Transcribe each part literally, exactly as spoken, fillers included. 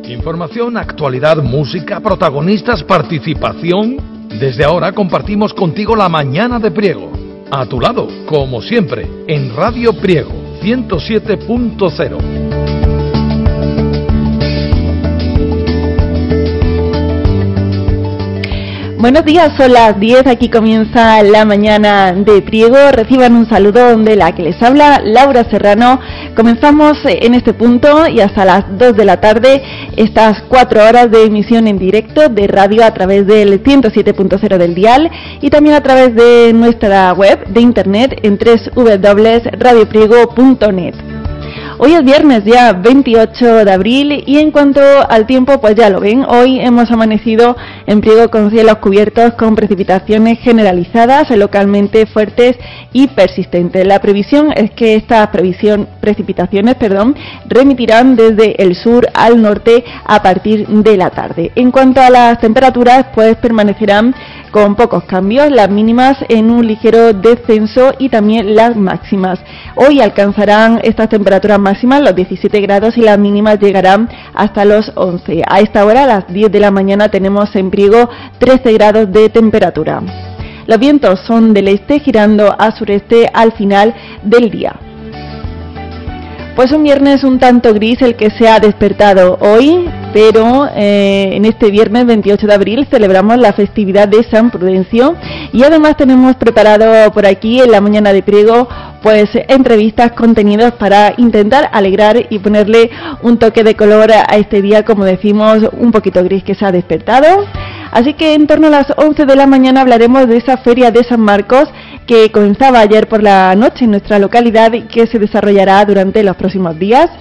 Información, actualidad, música, protagonistas, participación. Desde ahora compartimos contigo la mañana de Priego. A tu lado, como siempre, en Radio Priego, ciento siete punto cero. Buenos días, son las diez, aquí comienza la mañana de Priego. Reciban un saludo de la que les habla, Laura Serrano. Comenzamos en este punto y hasta las dos de la tarde estas cuatro horas de emisión en directo de radio a través del ciento siete punto cero del dial y también a través de nuestra web de internet en doble u doble u doble punto radio priego punto net. Hoy es viernes ya veintiocho de abril y en cuanto al tiempo, pues ya lo ven, hoy hemos amanecido en Priego con cielos cubiertos con precipitaciones generalizadas, localmente fuertes y persistentes. La previsión es que estas previsión, precipitaciones perdón, remitirán desde el sur al norte a partir de la tarde. En cuanto a las temperaturas, pues permanecerán con pocos cambios, las mínimas en un ligero descenso y también las máximas. Hoy alcanzarán estas temperaturas máximas los diecisiete grados y las mínimas llegarán hasta los once. A esta hora, a las diez de la mañana, tenemos en Priego trece grados de temperatura. Los vientos son del este girando a sureste al final del día. Pues un viernes un tanto gris el que se ha despertado hoy, pero eh, en este viernes veintiocho de abril celebramos la festividad de San Prudencio y además tenemos preparado por aquí en la mañana de Priego pues entrevistas, contenidos para intentar alegrar y ponerle un toque de color a este día, como decimos, un poquito gris que se ha despertado. Así que en torno a las once de la mañana hablaremos de esa feria de San Marcos que comenzaba ayer por la noche en nuestra localidad y que se desarrollará durante los próximos días.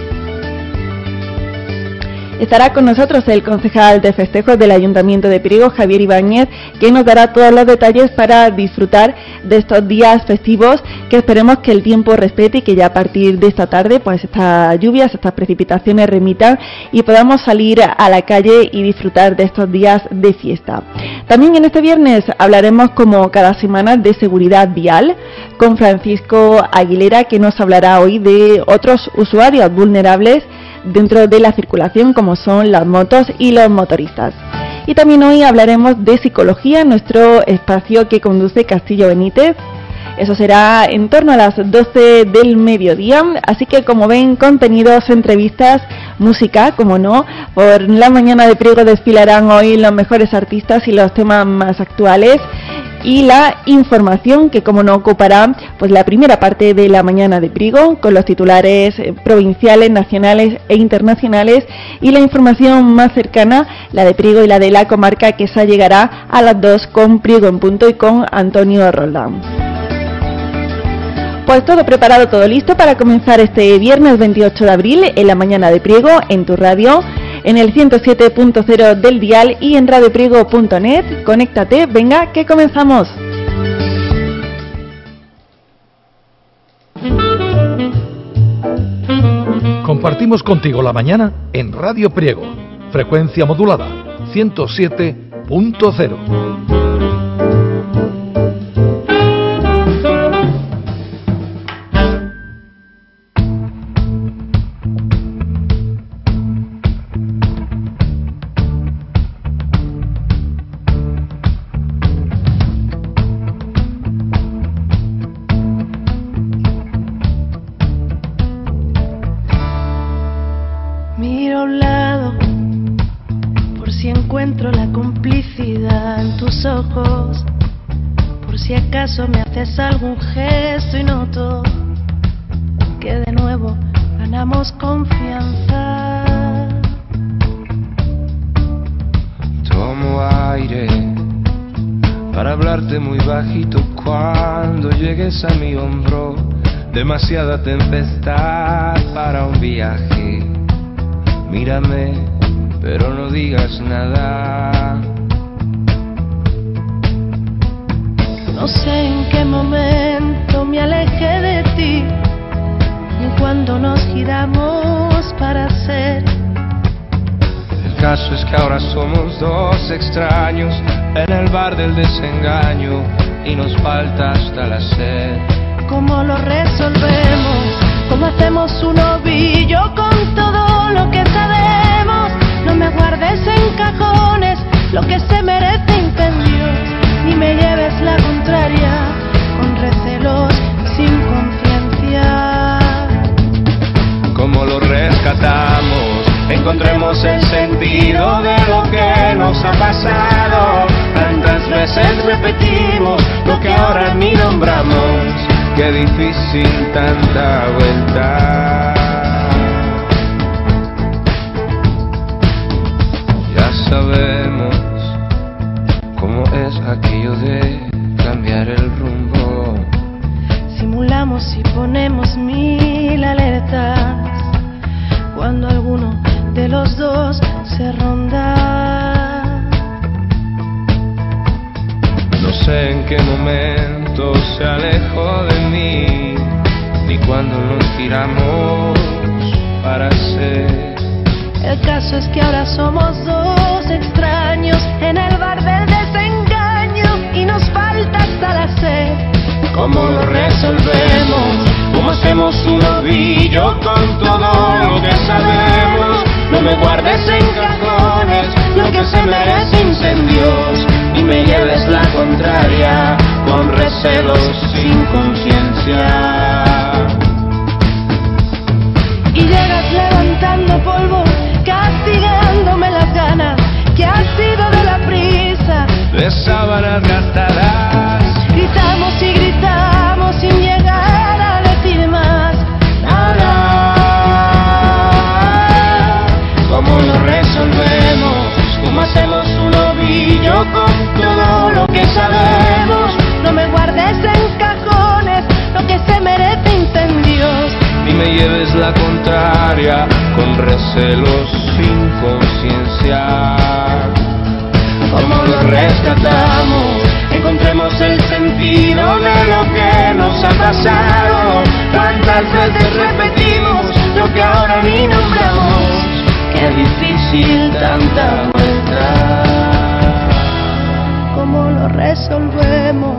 Estará con nosotros el concejal de festejos del Ayuntamiento de Priego, Javier Ibáñez, que nos dará todos los detalles para disfrutar de estos días festivos que esperemos que el tiempo respete y que ya a partir de esta tarde pues estas lluvias, estas precipitaciones remitan y podamos salir a la calle y disfrutar de estos días de fiesta. También en este viernes hablaremos como cada semana de seguridad vial con Francisco Aguilera, que nos hablará hoy de otros usuarios vulnerables dentro de la circulación como son las motos y los motoristas. Y también hoy hablaremos de psicología, nuestro espacio que conduce Castillo Benítez. Eso será en torno a las doce del mediodía, así que como ven, contenidos, entrevistas, música, como no. Por la mañana de Priego desfilarán hoy los mejores artistas y los temas más actuales. Y la información que, como no, ocupará pues la primera parte de la mañana de Priego con los titulares provinciales, nacionales e internacionales y la información más cercana, la de Priego y la de la comarca, que esa llegará a las dos con Priego en punto y con Antonio Roldán. Pues todo preparado, todo listo para comenzar este viernes veintiocho de abril en la mañana de Priego en tu radio, en el ciento siete punto cero del dial y en radio priego punto net. Conéctate, venga, que comenzamos. Compartimos contigo la mañana en Radio Priego, frecuencia modulada, ciento siete punto cero. Me haces algún gesto y noto que de nuevo ganamos confianza. Tomo aire para hablarte muy bajito cuando llegues a mi hombro. Demasiada tempestad para un viaje. Mírame, pero no digas nada. No sé en qué momento me alejé de ti, ni cuando nos giramos para ser. El caso es que ahora somos dos extraños en el bar del desengaño y nos falta hasta la sed. ¿Cómo lo resolvemos? ¿Cómo hacemos un ovillo con todo lo que sabemos? rescatamos, encontremos el sentido de lo que nos ha pasado. Tantas veces repetimos lo que ahora ni nombramos, qué difícil tanta vuelta. Ya sabemos cómo es aquello de cambiar el rumbo. Simulamos y ponemos mil alertas cuando alguno de los dos se ronda. No sé en qué momento se alejó de mí, ni cuando nos tiramos para ser. El caso es que ahora somos dos extraños en el bar del desengaño y nos falta hasta la sed. ¿Cómo lo resolvemos? ¿Cómo hacemos un ovillo con todo lo que sabemos? No me guardes en cajones lo que se merece incendios, y me lleves la contraria con recelos sin conciencia. Y llegas levantando polvo, castigándome las ganas que ha sido de la prisa, de sábanas gastadas. Gritamos y gritamos sin llegar a decir más nada. ¿Cómo lo resolvemos? ¿Cómo hacemos un ovillo con todo lo que sabemos? No me guardes en cajones lo que se merece incendios, ni me lleves la contraria con recelos sin conciencia. ¿Cómo lo rescatamos? Encontremos el sentido de lo que nos ha pasado. Tantas veces repetimos lo que ahora ni nombramos, qué difícil tanta vuelta. ¿Cómo lo resolvemos?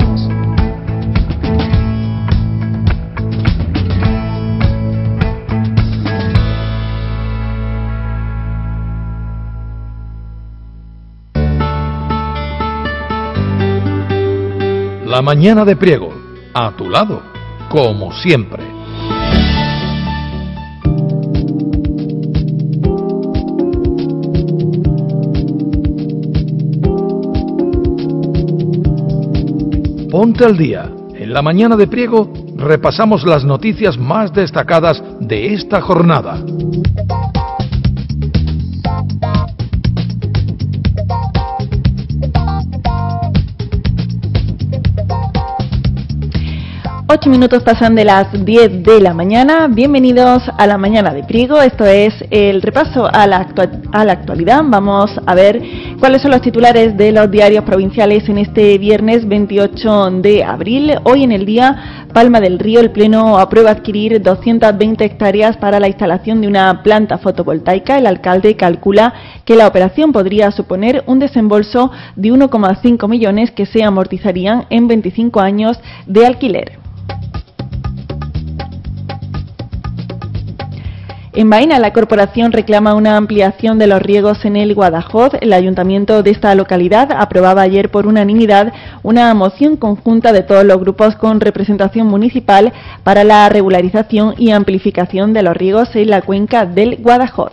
La mañana de Priego, a tu lado, como siempre. Ponte al día. En la mañana de Priego repasamos las noticias más destacadas de esta jornada. Ocho minutos pasan de las diez de la mañana. Bienvenidos a la mañana de Priego. Esto es el repaso a la, actu- a la actualidad. Vamos a ver cuáles son los titulares de los diarios provinciales en este viernes veintiocho de abril. Hoy en el día, Palma del Río, el Pleno aprueba adquirir doscientas veinte hectáreas para la instalación de una planta fotovoltaica. El alcalde calcula que la operación podría suponer un desembolso de uno coma cinco millones que se amortizarían en veinticinco años de alquiler. En Baena, la corporación reclama una ampliación de los riegos en el Guadajoz. El ayuntamiento de esta localidad aprobaba ayer por unanimidad una moción conjunta de todos los grupos con representación municipal para la regularización y amplificación de los riegos en la cuenca del Guadajoz.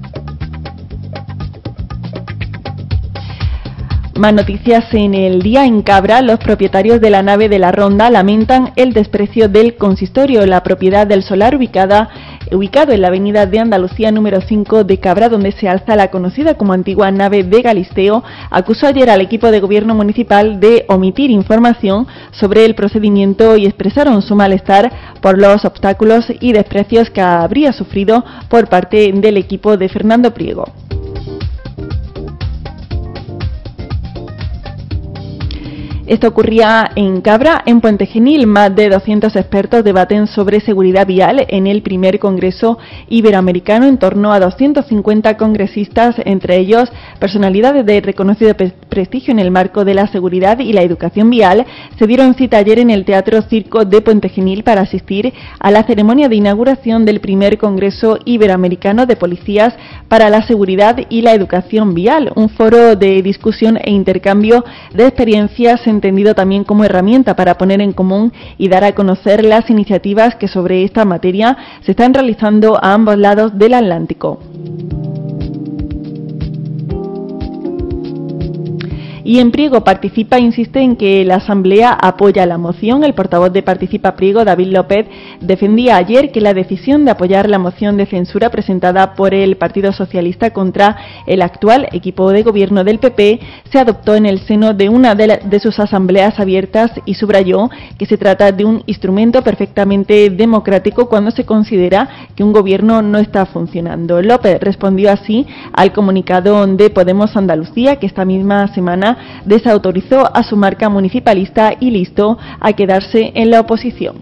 Más noticias en el día. En Cabra, los propietarios de la nave de la Ronda lamentan el desprecio del consistorio. La propiedad del solar ubicada, ubicado en la avenida de Andalucía número cinco de Cabra, donde se alza la conocida como antigua nave de Galisteo, acusó ayer al equipo de gobierno municipal de omitir información sobre el procedimiento y expresaron su malestar por los obstáculos y desprecios que habría sufrido por parte del equipo de Fernando Priego. Esto ocurría en Cabra. En Puente Genil, más de doscientos expertos debaten sobre seguridad vial en el primer Congreso Iberoamericano. En torno a doscientos cincuenta congresistas, entre ellos personalidades de reconocido prestigio en el marco de la seguridad y la educación vial, se dieron cita ayer en el Teatro Circo de Puente Genil para asistir a la ceremonia de inauguración del primer Congreso Iberoamericano de Policías para la Seguridad y la Educación Vial, un foro de discusión e intercambio de experiencias entendido también como herramienta para poner en común y dar a conocer las iniciativas que sobre esta materia se están realizando a ambos lados del Atlántico. Y en Priego Participa insiste en que la Asamblea apoya la moción. El portavoz de Participa Priego, David López, defendía ayer que la decisión de apoyar la moción de censura presentada por el Partido Socialista contra el actual equipo de gobierno del P P se adoptó en el seno de una de, la, de sus asambleas abiertas y subrayó que se trata de un instrumento perfectamente democrático cuando se considera que un gobierno no está funcionando. López respondió así al comunicado de Podemos Andalucía, que esta misma semana desautorizó a su marca municipalista y listó a quedarse en la oposición.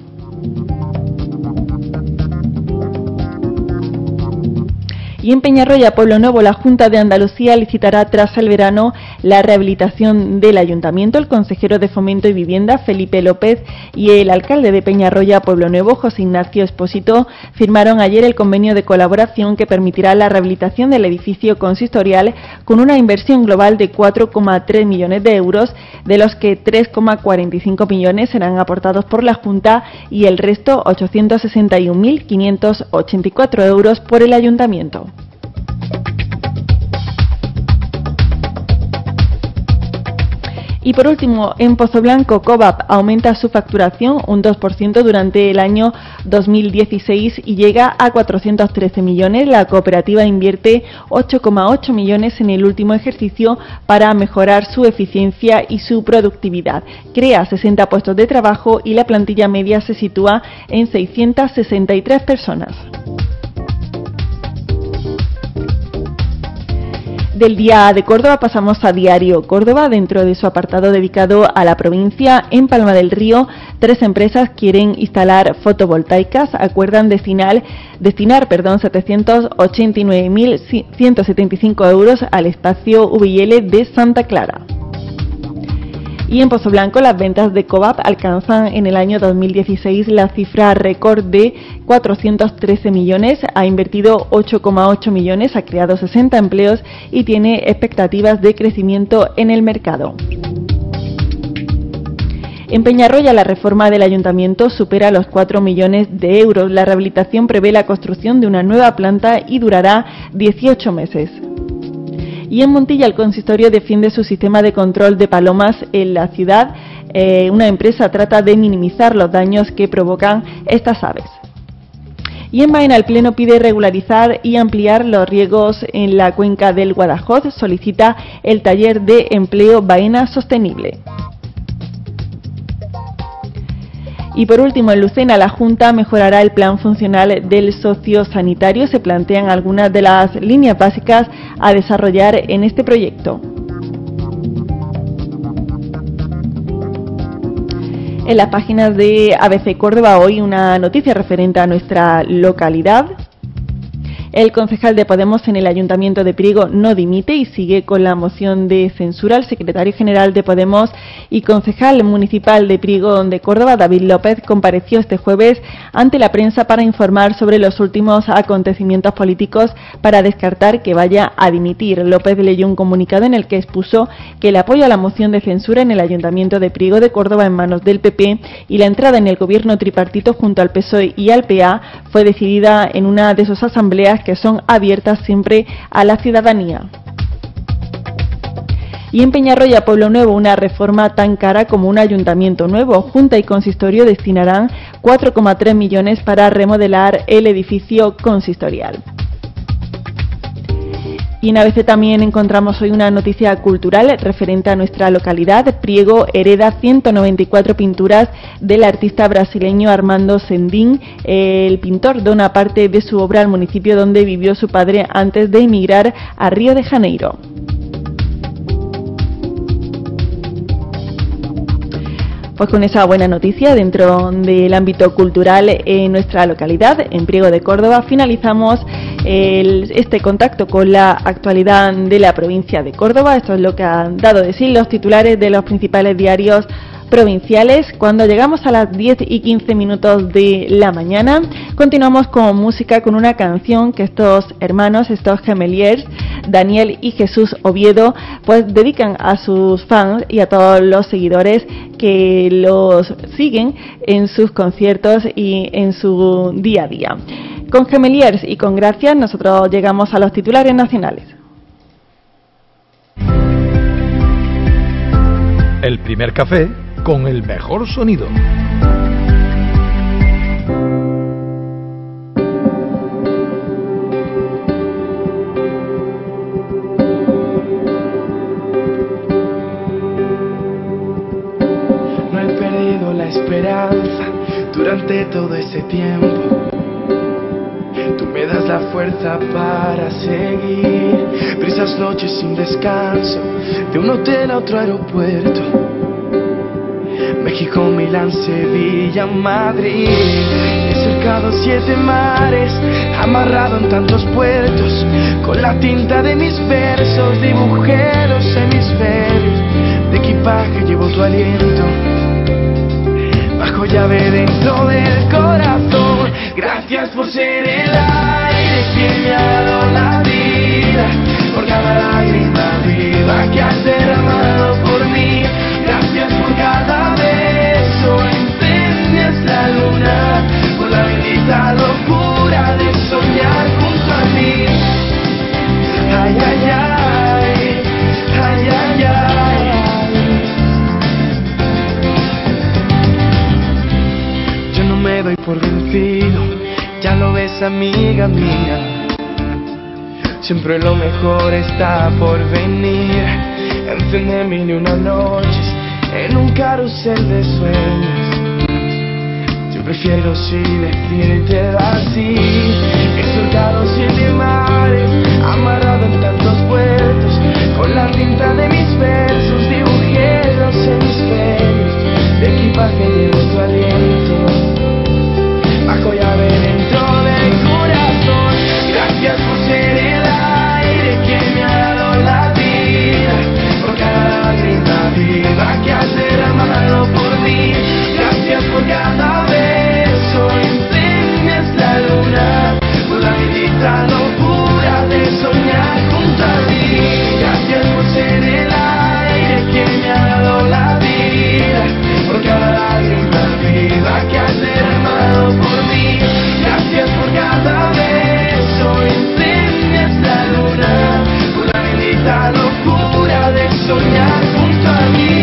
Y en Peñarroya, Pueblo Nuevo, la Junta de Andalucía licitará tras el verano la rehabilitación del Ayuntamiento. El consejero de Fomento y Vivienda, Felipe López, y el alcalde de Peñarroya, Pueblo Nuevo, José Ignacio Espósito, firmaron ayer el convenio de colaboración que permitirá la rehabilitación del edificio consistorial con una inversión global de cuatro coma tres millones de euros, de los que tres coma cuarenta y cinco millones serán aportados por la Junta y el resto, ochocientos sesenta y un mil quinientos ochenta y cuatro euros, por el Ayuntamiento. Y por último, en Pozoblanco, Covap aumenta su facturación un dos por ciento durante el año dos mil dieciséis y llega a cuatrocientos trece millones. La cooperativa invierte ocho coma ocho millones en el último ejercicio para mejorar su eficiencia y su productividad. Crea sesenta puestos de trabajo y la plantilla media se sitúa en seiscientas sesenta y tres personas. Del Día de Córdoba pasamos a Diario Córdoba. Dentro de su apartado dedicado a la provincia, en Palma del Río, tres empresas quieren instalar fotovoltaicas. Acuerdan destinar, destinar perdón, setecientos ochenta y nueve mil ciento setenta y cinco euros al espacio V I L de Santa Clara. Y en Pozoblanco, las ventas de Covap alcanzan en el año dos mil dieciséis la cifra récord de cuatrocientos trece millones, ha invertido ocho coma ocho millones, ha creado sesenta empleos y tiene expectativas de crecimiento en el mercado. En Peñarroya, la reforma del ayuntamiento supera los cuatro millones de euros. La rehabilitación prevé la construcción de una nueva planta y durará dieciocho meses. Y en Montilla, el consistorio defiende su sistema de control de palomas en la ciudad. Eh, una empresa trata de minimizar los daños que provocan estas aves. Y en Baena, el Pleno pide regularizar y ampliar los riegos en la cuenca del Guadajoz. Solicita el taller de empleo Baena Sostenible. Y por último, en Lucena, la Junta mejorará el plan funcional del sociosanitario. Se plantean algunas de las líneas básicas a desarrollar en este proyecto. En las páginas de A B C Córdoba hoy una noticia referente a nuestra localidad. El concejal de Podemos en el Ayuntamiento de Priego no dimite y sigue con la moción de censura. El secretario general de Podemos y concejal municipal de Priego de Córdoba, David López, compareció este jueves ante la prensa para informar sobre los últimos acontecimientos políticos para descartar que vaya a dimitir. López leyó un comunicado en el que expuso que el apoyo a la moción de censura en el Ayuntamiento de Priego de Córdoba en manos del P P y la entrada en el gobierno tripartito junto al P S O E y al P A fue decidida en una de sus asambleas que son abiertas siempre a la ciudadanía. Y en Peñarroya, Pueblo Nuevo, una reforma tan cara como un ayuntamiento nuevo. Junta y consistorio destinarán cuatro coma tres millones para remodelar el edificio consistorial. Y en A B C también encontramos hoy una noticia cultural referente a nuestra localidad. Priego hereda ciento noventa y cuatro pinturas del artista brasileño Armando Sendín. El pintor dona parte de su obra al municipio donde vivió su padre antes de emigrar a Río de Janeiro. pues con esa buena noticia dentro del ámbito cultural en nuestra localidad, en Priego de Córdoba, finalizamos el, este contacto con la actualidad de la provincia de Córdoba. Esto es lo que han dado de sí los titulares de los principales diarios provinciales. Cuando llegamos a las diez y quince minutos de la mañana, continuamos con música, con una canción que estos hermanos, estos gemeliers, Daniel y Jesús Oviedo, pues dedican a sus fans y a todos los seguidores que los siguen en sus conciertos y en su día a día. Con Gemeliers y con Gracias nosotros llegamos a los titulares nacionales. El primer café con el mejor sonido. No he perdido la esperanza durante todo ese tiempo. Tú me das la fuerza para seguir. Brisas noches sin descanso, de un hotel a otro aeropuerto. México, Milán, Sevilla, Madrid. He cercado siete mares, amarrado en tantos puertos. Con la tinta de mis versos dibujé los hemisferios. De equipaje llevo tu aliento, bajo llave dentro del corazón. Gracias por ser el aire que me ha dado la vida, por cada lágrima viva que has derramado por mí. Gracias por cada beso, incendias la luna, por la bendita locura de soñar junto a mí. Ay, ay, ay, ay, ay, ay. Yo no me doy por vencido, ya lo ves, amiga mía. Siempre lo mejor está por venir. Encendé mil y una noches en un carrusel de sueños. Yo prefiero sí decirte así. He surcado siete mares, amarrado en tantos puertos. Con la tinta de mis versos dibujé los hemisferios. De equipaje llevo tu aliento, bajo llave dentro del corazón. Gracias por ser el aire que me ha dado la vida, por cada lágrima viva que has derramado por mí. Gracias por cada beso, incendias la luna, por la bendita locura de soñar junto a mí. Gracias por ser el aire que me ha dado la vida, por cada lágrima viva que has derramado por mí. Gracias por cada beso, incendias la luna, por la bendita locura de soñar junto a mí.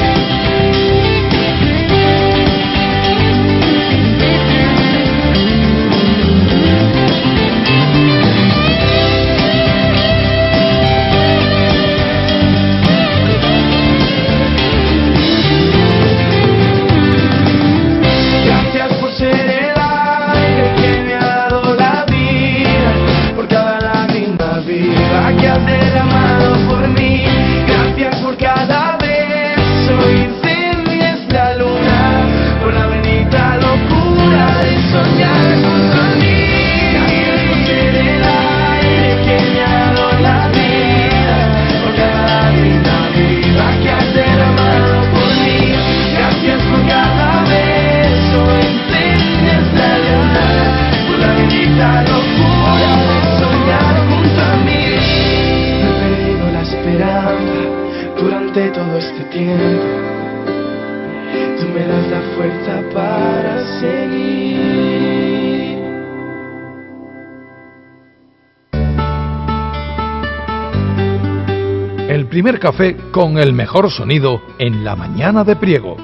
Gracias por ser el aire que me ha dado la vida, por cada lágrima viva que has derramado por mí. Gracias por cada beso, incendias la luna, por la bendita locura de soñar junto a mí. Gracias por ser el aire que me ha dado la vida, por cada lágrima viva que has derramado por mí. Gracias por cada beso, incendias la luna, por la bendita locura de soñar junto a mí. No he perdido la esperanza durante todo este tiempo. Tú me das la fuerza para seguir. El primer café con el mejor sonido en la mañana de Priego.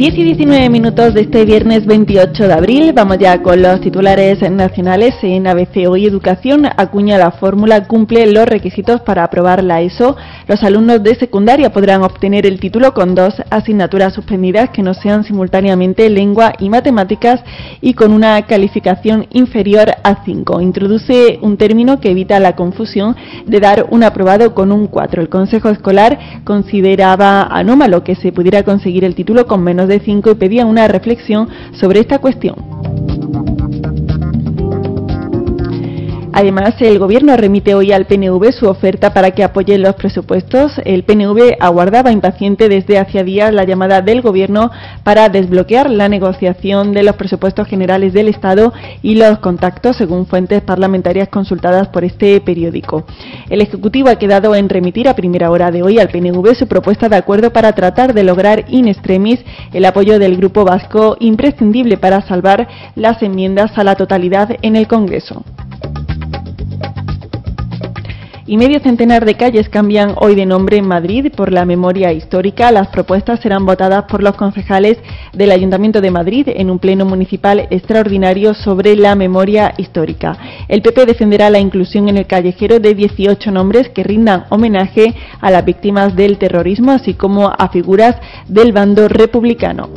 diez y diecinueve minutos de este viernes veintiocho de abril. Vamos ya con los titulares nacionales. En A B C Hoy Educación acuña la fórmula cumple los requisitos para aprobar la ESO. Los alumnos de secundaria podrán obtener el título con dos asignaturas suspendidas que no sean simultáneamente lengua y matemáticas y con una calificación inferior a cinco. Introduce un término que evita la confusión de dar un aprobado con un cuatro. El Consejo Escolar consideraba anómalo que se pudiera conseguir el título con menos de cinco y pedía una reflexión sobre esta cuestión. Además, el Gobierno remite hoy al P N V su oferta para que apoye los presupuestos. El P N V aguardaba impaciente desde hacía días la llamada del Gobierno para desbloquear la negociación de los presupuestos generales del Estado y los contactos, según fuentes parlamentarias consultadas por este periódico. El Ejecutivo ha quedado en remitir a primera hora de hoy al P N V su propuesta de acuerdo para tratar de lograr in extremis el apoyo del Grupo Vasco, imprescindible para salvar las enmiendas a la totalidad en el Congreso. Y medio centenar de calles cambian hoy de nombre en Madrid por la memoria histórica. Las propuestas serán votadas por los concejales del Ayuntamiento de Madrid en un pleno municipal extraordinario sobre la memoria histórica. El P P defenderá la inclusión en el callejero de dieciocho nombres que rindan homenaje a las víctimas del terrorismo, así como a figuras del bando republicano.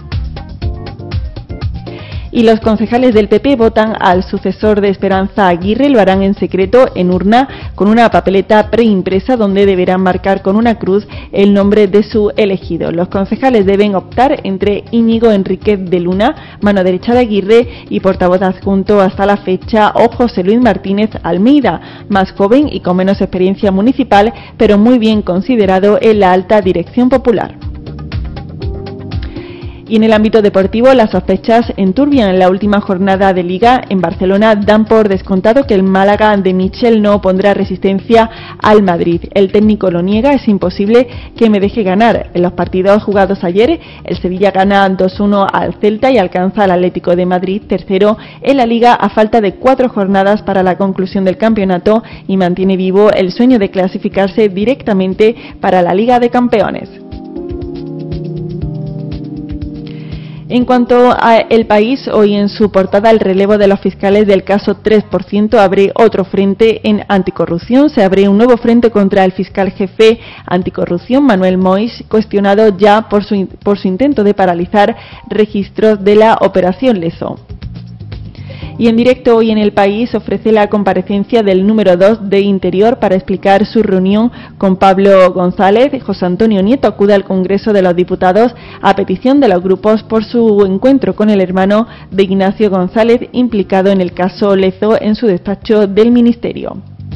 Y los concejales del P P votan al sucesor de Esperanza Aguirre. Lo harán en secreto en urna con una papeleta preimpresa donde deberán marcar con una cruz el nombre de su elegido. Los concejales deben optar entre Íñigo Enríquez de Luna, mano derecha de Aguirre y portavoz adjunto hasta la fecha, o José Luis Martínez Almeida, más joven y con menos experiencia municipal, pero muy bien considerado en la alta dirección popular. Y en el ámbito deportivo, las sospechas enturbian en la última jornada de Liga. En Barcelona dan por descontado que el Málaga de Michel no pondrá resistencia al Madrid. El técnico lo niega, es imposible que me deje ganar. En los partidos jugados ayer, el Sevilla gana dos uno al Celta y alcanza al Atlético de Madrid, tercero en la Liga, a falta de cuatro jornadas para la conclusión del campeonato, y mantiene vivo el sueño de clasificarse directamente para la Liga de Campeones. En cuanto a El País, hoy en su portada el relevo de los fiscales del caso tres por ciento abre otro frente en anticorrupción. Se abre un nuevo frente contra el fiscal jefe anticorrupción, Manuel Moix, cuestionado ya por su, por su intento de paralizar registros de la Operación Lezo. Y en directo hoy en El País ofrece la comparecencia del número dos de Interior para explicar su reunión con Pablo González. José Antonio Nieto acude al Congreso de los Diputados a petición de los grupos por su encuentro con el hermano de Ignacio González, implicado en el caso Lezo, en su despacho del Ministerio.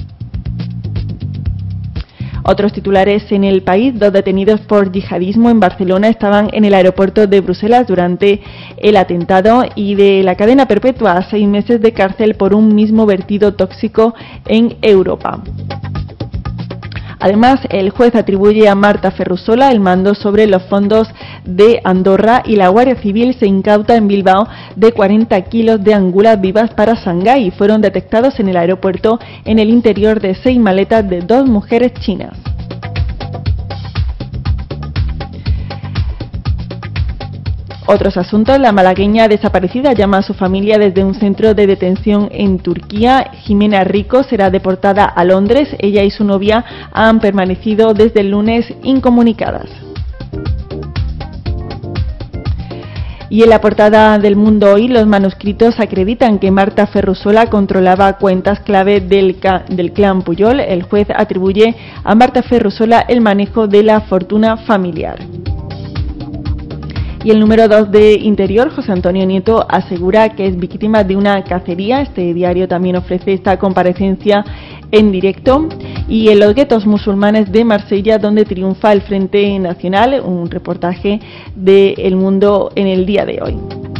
Otros titulares en El País: dos detenidos por yihadismo en Barcelona estaban en el aeropuerto de Bruselas durante el atentado. Y de la cadena perpetua a seis meses de cárcel por un mismo vertido tóxico en Europa. Además, el juez atribuye a Marta Ferrusola el mando sobre los fondos de Andorra, y la Guardia Civil se incauta en Bilbao de cuarenta kilos de angulas vivas para Shanghái. Fueron detectados en el aeropuerto en el interior de seis maletas de dos mujeres chinas. Otros asuntos: la malagueña desaparecida llama a su familia desde un centro de detención en Turquía. Jimena Rico será deportada a Londres. Ella y su novia han permanecido desde el lunes incomunicadas. Y en la portada del Mundo Hoy, los manuscritos acreditan que Marta Ferrusola controlaba cuentas clave del, del clan Puyol. El juez atribuye a Marta Ferrusola el manejo de la fortuna familiar. Y el número dos de Interior, José Antonio Nieto, asegura que es víctima de una cacería. Este diario también ofrece esta comparecencia en directo. Y en los guetos musulmanes de Marsella, donde triunfa el Frente Nacional, un reportaje de El Mundo en el día de hoy.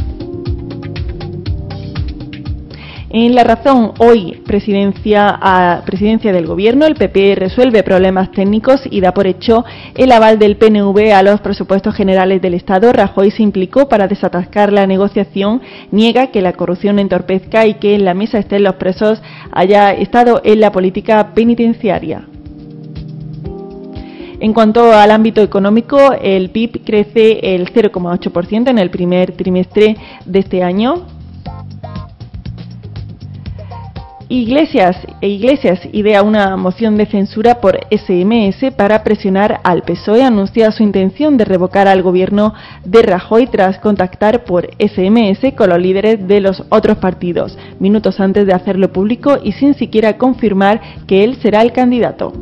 En La Razón, hoy, presidencia, a presidencia del Gobierno, el P P resuelve problemas técnicos y da por hecho el aval del P N V a los presupuestos generales del Estado. Rajoy se implicó para desatascar la negociación, niega que la corrupción entorpezca y que en la mesa estén los presos haya estado en la política penitenciaria. En cuanto al ámbito económico, el P I B crece el cero coma ocho por ciento en el primer trimestre de este año. Iglesias e Iglesias idea una moción de censura por ese eme ese para presionar al P S O E. Anuncia su intención de revocar al gobierno de Rajoy tras contactar por ese eme ese con los líderes de los otros partidos, minutos antes de hacerlo público y sin siquiera confirmar que él será el candidato.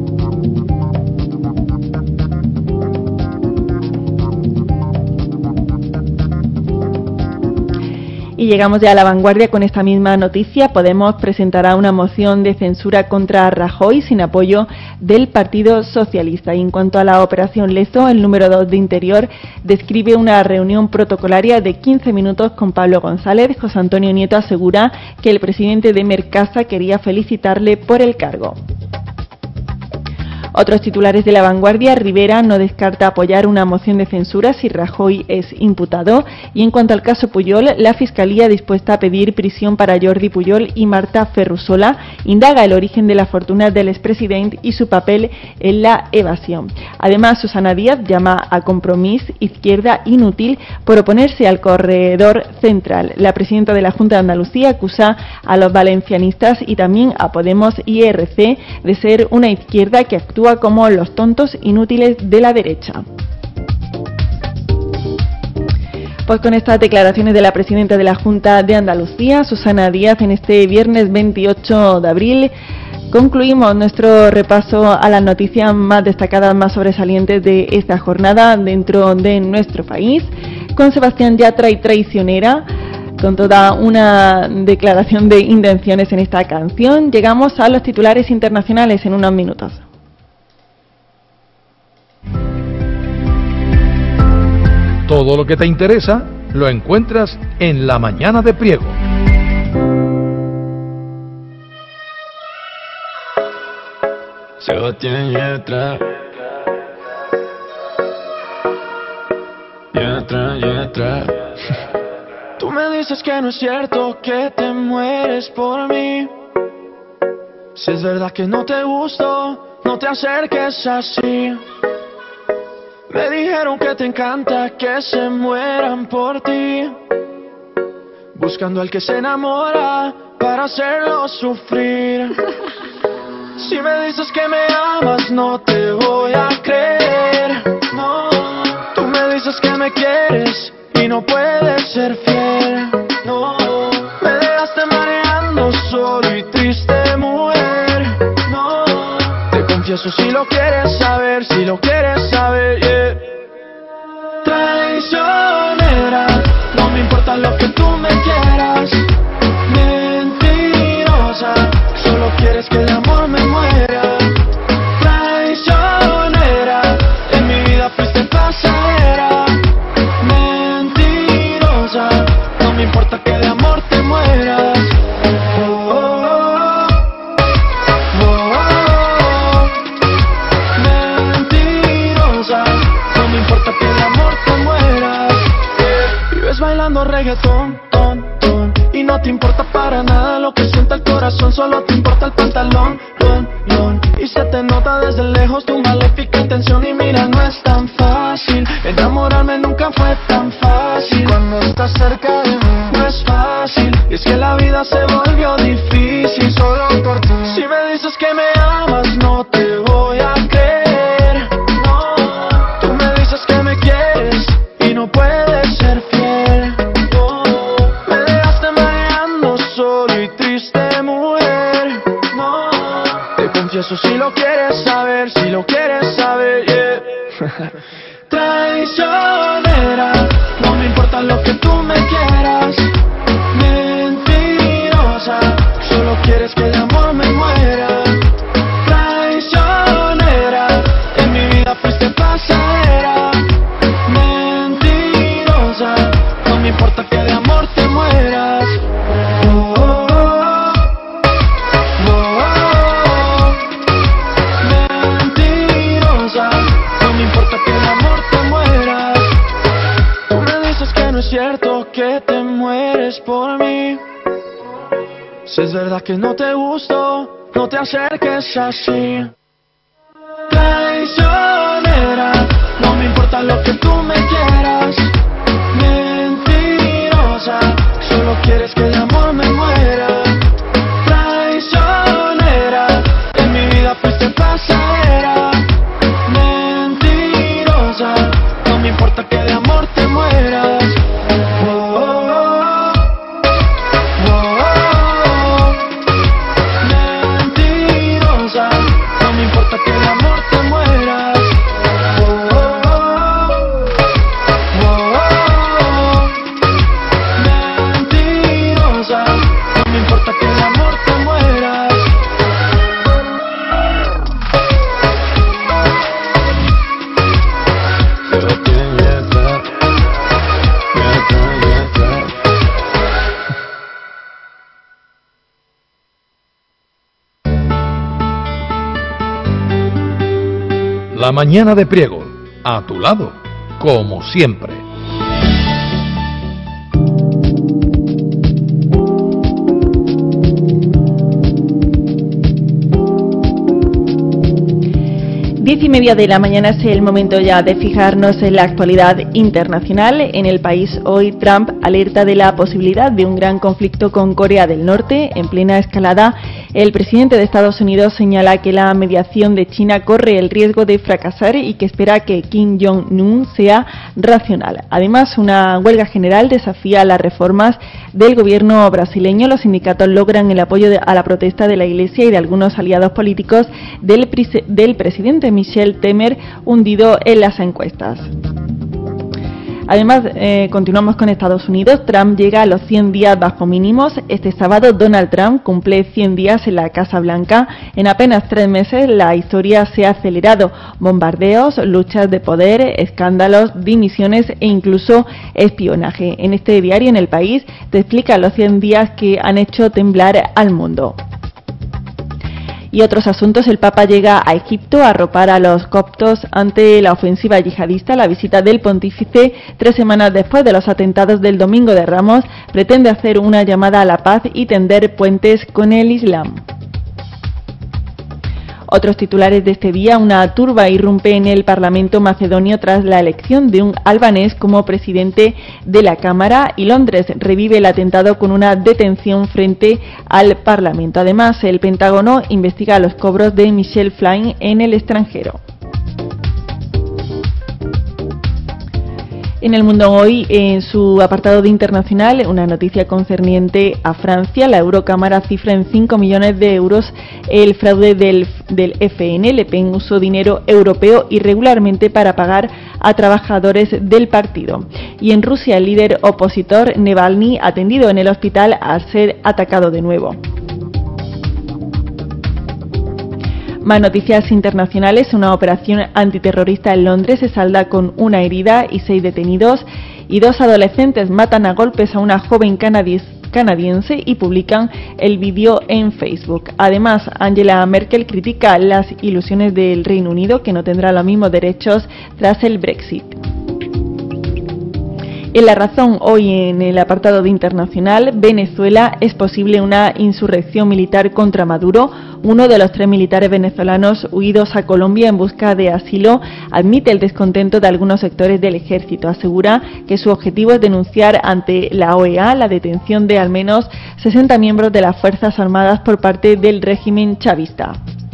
Y llegamos ya a La Vanguardia con esta misma noticia. Podemos presentará una moción de censura contra Rajoy sin apoyo del Partido Socialista. Y en cuanto a la operación Lezo, el número dos de Interior describe una reunión protocolaria de quince minutos con Pablo González. José Antonio Nieto asegura que el presidente de Mercasa quería felicitarle por el cargo. Otros titulares de La Vanguardia: Rivera no descarta apoyar una moción de censura si Rajoy es imputado. Y en cuanto al caso Pujol, la Fiscalía dispuesta a pedir prisión para Jordi Pujol y Marta Ferrusola. Indaga el origen de la fortuna del expresidente y su papel en la evasión. Además, Susana Díaz llama a Compromís Izquierda inútil por oponerse al corredor central. La presidenta de la Junta de Andalucía acusa a los valencianistas y también a Podemos y E R C de ser una izquierda que actúa como los tontos inútiles de la derecha. Pues con estas declaraciones de la presidenta de la Junta de Andalucía, Susana Díaz, en este viernes veintiocho de abril, concluimos nuestro repaso a las noticias más destacadas, más sobresalientes de esta jornada dentro de nuestro país, con Sebastián Yatra y Traicionera, con toda una declaración de intenciones en esta canción. Llegamos a los titulares internacionales en unos minutos. Todo lo que te interesa lo encuentras en La Mañana de Priego. Sebastián Yatra, Yatra, Yatra. Tú me dices que no es cierto que te mueres por mí. Si es verdad que no te gusto, no te acerques así. Me dijeron que te encanta que se mueran por ti, buscando al que se enamora para hacerlo sufrir. Si me dices que me amas, no te voy a creer. No, tú me dices que me quieres y no puedes ser fiel. No, me dejaste mareando solo y triste, mujer. No, te confieso si lo quieres saber, si lo quieres saber, yeah. Traicionera, no me importa lo que tú me quieras. Mentirosa, solo quieres que de amor me muera. Traicionera, en mi vida fuiste pasajera. Mentirosa, no me importa que de amor te mueras. Oh, oh, oh, oh, oh. Mentirosa, no me importa que de amor te mueras. Vives bailando reggaetón, ton, ton, y no te importa para nada lo que sienta el corazón, solo te importa el pantalón, lon, lon. Y se te nota desde lejos tu maléfica intención. Y mira, no es tan fácil, enamorarme nunca fue tan fácil. Cuando estás cerca de mí no es fácil, y es que la vida se volvió difícil solo por ti. Si me dices que me amas, no te voy a creer. No, tú me dices que me quieres y no puedes ser fiel. No, me dejaste mareando solo y triste, mujer. No, te confieso si lo quieres saber, si lo quieres saber, yeah. Traicionera, no me importa lo que tú me quieras. Mentirosa, solo quieres que de amor me muera. Traicionera, en mi vida fuiste pasajera. Mentirosa, no me importa que de amor te mueras. Oh, oh, oh, oh, oh. Mentirosa, no me importa que de amor te mueras. Tú me dices que no es cierto que te mueres por mí. Si es verdad que no te gusto, no te acerques así. Traición. lo que tú me quieras. Mentirosa, solo quieres que de amor me muera. Traicionera, en mi vida fuiste pasajera. Mentirosa, no me importa que de amor te mueras. Oh, oh, oh, oh. Mentirosa, no me importa que de amor te mueras. Oh, oh, oh, oh. Mentirosa, no me importa que de amor te mueras. Pero quién ya está, ya está, ya está. La mañana de Priego, a tu lado, como siempre. Diez y media de la mañana es el momento ya de fijarnos en la actualidad internacional. En el país hoy Trump alerta de la posibilidad de un gran conflicto con Corea del Norte en plena escalada. El presidente de Estados Unidos señala que la mediación de China corre el riesgo de fracasar y que espera que Kim Jong-un sea racional. Además, una huelga general desafía las reformas del gobierno brasileño. Los sindicatos logran el apoyo de, a la protesta de la Iglesia y de algunos aliados políticos del, del presidente Michel Temer, hundido en las encuestas. Además, eh, continuamos con Estados Unidos. Trump llega a los cien días bajo mínimos. Este sábado Donald Trump cumple cien días en la Casa Blanca. En apenas tres meses la historia se ha acelerado. Bombardeos, luchas de poder, escándalos, dimisiones e incluso espionaje. En este diario, en El País, te explica los cien días que han hecho temblar al mundo. Y otros asuntos, el Papa llega a Egipto a arropar a los coptos ante la ofensiva yihadista. La visita del pontífice, tres semanas después de los atentados del Domingo de Ramos, pretende hacer una llamada a la paz y tender puentes con el Islam. Otros titulares de este día: una turba irrumpe en el Parlamento macedonio tras la elección de un albanés como presidente de la Cámara, y Londres revive el atentado con una detención frente al Parlamento. Además, el Pentágono investiga los cobros de Michelle Flynn en el extranjero. En El Mundo Hoy, en su apartado de internacional, una noticia concerniente a Francia. La Eurocámara cifra en cinco millones de euros el fraude del, del F N. Le Pen usó dinero europeo irregularmente para pagar a trabajadores del partido. Y en Rusia, el líder opositor Navalny atendido en el hospital al ser atacado de nuevo. Más noticias internacionales. Una operación antiterrorista en Londres se salda con una herida y seis detenidos, y dos adolescentes matan a golpes a una joven canadiense y publican el vídeo en Facebook. Además, Angela Merkel critica las ilusiones del Reino Unido, que no tendrá los mismos derechos tras el Brexit. En La Razón, hoy en el apartado de internacional, Venezuela, es posible una insurrección militar contra Maduro. Uno de los tres militares venezolanos huidos a Colombia en busca de asilo admite el descontento de algunos sectores del ejército. Asegura que su objetivo es denunciar ante la O E A la detención de al menos sesenta miembros de las Fuerzas Armadas por parte del régimen chavista.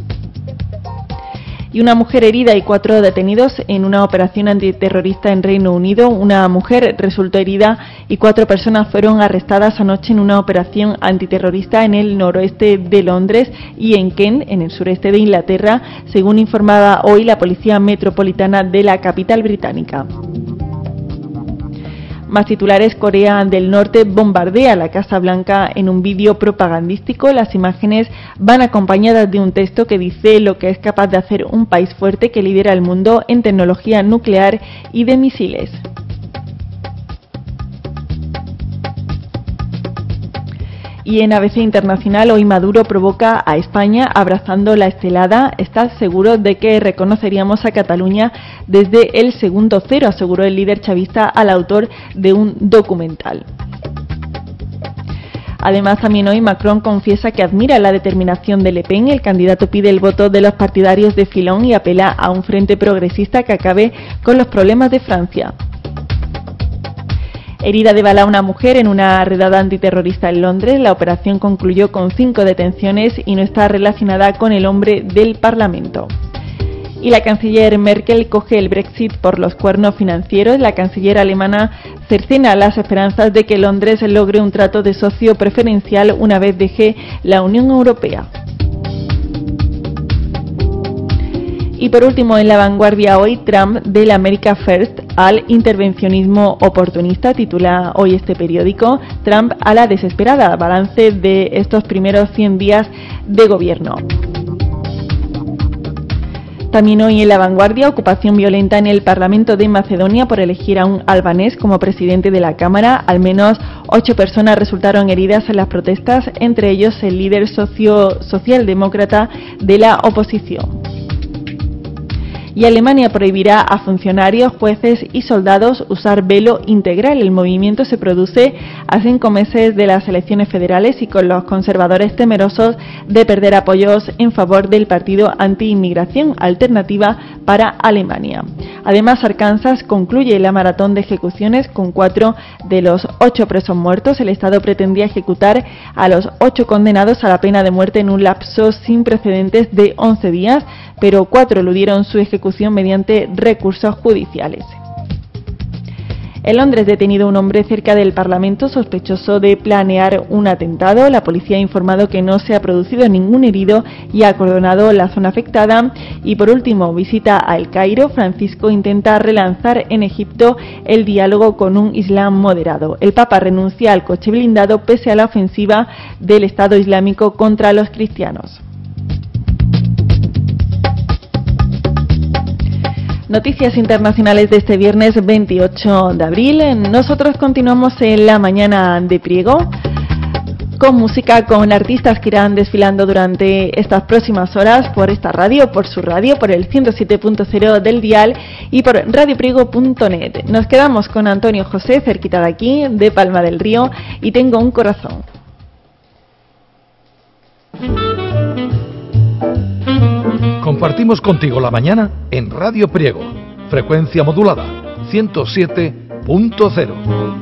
Y una mujer herida y cuatro detenidos en una operación antiterrorista en Reino Unido. Una mujer resultó herida y cuatro personas fueron arrestadas anoche en una operación antiterrorista en el noroeste de Londres y en Kent, en el sureste de Inglaterra, según informaba hoy la Policía Metropolitana de la capital británica. Más titulares. Corea del Norte bombardea la Casa Blanca en un vídeo propagandístico. Las imágenes van acompañadas de un texto que dice lo que es capaz de hacer un país fuerte que lidera el mundo en tecnología nuclear y de misiles. Y en A B C Internacional, hoy Maduro provoca a España abrazando la estelada. ¿Estás seguro de que reconoceríamos a Cataluña desde el segundo cero?, aseguró el líder chavista al autor de un documental. Además, también hoy Macron confiesa que admira la determinación de Le Pen. El candidato pide el voto de los partidarios de Fillon y apela a un frente progresista que acabe con los problemas de Francia. Herida de bala una mujer en una redada antiterrorista en Londres. La operación concluyó con cinco detenciones y no está relacionada con el hombre del Parlamento. Y la canciller Merkel coge el Brexit por los cuernos financieros. La canciller alemana cercena las esperanzas de que Londres logre un trato de socio preferencial una vez deje la Unión Europea. Y por último, en La Vanguardia hoy, Trump del America First al intervencionismo oportunista, titula hoy este periódico. Trump a la desesperada, balance de estos primeros cien días de gobierno. También hoy en La Vanguardia, ocupación violenta en el Parlamento de Macedonia por elegir a un albanés como presidente de la Cámara. Al menos ocho personas resultaron heridas en las protestas, entre ellos el líder socio socialdemócrata de la oposición. Y Alemania prohibirá a funcionarios, jueces y soldados usar velo integral. El movimiento se produce a cinco meses de las elecciones federales y con los conservadores temerosos de perder apoyos en favor del partido anti-inmigración Alternativa para Alemania. Además, Arkansas concluye la maratón de ejecuciones con cuatro de los ocho presos muertos. El Estado pretendía ejecutar a los ocho condenados a la pena de muerte en un lapso sin precedentes de once días, pero cuatro eludieron su ejecución mediante recursos judiciales. En Londres, detenido un hombre cerca del Parlamento sospechoso de planear un atentado. La policía ha informado que no se ha producido ningún herido y ha acordonado la zona afectada. Y por último, visita a El Cairo. Francisco intenta relanzar en Egipto el diálogo con un Islam moderado. El Papa renuncia al coche blindado pese a la ofensiva del Estado Islámico contra los cristianos. Noticias internacionales de este viernes veintiocho de abril. Nosotros continuamos en la mañana de Priego con música, con artistas que irán desfilando durante estas próximas horas por esta radio, por su radio, por el ciento siete punto cero del dial y por radio priego punto net. Nos quedamos con Antonio José, cerquita de aquí, de Palma del Río, y Tengo un corazón. Compartimos contigo la mañana en Radio Priego, frecuencia modulada, ciento siete punto cero.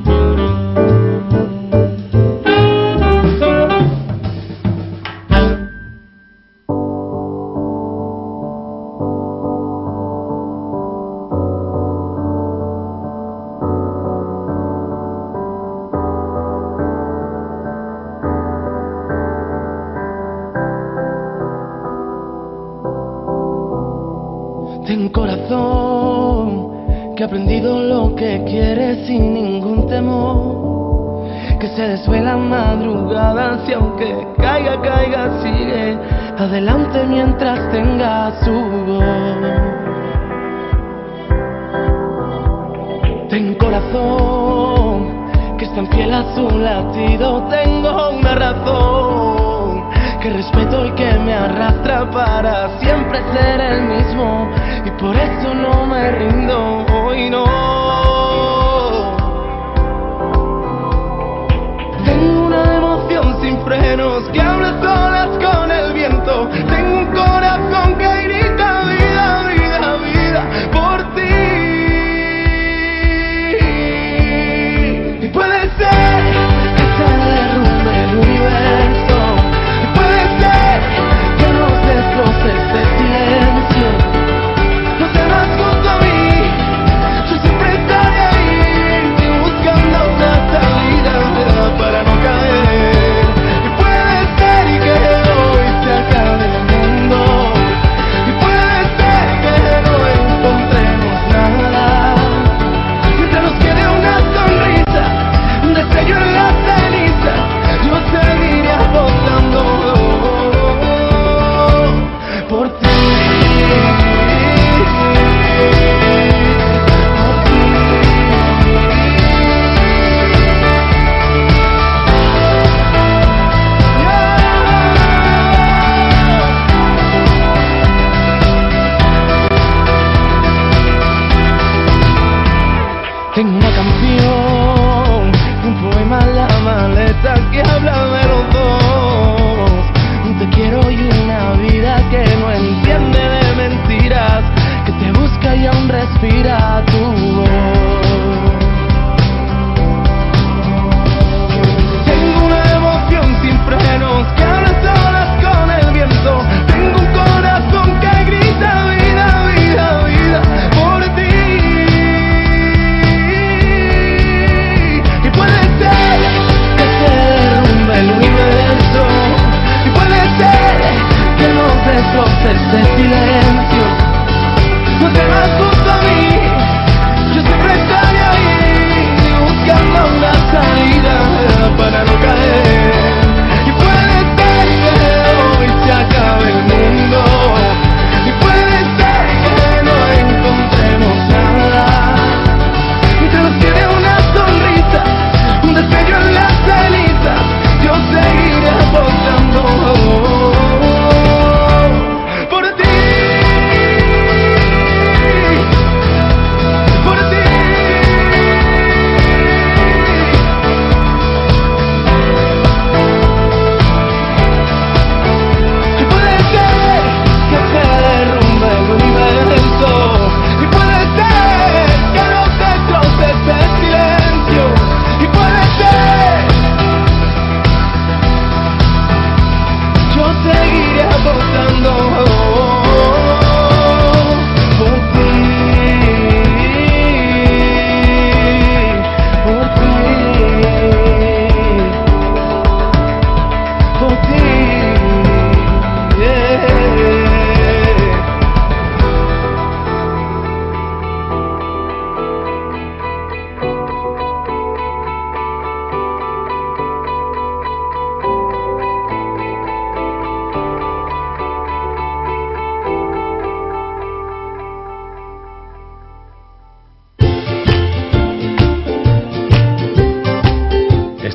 Ten corazón, que ha aprendido lo que quiere sin ningún temor, que se desvela madrugadas y aunque caiga, caiga, sigue adelante mientras tenga su voz. Ten corazón, que es tan fiel a su latido, tengo una razón, que respeto y que me arrastra para siempre ser el mismo, y por eso no me rindo hoy, no. Tengo una emoción sin frenos que habla solas con el viento, tengo un corazón que grita vida, vida, vida por ti. Y puede ser que se derrumbe el universo, este silencio, no te vas junto a mí,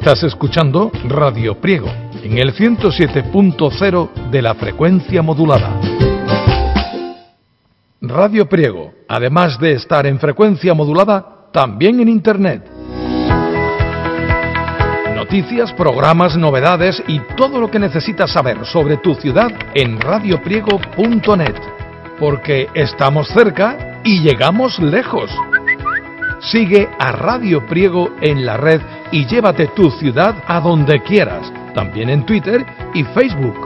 Estás escuchando Radio Priego en el ciento siete punto cero de la frecuencia modulada. Radio Priego, además de estar en frecuencia modulada, también en Internet. Noticias, programas, novedades y todo lo que necesitas saber sobre tu ciudad en radio priego punto net. Porque estamos cerca y llegamos lejos. Sigue a Radio Priego en la red y llévate tu ciudad a donde quieras, también en Twitter y Facebook.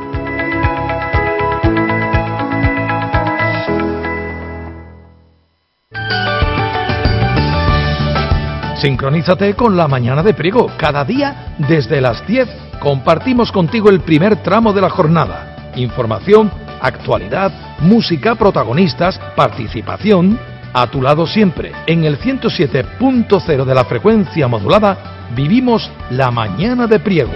Sincronízate con la mañana de Priego. Cada día, desde las diez, compartimos contigo el primer tramo de la jornada. Información, actualidad, música, protagonistas, participación. A tu lado siempre, en el ciento siete punto cero de la frecuencia modulada, vivimos la mañana de Priego.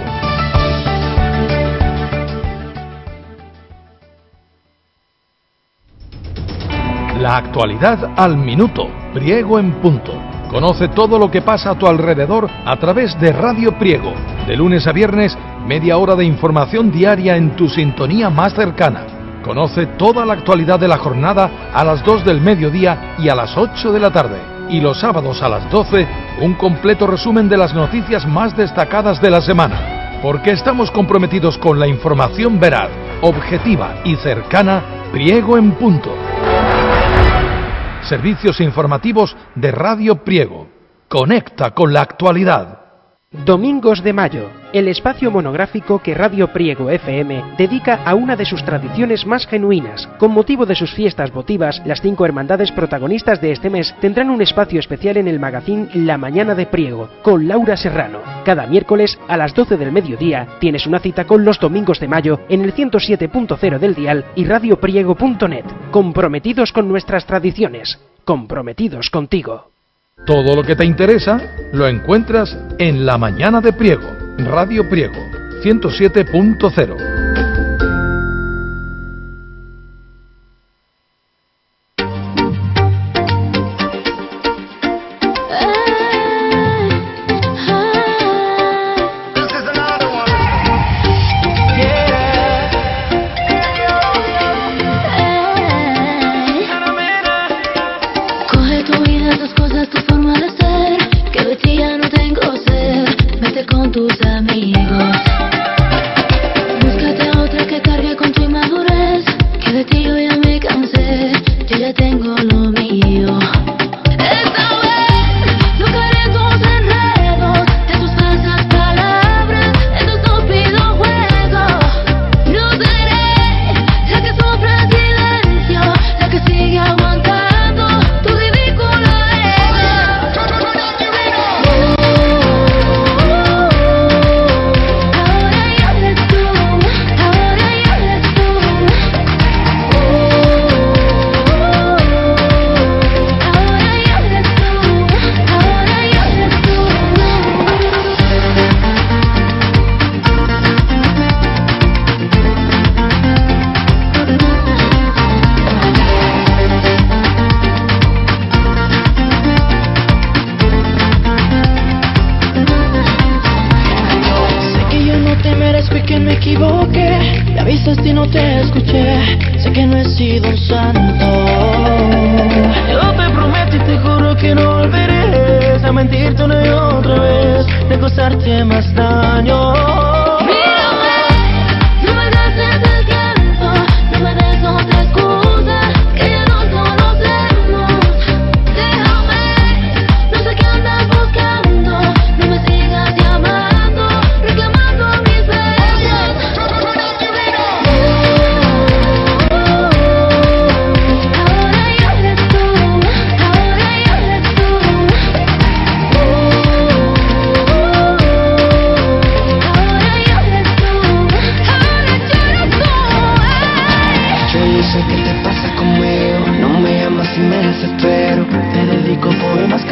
La actualidad al minuto, Priego en punto. Conoce todo lo que pasa a tu alrededor a través de Radio Priego. De lunes a viernes, media hora de información diaria en tu sintonía más cercana. Conoce toda la actualidad de la jornada a las dos del mediodía y a las ocho de la tarde. Y los sábados a las doce, un completo resumen de las noticias más destacadas de la semana. Porque estamos comprometidos con la información veraz, objetiva y cercana, Priego en punto. Servicios informativos de Radio Priego. Conecta con la actualidad. Domingos de Mayo, el espacio monográfico que Radio Priego F M dedica a una de sus tradiciones más genuinas. Con motivo de sus fiestas votivas, las cinco hermandades protagonistas de este mes tendrán un espacio especial en el magazín La Mañana de Priego, con Laura Serrano. Cada miércoles a las doce del mediodía tienes una cita con los Domingos de Mayo en el ciento siete punto cero del dial y radio priego punto net. Comprometidos con nuestras tradiciones, comprometidos contigo. Todo lo que te interesa lo encuentras en La Mañana de Priego, Radio Priego, ciento siete punto cero.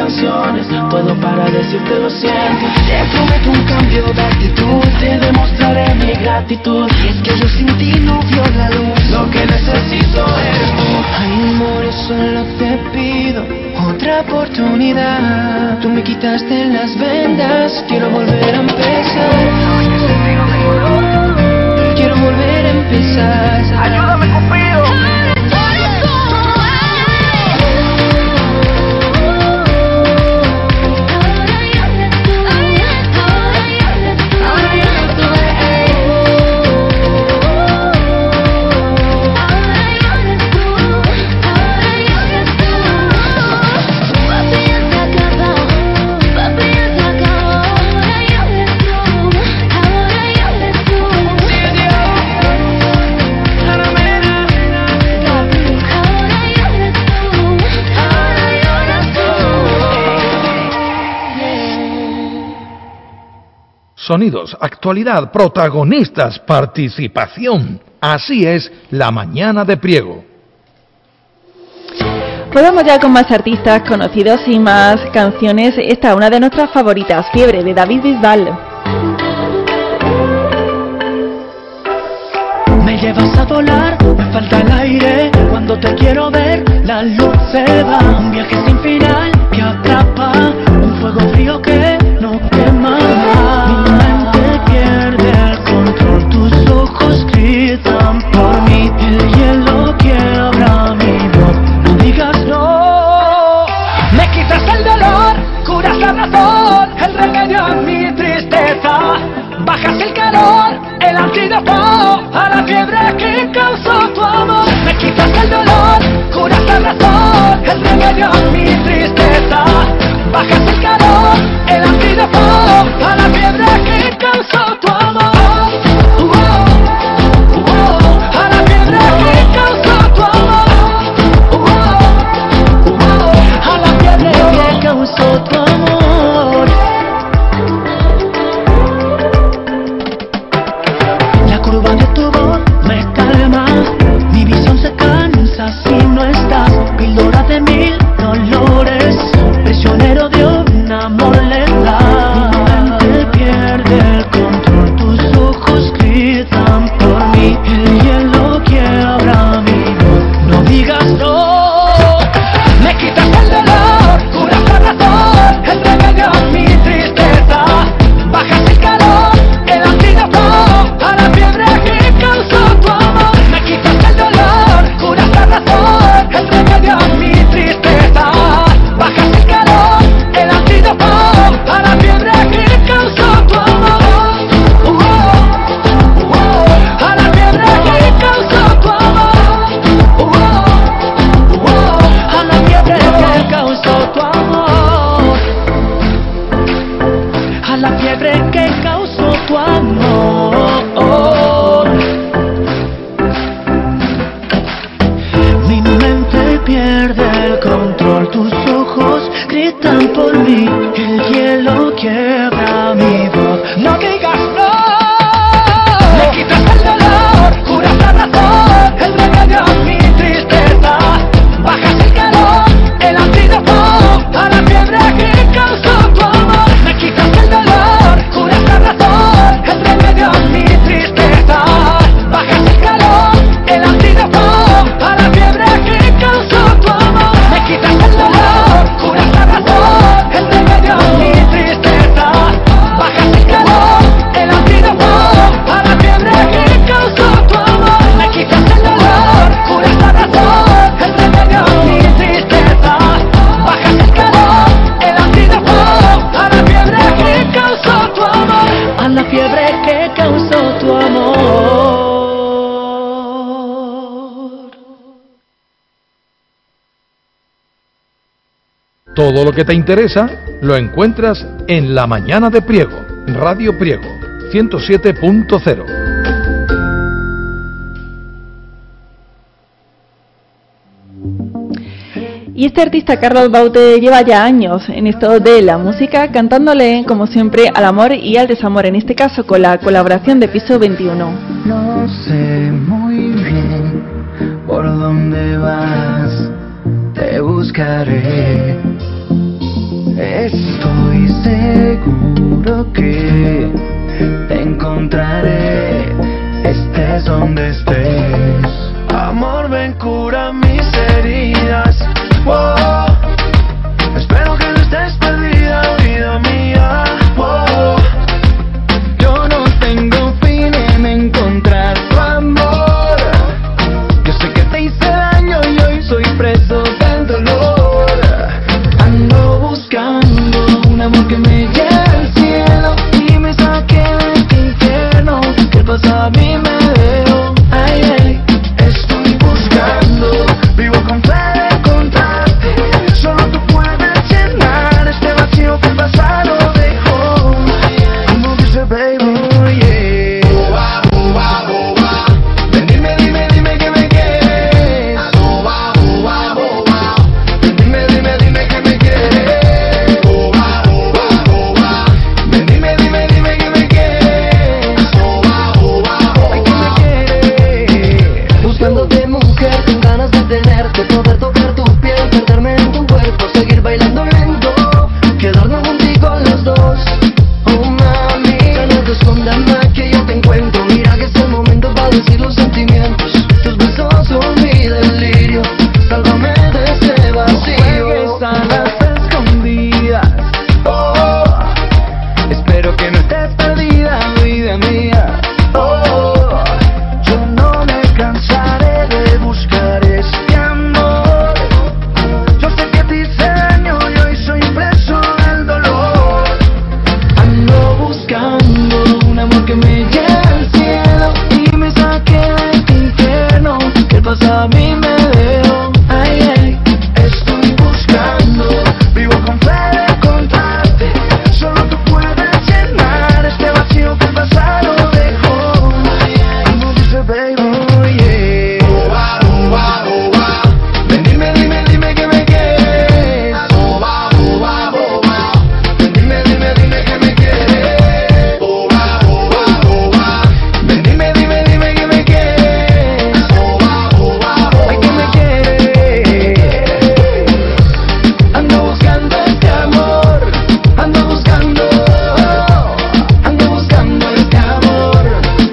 canciones, todo para decirte lo siento. Te prometo un cambio de actitud, te demostraré mi gratitud. Y es que yo sin ti no vio la luz, lo que necesito es tú. Ay, amor, solo te pido otra oportunidad. Tú me quitaste las vendas, quiero volver a empezar. Quiero volver a empezar. Ayúdame, Cupido. Sonidos, actualidad, protagonistas, participación. Así es la mañana de Priego. Pues vamos ya con más artistas conocidos y más canciones. Esta es una de nuestras favoritas, Fiebre, de David Bisbal. Me llevas a volar, me falta el aire. Cuando te quiero ver, la luz se va. Un viaje sin final que atrapa, un fuego frío que no quema más. Mi mente pierde el control, tus ojos gritan por mí. El hielo quiebra mi voz, no digas no. Me quitas el dolor, curas la razón, el remedio a mi tristeza. Bajas el calor, el antídoto a la fiebre que causó tu amor. Me quitas el dolor, curas la razón, el remedio a mi tristeza. Bajas el calor, el antídoto a la fiebre que causó tu amor. Uh, uh, uh, a la fiebre que causó tu amor. Uh, uh, uh, a la fiebre que causó tu amor. La curva de tu voz me calma, mi visión se cansa si no estás. Píldora de mil dolores, prisionero de un amor letal. Mi mente pierde el control, tus ojos gritan por mí. El hielo quiebra mi voz, no digas no. Me quitas el dolor, curas la razón, el remedio a mi tristeza. Bajas el calor, el antídoto a la fiebre que causó tu amor. Me quitas el dolor, curas la razón, el remedio a mi tristeza. Bajas el calor, el antídoto a la fiebre que causó tu amor. Uh, uh, uh, a la fiebre que causó tu amor. Uh, uh, a la fiebre que causó tu amor. A la fiebre que causó tu amor. Mi mente pierde el control, tus ojos gritan por mí. El hielo quiebra mi voz, no digas no. Me quitas el dolor, curas la razón, el remedio a mi tristeza. Bajas el calor, el antídoto a la fiebre que causó tu amor. Me quitas el dolor, curas la razón, el remedio a mi tristeza. Bajas el calor, el antídoto a la fiebre que causó tu amor. Me quitas el dolor, curas la razón, el remedio a mi tristeza. Bajas el calor, el antídoto a la fiebre que causó tu amor. Me quitas el dolor, curas la razón, el remedio a mi tristeza. Bajas el calor, el antídoto a la fiebre que causó tu amor. A la fiebre que causó tu amor. Todo lo que te interesa lo encuentras en La Mañana de Priego, Radio Priego, ciento siete punto cero. Y este artista, Carlos Baute, lleva ya años en esto de la música, cantándole, como siempre, al amor y al desamor, en este caso con la colaboración de Piso veintiuno. No sé muy bien por dónde vas, te buscaré. Estoy seguro que te encontraré, estés donde estés. Amor, ven, cura mis heridas. Oh, espero que no estés perdida, vida mía. Oh, yo no tengo fin en encontrar tu amor. Yo sé que te hice daño y hoy soy preso del dolor. Ando buscando un amor que me lleve al cielo y me saque de este infierno que el pasado a mí me dejó. Ay, ay, estoy buscando, vivo con fe de encontrarte. Solo tú puedes llenar este vacío que el pasado dejó. Como dice baby, oh yeah. Uba, uba, uba. Ven, dime, dime, dime que me quieres. Uba, uba, uba. Ven, dime, dime, dime que me quieres. Uba, uba, uba. Ven, dime, dime, dime que me quieres. Uba, uba, uba. Que me quieres. Buscándote, mujer, con ganas de tenerte, poder tocar tu piel, perderme en tu cuerpo, seguir bailando lento, quedarnos contigo los dos. Oh mami, que no te escondas más que yo te encuentro. Mira que es el momento para decir los sentimientos. Tus besos son mi delirio, sálvame de ese vacío. No juegues a las escondidas. Oh, espero que no estés perdida, vida mía. Oh, yo no me cansaré de buscar este amor. Yo sé que te hice daño y hoy soy preso del dolor. Ando buscando un amor que me lleve al cielo y me saque de este infierno que el pasado a mí me dejó. Ay, ay, estoy buscando, vivo con fe de encontrarte. Solo tú puedes llenar este vacío que el pasado dejó. Como dice baby, oh yeah. Uba, uba, uba. Ven, dime, dime, dime que me quieres. Uba, uba, uba. Ven, dime, dime, dime que me quieres. Uba, uba, uba. Ven, dime, dime, dime que me quieres. Uba, uba, uba. Ay, que me quieres. Ando buscando este amor. Ando buscando. Ando buscando este amor.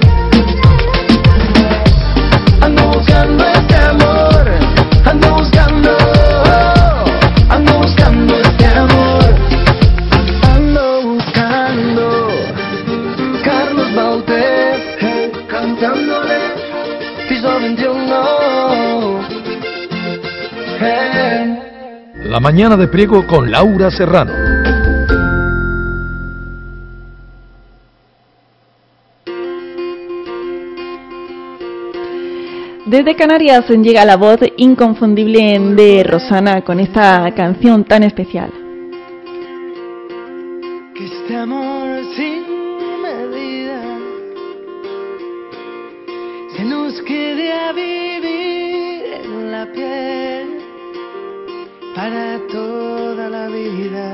Ando buscando este amor. Ando buscando. Ando buscando este amor. Ando buscando. Carlos Baute, cantándole piso veintiuno. Hey. La mañana de Priego con Laura Serrano. Desde Canarias llega la voz inconfundible de Rosana con esta canción tan especial. Que este amor sin medida se nos quede a vivir en la piel para toda la vida,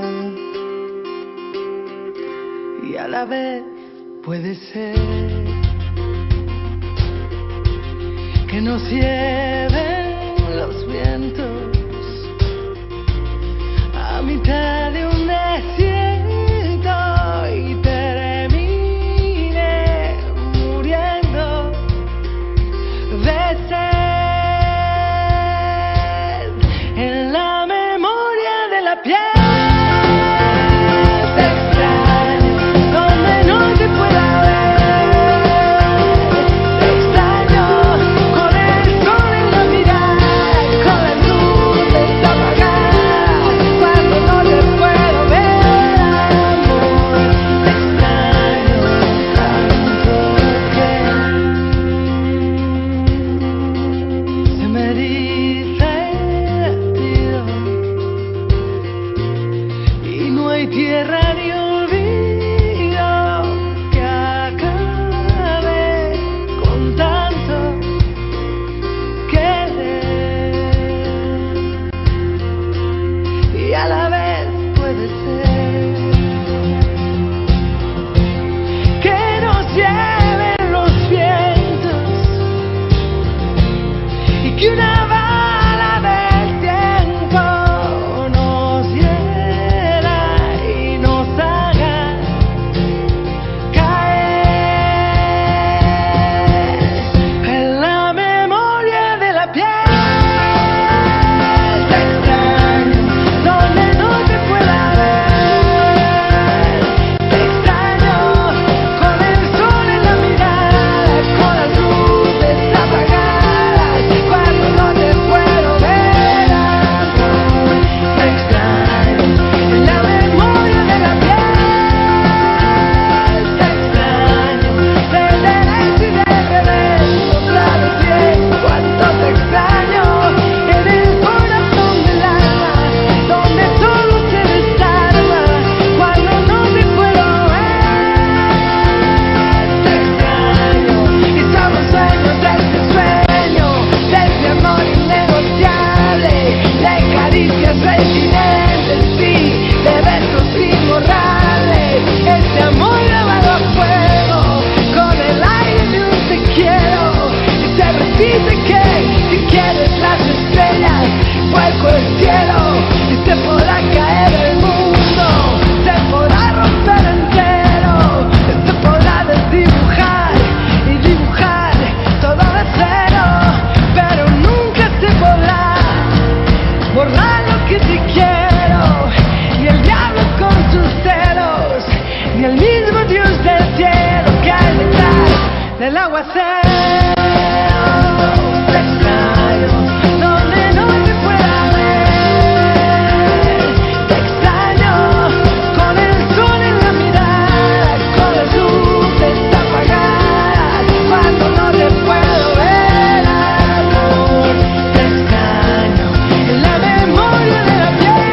y a la vez puede ser que nos lleven los vientos a mitad de un desierto y termine muriendo de sed en la memoria de la piel. Te extraño donde no te pueda ver. Te extraño con el sol en la mirada, con la luz desapagada, cuando no te puedo ver, amor. Te extraño tanto que se me eriza el latido el aguacero. Te extraño donde no te pueda ver. Te extraño con el sol en la mirada, con las luces apagadas, cuando no te puedo ver, amor. Te extraño en la memoria de la piel.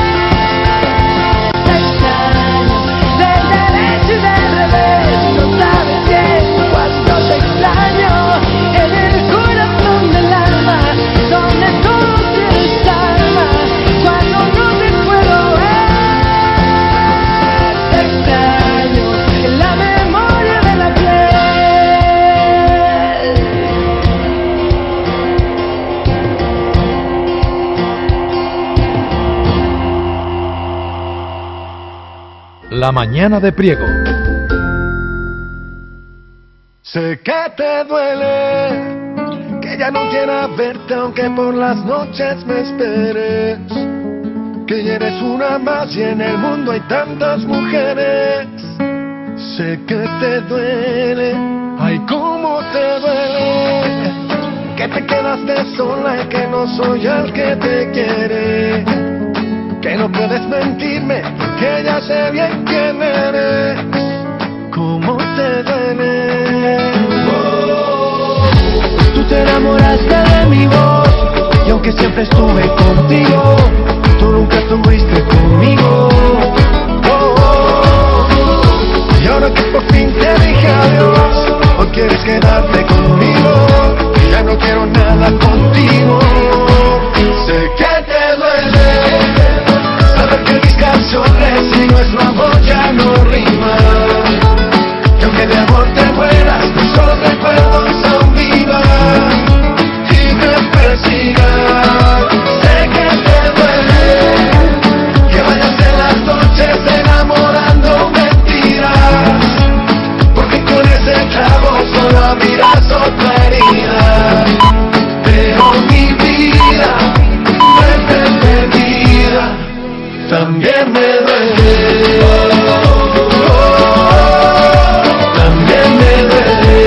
Te extraño del derecho y del revés. No sabes bien cuánto te extraño. En el corazón del alma, donde todo tienes alma, cuando no te puedo ver. Te extraño en la memoria de la piel. La mañana de Priego. Sé que te duele, que ya no quiera verte aunque por las noches me esperes, que ya eres una más y en el mundo hay tantas mujeres. Sé que te duele, ay cómo te duele, que te quedaste sola y que no soy el que te quiere, que no puedes mentirme, que ya sé bien quién eres. ¿Cómo te duele? Oh. Tú te enamoraste de mi voz y aunque siempre estuve contigo, tú nunca estuviste conmigo. Oh, oh. Y ahora que por fin te dije adiós, hoy quieres quedarte conmigo, ya no quiero nada contigo. Sé que te duele saber que mis canciones y nuestro amor ya no riman, que aunque de amor te mueras, solo recuerdos aún vivan y te persigan. Sé que te duele que vayas en las noches enamorando mentiras, porque con ese clavo solo abrirás otra herida. Pero mi vida no estés perdida, también me duele. También me duele.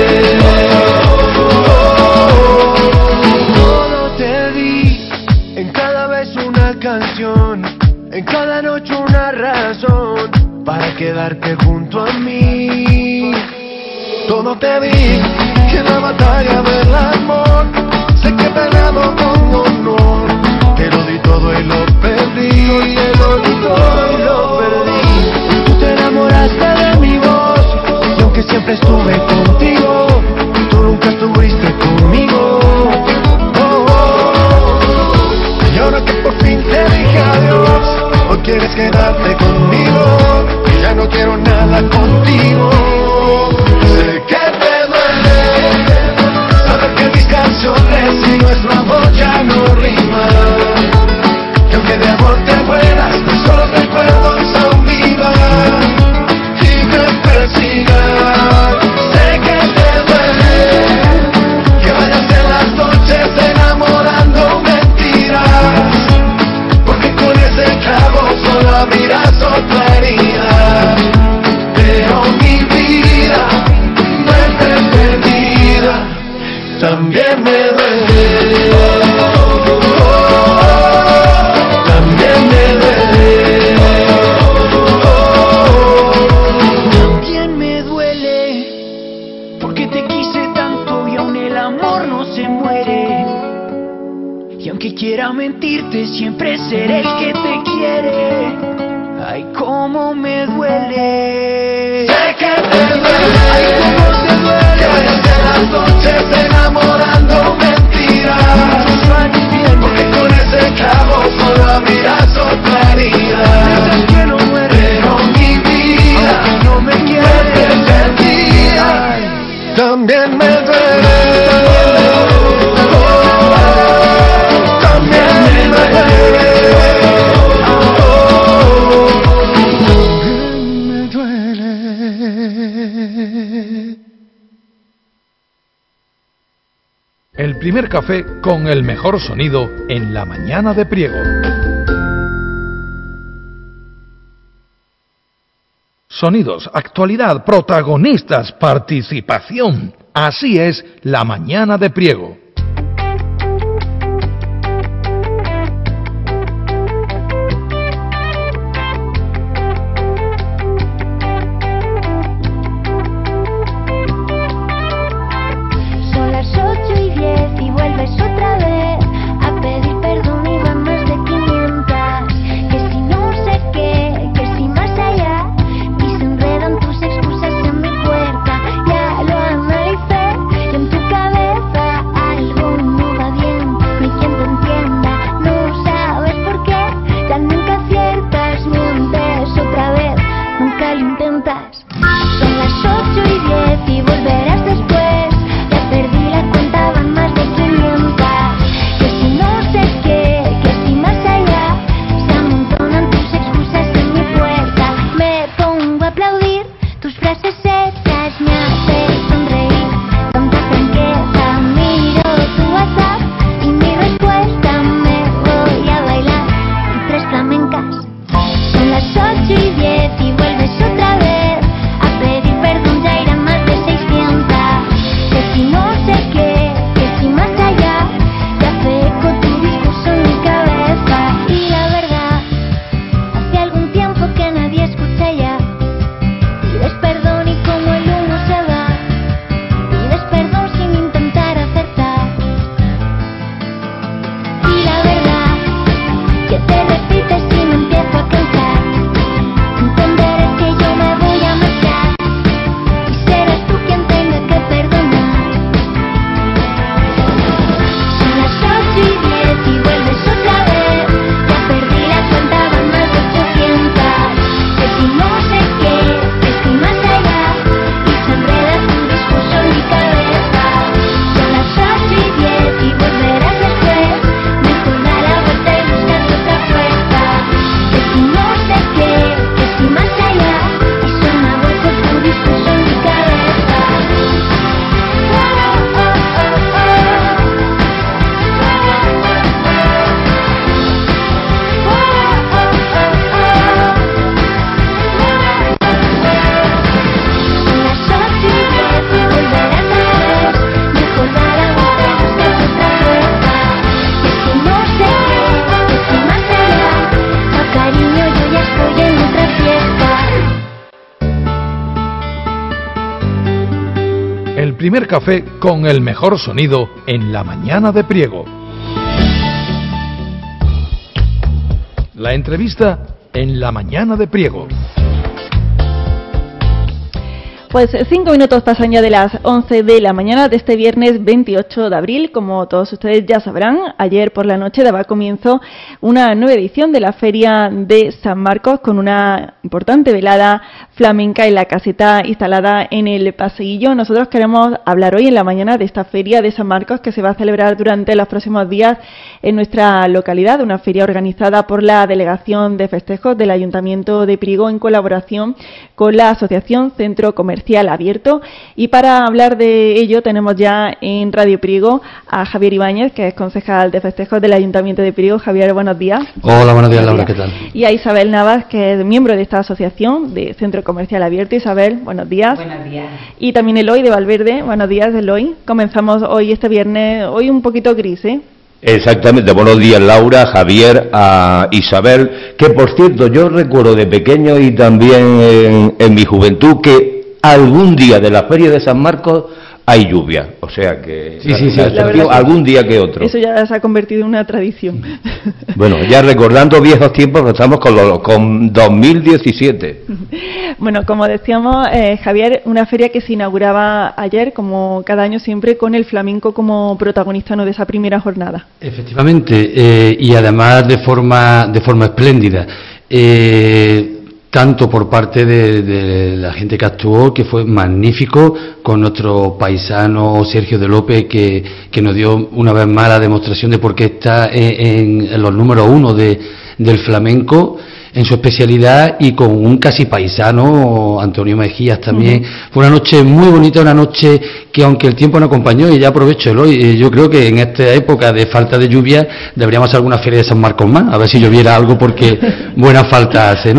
Todo te di, en cada vez una canción, en cada noche una razón para quedarte junto a mí. Todo te di, que en la batalla del amor sé que he peleado con honor, que lo di todo y lo perdí, que lo di todo y lo perdí. Tú te enamoraste de mi voz y aunque siempre estuve contigo, tú nunca estuviste conmigo. Oh, oh. Y ahora que por fin te dije adiós, hoy quieres quedarte conmigo, y ya no quiero nada contigo. Sé que te duele saber que mis canciones y nuestro amor ya no riman, que aunque de amor te mueras, solo recuerdos aún vivan y te persigan. Sé que te duele que vayas en las noches enamorando mentiras, porque con ese clavo solo abrirás otra herida. Pero mi vida no estés perdida, también me duele. También me duele. También me duele, porque te quise tanto y aún el amor no se muere. Y aunque quiera mentirte, siempre seré el que te quiere. Ay, cómo me duele. Sé que te duele. Ay, cómo te duele que vayas en las noches enamorando mentiras, porque con ese clavo solo abrirás otra herida. Que no muere, pero mi vida no me quiere perdida, también me duele. También me duele. Me duele. El primer café con el mejor sonido en la mañana de Priego. Sonidos, actualidad, protagonistas, participación. Así es La Mañana de Priego. Son las ocho y diez y vuelves otra vez a pedir perdón y van más de quinientas. Que si no sé qué, que si más allá, y se enredan tus excusas en mi puerta. Ya lo analicé y en tu cabeza algo no va bien, no hay quien te entienda, no sabes por qué, ya nunca aciertas, mientes otra vez, nunca lo intentas. Son las ocho y diez y volverás después, ya perdí la cuenta, van más de quinientas. Que si no sé qué, que si más allá, se amontonan tus excusas en mi puerta. Me pongo a aplaudir tus frases hechas, me hace sonreír, tanta franqueza. Miro tu WhatsApp y mi respuesta, me voy a bailar en tres flamencas. Son las ocho y diez y vuelves otra vez a pedir perdón, ya irán más de seiscientas. Que si no sé qué, que si más allá, ya hace eco tu discurso en mi cabeza. Y la verdad, hace algún tiempo que nadie escucha ya. Pides perdón y como el humo se va, pides perdón sin intentar acertar. Y la verdad, que te repites y me empiezo a cansar. Entenderé que yo me voy a marchar y serás tú quien tenga que perdonar. Son las ocho y diez y vuelves otra vez, ya perdí la cuenta, van más de ochocientas. Que si no sé qué, que si más allá, y se enreda tu discurso en mi cabeza. Son las ocho y diez y volverás después, mejor da la vuelta y buscarte otra puerta. Que si no sé qué, que si más allá, y suena hueco tu discurso en mi cabeza. Oh, oh, oh, oh. Son las ocho y diez y volverás después, mejor da la vuelta y buscarte otra puerta. Que si no sé qué, que si más allá, no cariño, yo ya estoy en otra fiesta. El primer café con el mejor sonido en La Mañana de Priego. La entrevista en La Mañana de Priego. Pues cinco minutos pasan ya de las once de la mañana de este viernes veintiocho de abril. Como todos ustedes ya sabrán, ayer por la noche daba comienzo una nueva edición de la Feria de San Marcos con una importante velada flamenca en la caseta instalada en el paseillo. Nosotros queremos hablar hoy en la mañana de esta Feria de San Marcos que se va a celebrar durante los próximos días en nuestra localidad, una feria organizada por la Delegación de Festejos del Ayuntamiento de Priego en colaboración con la Asociación Centro Comercial Abierto. Y para hablar de ello tenemos ya en Radio Priego a Javier Ibáñez, que es concejal de Festejos del Ayuntamiento de Priego. Javier, buenos días. Hola, buenos días, Laura, ¿qué tal? Y a Isabel Navas, que es miembro de esta asociación de Centro Comercial Abierto. Isabel, buenos días. Buenos días. Y también Eloy de Valverde. Buenos días, Eloy. Comenzamos hoy este viernes, hoy un poquito gris, ¿eh? Exactamente, buenos días Laura, Javier, a Isabel, que por cierto yo recuerdo de pequeño y también en, en mi juventud que algún día de la Feria de San Marcos hay lluvia, o sea que sí, sí, sí, algún día que otro. Eso ya se ha convertido en una tradición. Bueno, ya recordando viejos tiempos, estamos con, lo, con dos mil diecisiete. Bueno, como decíamos, eh, Javier, una feria que se inauguraba ayer, como cada año siempre, con el flamenco como protagonista, ¿no?, de esa primera jornada. Efectivamente, eh, y además de forma, de forma espléndida. Eh, tanto por parte de, de la gente que actuó, que fue magnífico, con nuestro paisano Sergio de López, que, que nos dio una vez más la demostración de por qué está en, en los números uno de, del flamenco, en su especialidad, y con un casi paisano, Antonio Mejías también. Uh-huh. Fue una noche muy bonita, una noche que aunque el tiempo no acompañó, y ya aprovecho el hoy, yo creo que en esta época de falta de lluvia deberíamos hacer alguna feria de San Marcos más, a ver si lloviera algo, porque buena falta hace, ¿no?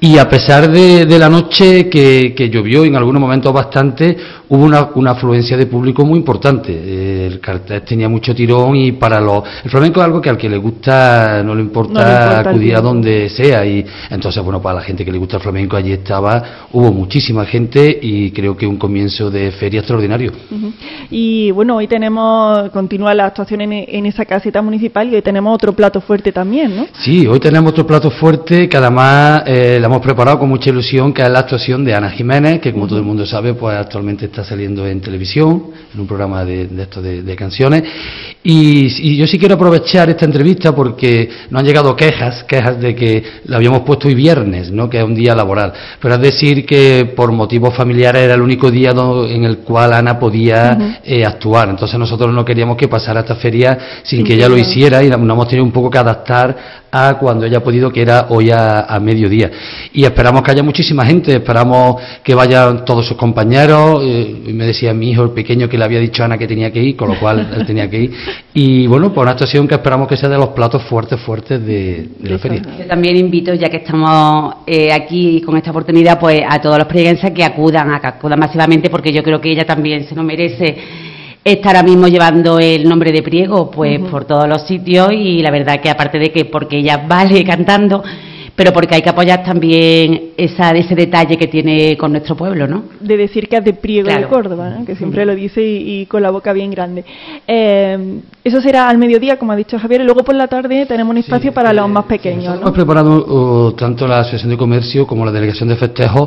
Y a pesar de, de la noche que, que llovió en algunos momentos bastante, hubo una, una afluencia de público muy importante. Eh, el cartel tenía mucho tirón y para los... El flamenco es algo que al que le gusta no le importa, no le importa acudir a donde sea. Y entonces, bueno, para la gente que le gusta el flamenco, allí estaba, hubo muchísima gente y creo que un comienzo de feria extraordinario. Uh-huh. Y bueno, hoy tenemos, continúa la actuación en, en esa caseta municipal y hoy tenemos otro plato fuerte también, ¿no? Sí, hoy tenemos otro plato fuerte que además eh, la hemos preparado con mucha ilusión, que es la actuación de Ana Jiménez, que como todo el mundo sabe, pues actualmente está saliendo en televisión, en un programa de, de esto de, de canciones. Y, y yo sí quiero aprovechar esta entrevista porque nos han llegado quejas, quejas de que la habíamos puesto hoy viernes, ¿no?, que es un día laboral. Pero es decir que por motivos familiares era el único día do, en el cual Ana podía uh-huh. eh, actuar. Entonces nosotros no queríamos que pasara esta feria sin sí, que ella lo hiciera y nos hemos tenido un poco que adaptar a cuando ella ha podido, que era hoy a, a mediodía. Y esperamos que haya muchísima gente, esperamos que vayan todos sus compañeros. Eh, me decía mi hijo, el pequeño, que le había dicho a Ana que tenía que ir, con lo cual él tenía que ir. Y bueno, pues una actuación que esperamos que sea de los platos fuertes, fuertes de, de la feria. Yo también invito, ya que estamos eh, aquí con esta oportunidad, pues a todos los prieguenses que acudan, a que acudan masivamente, porque yo creo que ella también se lo merece. Está ahora mismo llevando el nombre de Priego pues uh-huh. por todos los sitios, y la verdad que aparte de que porque ella vale cantando, pero porque hay que apoyar también esa, ese detalle que tiene con nuestro pueblo, ¿no? De decir que es de Priego claro. de Córdoba, ¿no? Que siempre uh-huh. lo dice y, y con la boca bien grande. Eh, eso será al mediodía, como ha dicho Javier, y luego por la tarde tenemos un espacio sí, para eh, los más pequeños, sí, ¿no? Hemos preparado uh, tanto la Asociación de Comercio como la Delegación de Festejos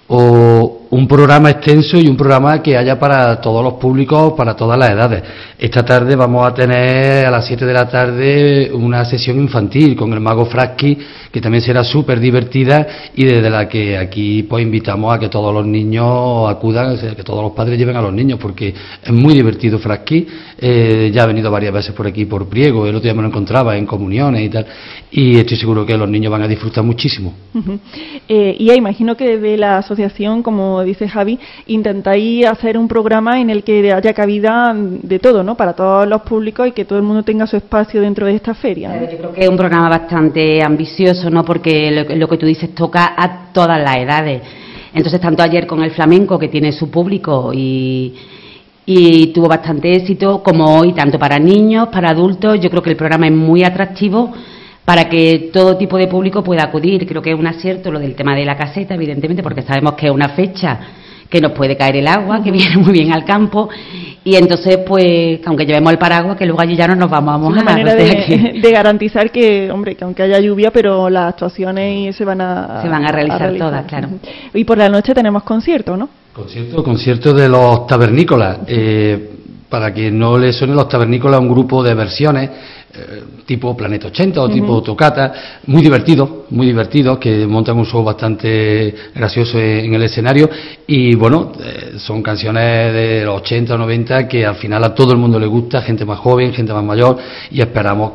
o un programa extenso y un programa que haya para todos los públicos, para todas las edades. Esta tarde vamos a tener a las siete de la tarde una sesión infantil con el mago Fraschi, que también será súper divertida y desde la que aquí pues invitamos a que todos los niños acudan, o sea, que todos los padres lleven a los niños, porque es muy divertido Fraschi. Eh, ya ha venido varias veces por aquí por Priego, el otro día me lo encontraba en comuniones y tal, y estoy seguro que los niños van a disfrutar muchísimo. Uh-huh. eh, y ya imagino que desde la asociación, como dice Javi, intentáis hacer un programa en el que haya cabida de todo, ¿no?, para todos los públicos y que todo el mundo tenga su espacio dentro de esta feria, ¿no? Yo creo que es un programa bastante ambicioso, ¿no?, porque lo, lo que tú dices toca a todas las edades. Entonces, tanto ayer con el flamenco, que tiene su público y, y tuvo bastante éxito, como hoy, tanto para niños, para adultos, yo creo que el programa es muy atractivo para que todo tipo de público pueda acudir. Creo que es un acierto lo del tema de la caseta, evidentemente, porque sabemos que es una fecha que nos puede caer el agua, que viene muy bien al campo, y entonces, pues, aunque llevemos el paraguas, que luego allí ya no nos vamos a mojar. Es una manera de, que... de garantizar que, hombre, que aunque haya lluvia, pero las actuaciones se van a... Se van a realizar, a realizar. todas, claro. Y por la noche tenemos concierto, ¿no? Concierto, concierto de los tabernícolas. Eh, para que no le suene, los tabernícolas, un grupo de versiones eh, tipo Planeta ochenta o uh-huh. tipo Tocata, muy divertido, muy divertidos, que montan un show bastante gracioso en el escenario. Y bueno, eh, son canciones de los ochenta o noventa que al final a todo el mundo le gusta, gente más joven, gente más mayor, y esperamos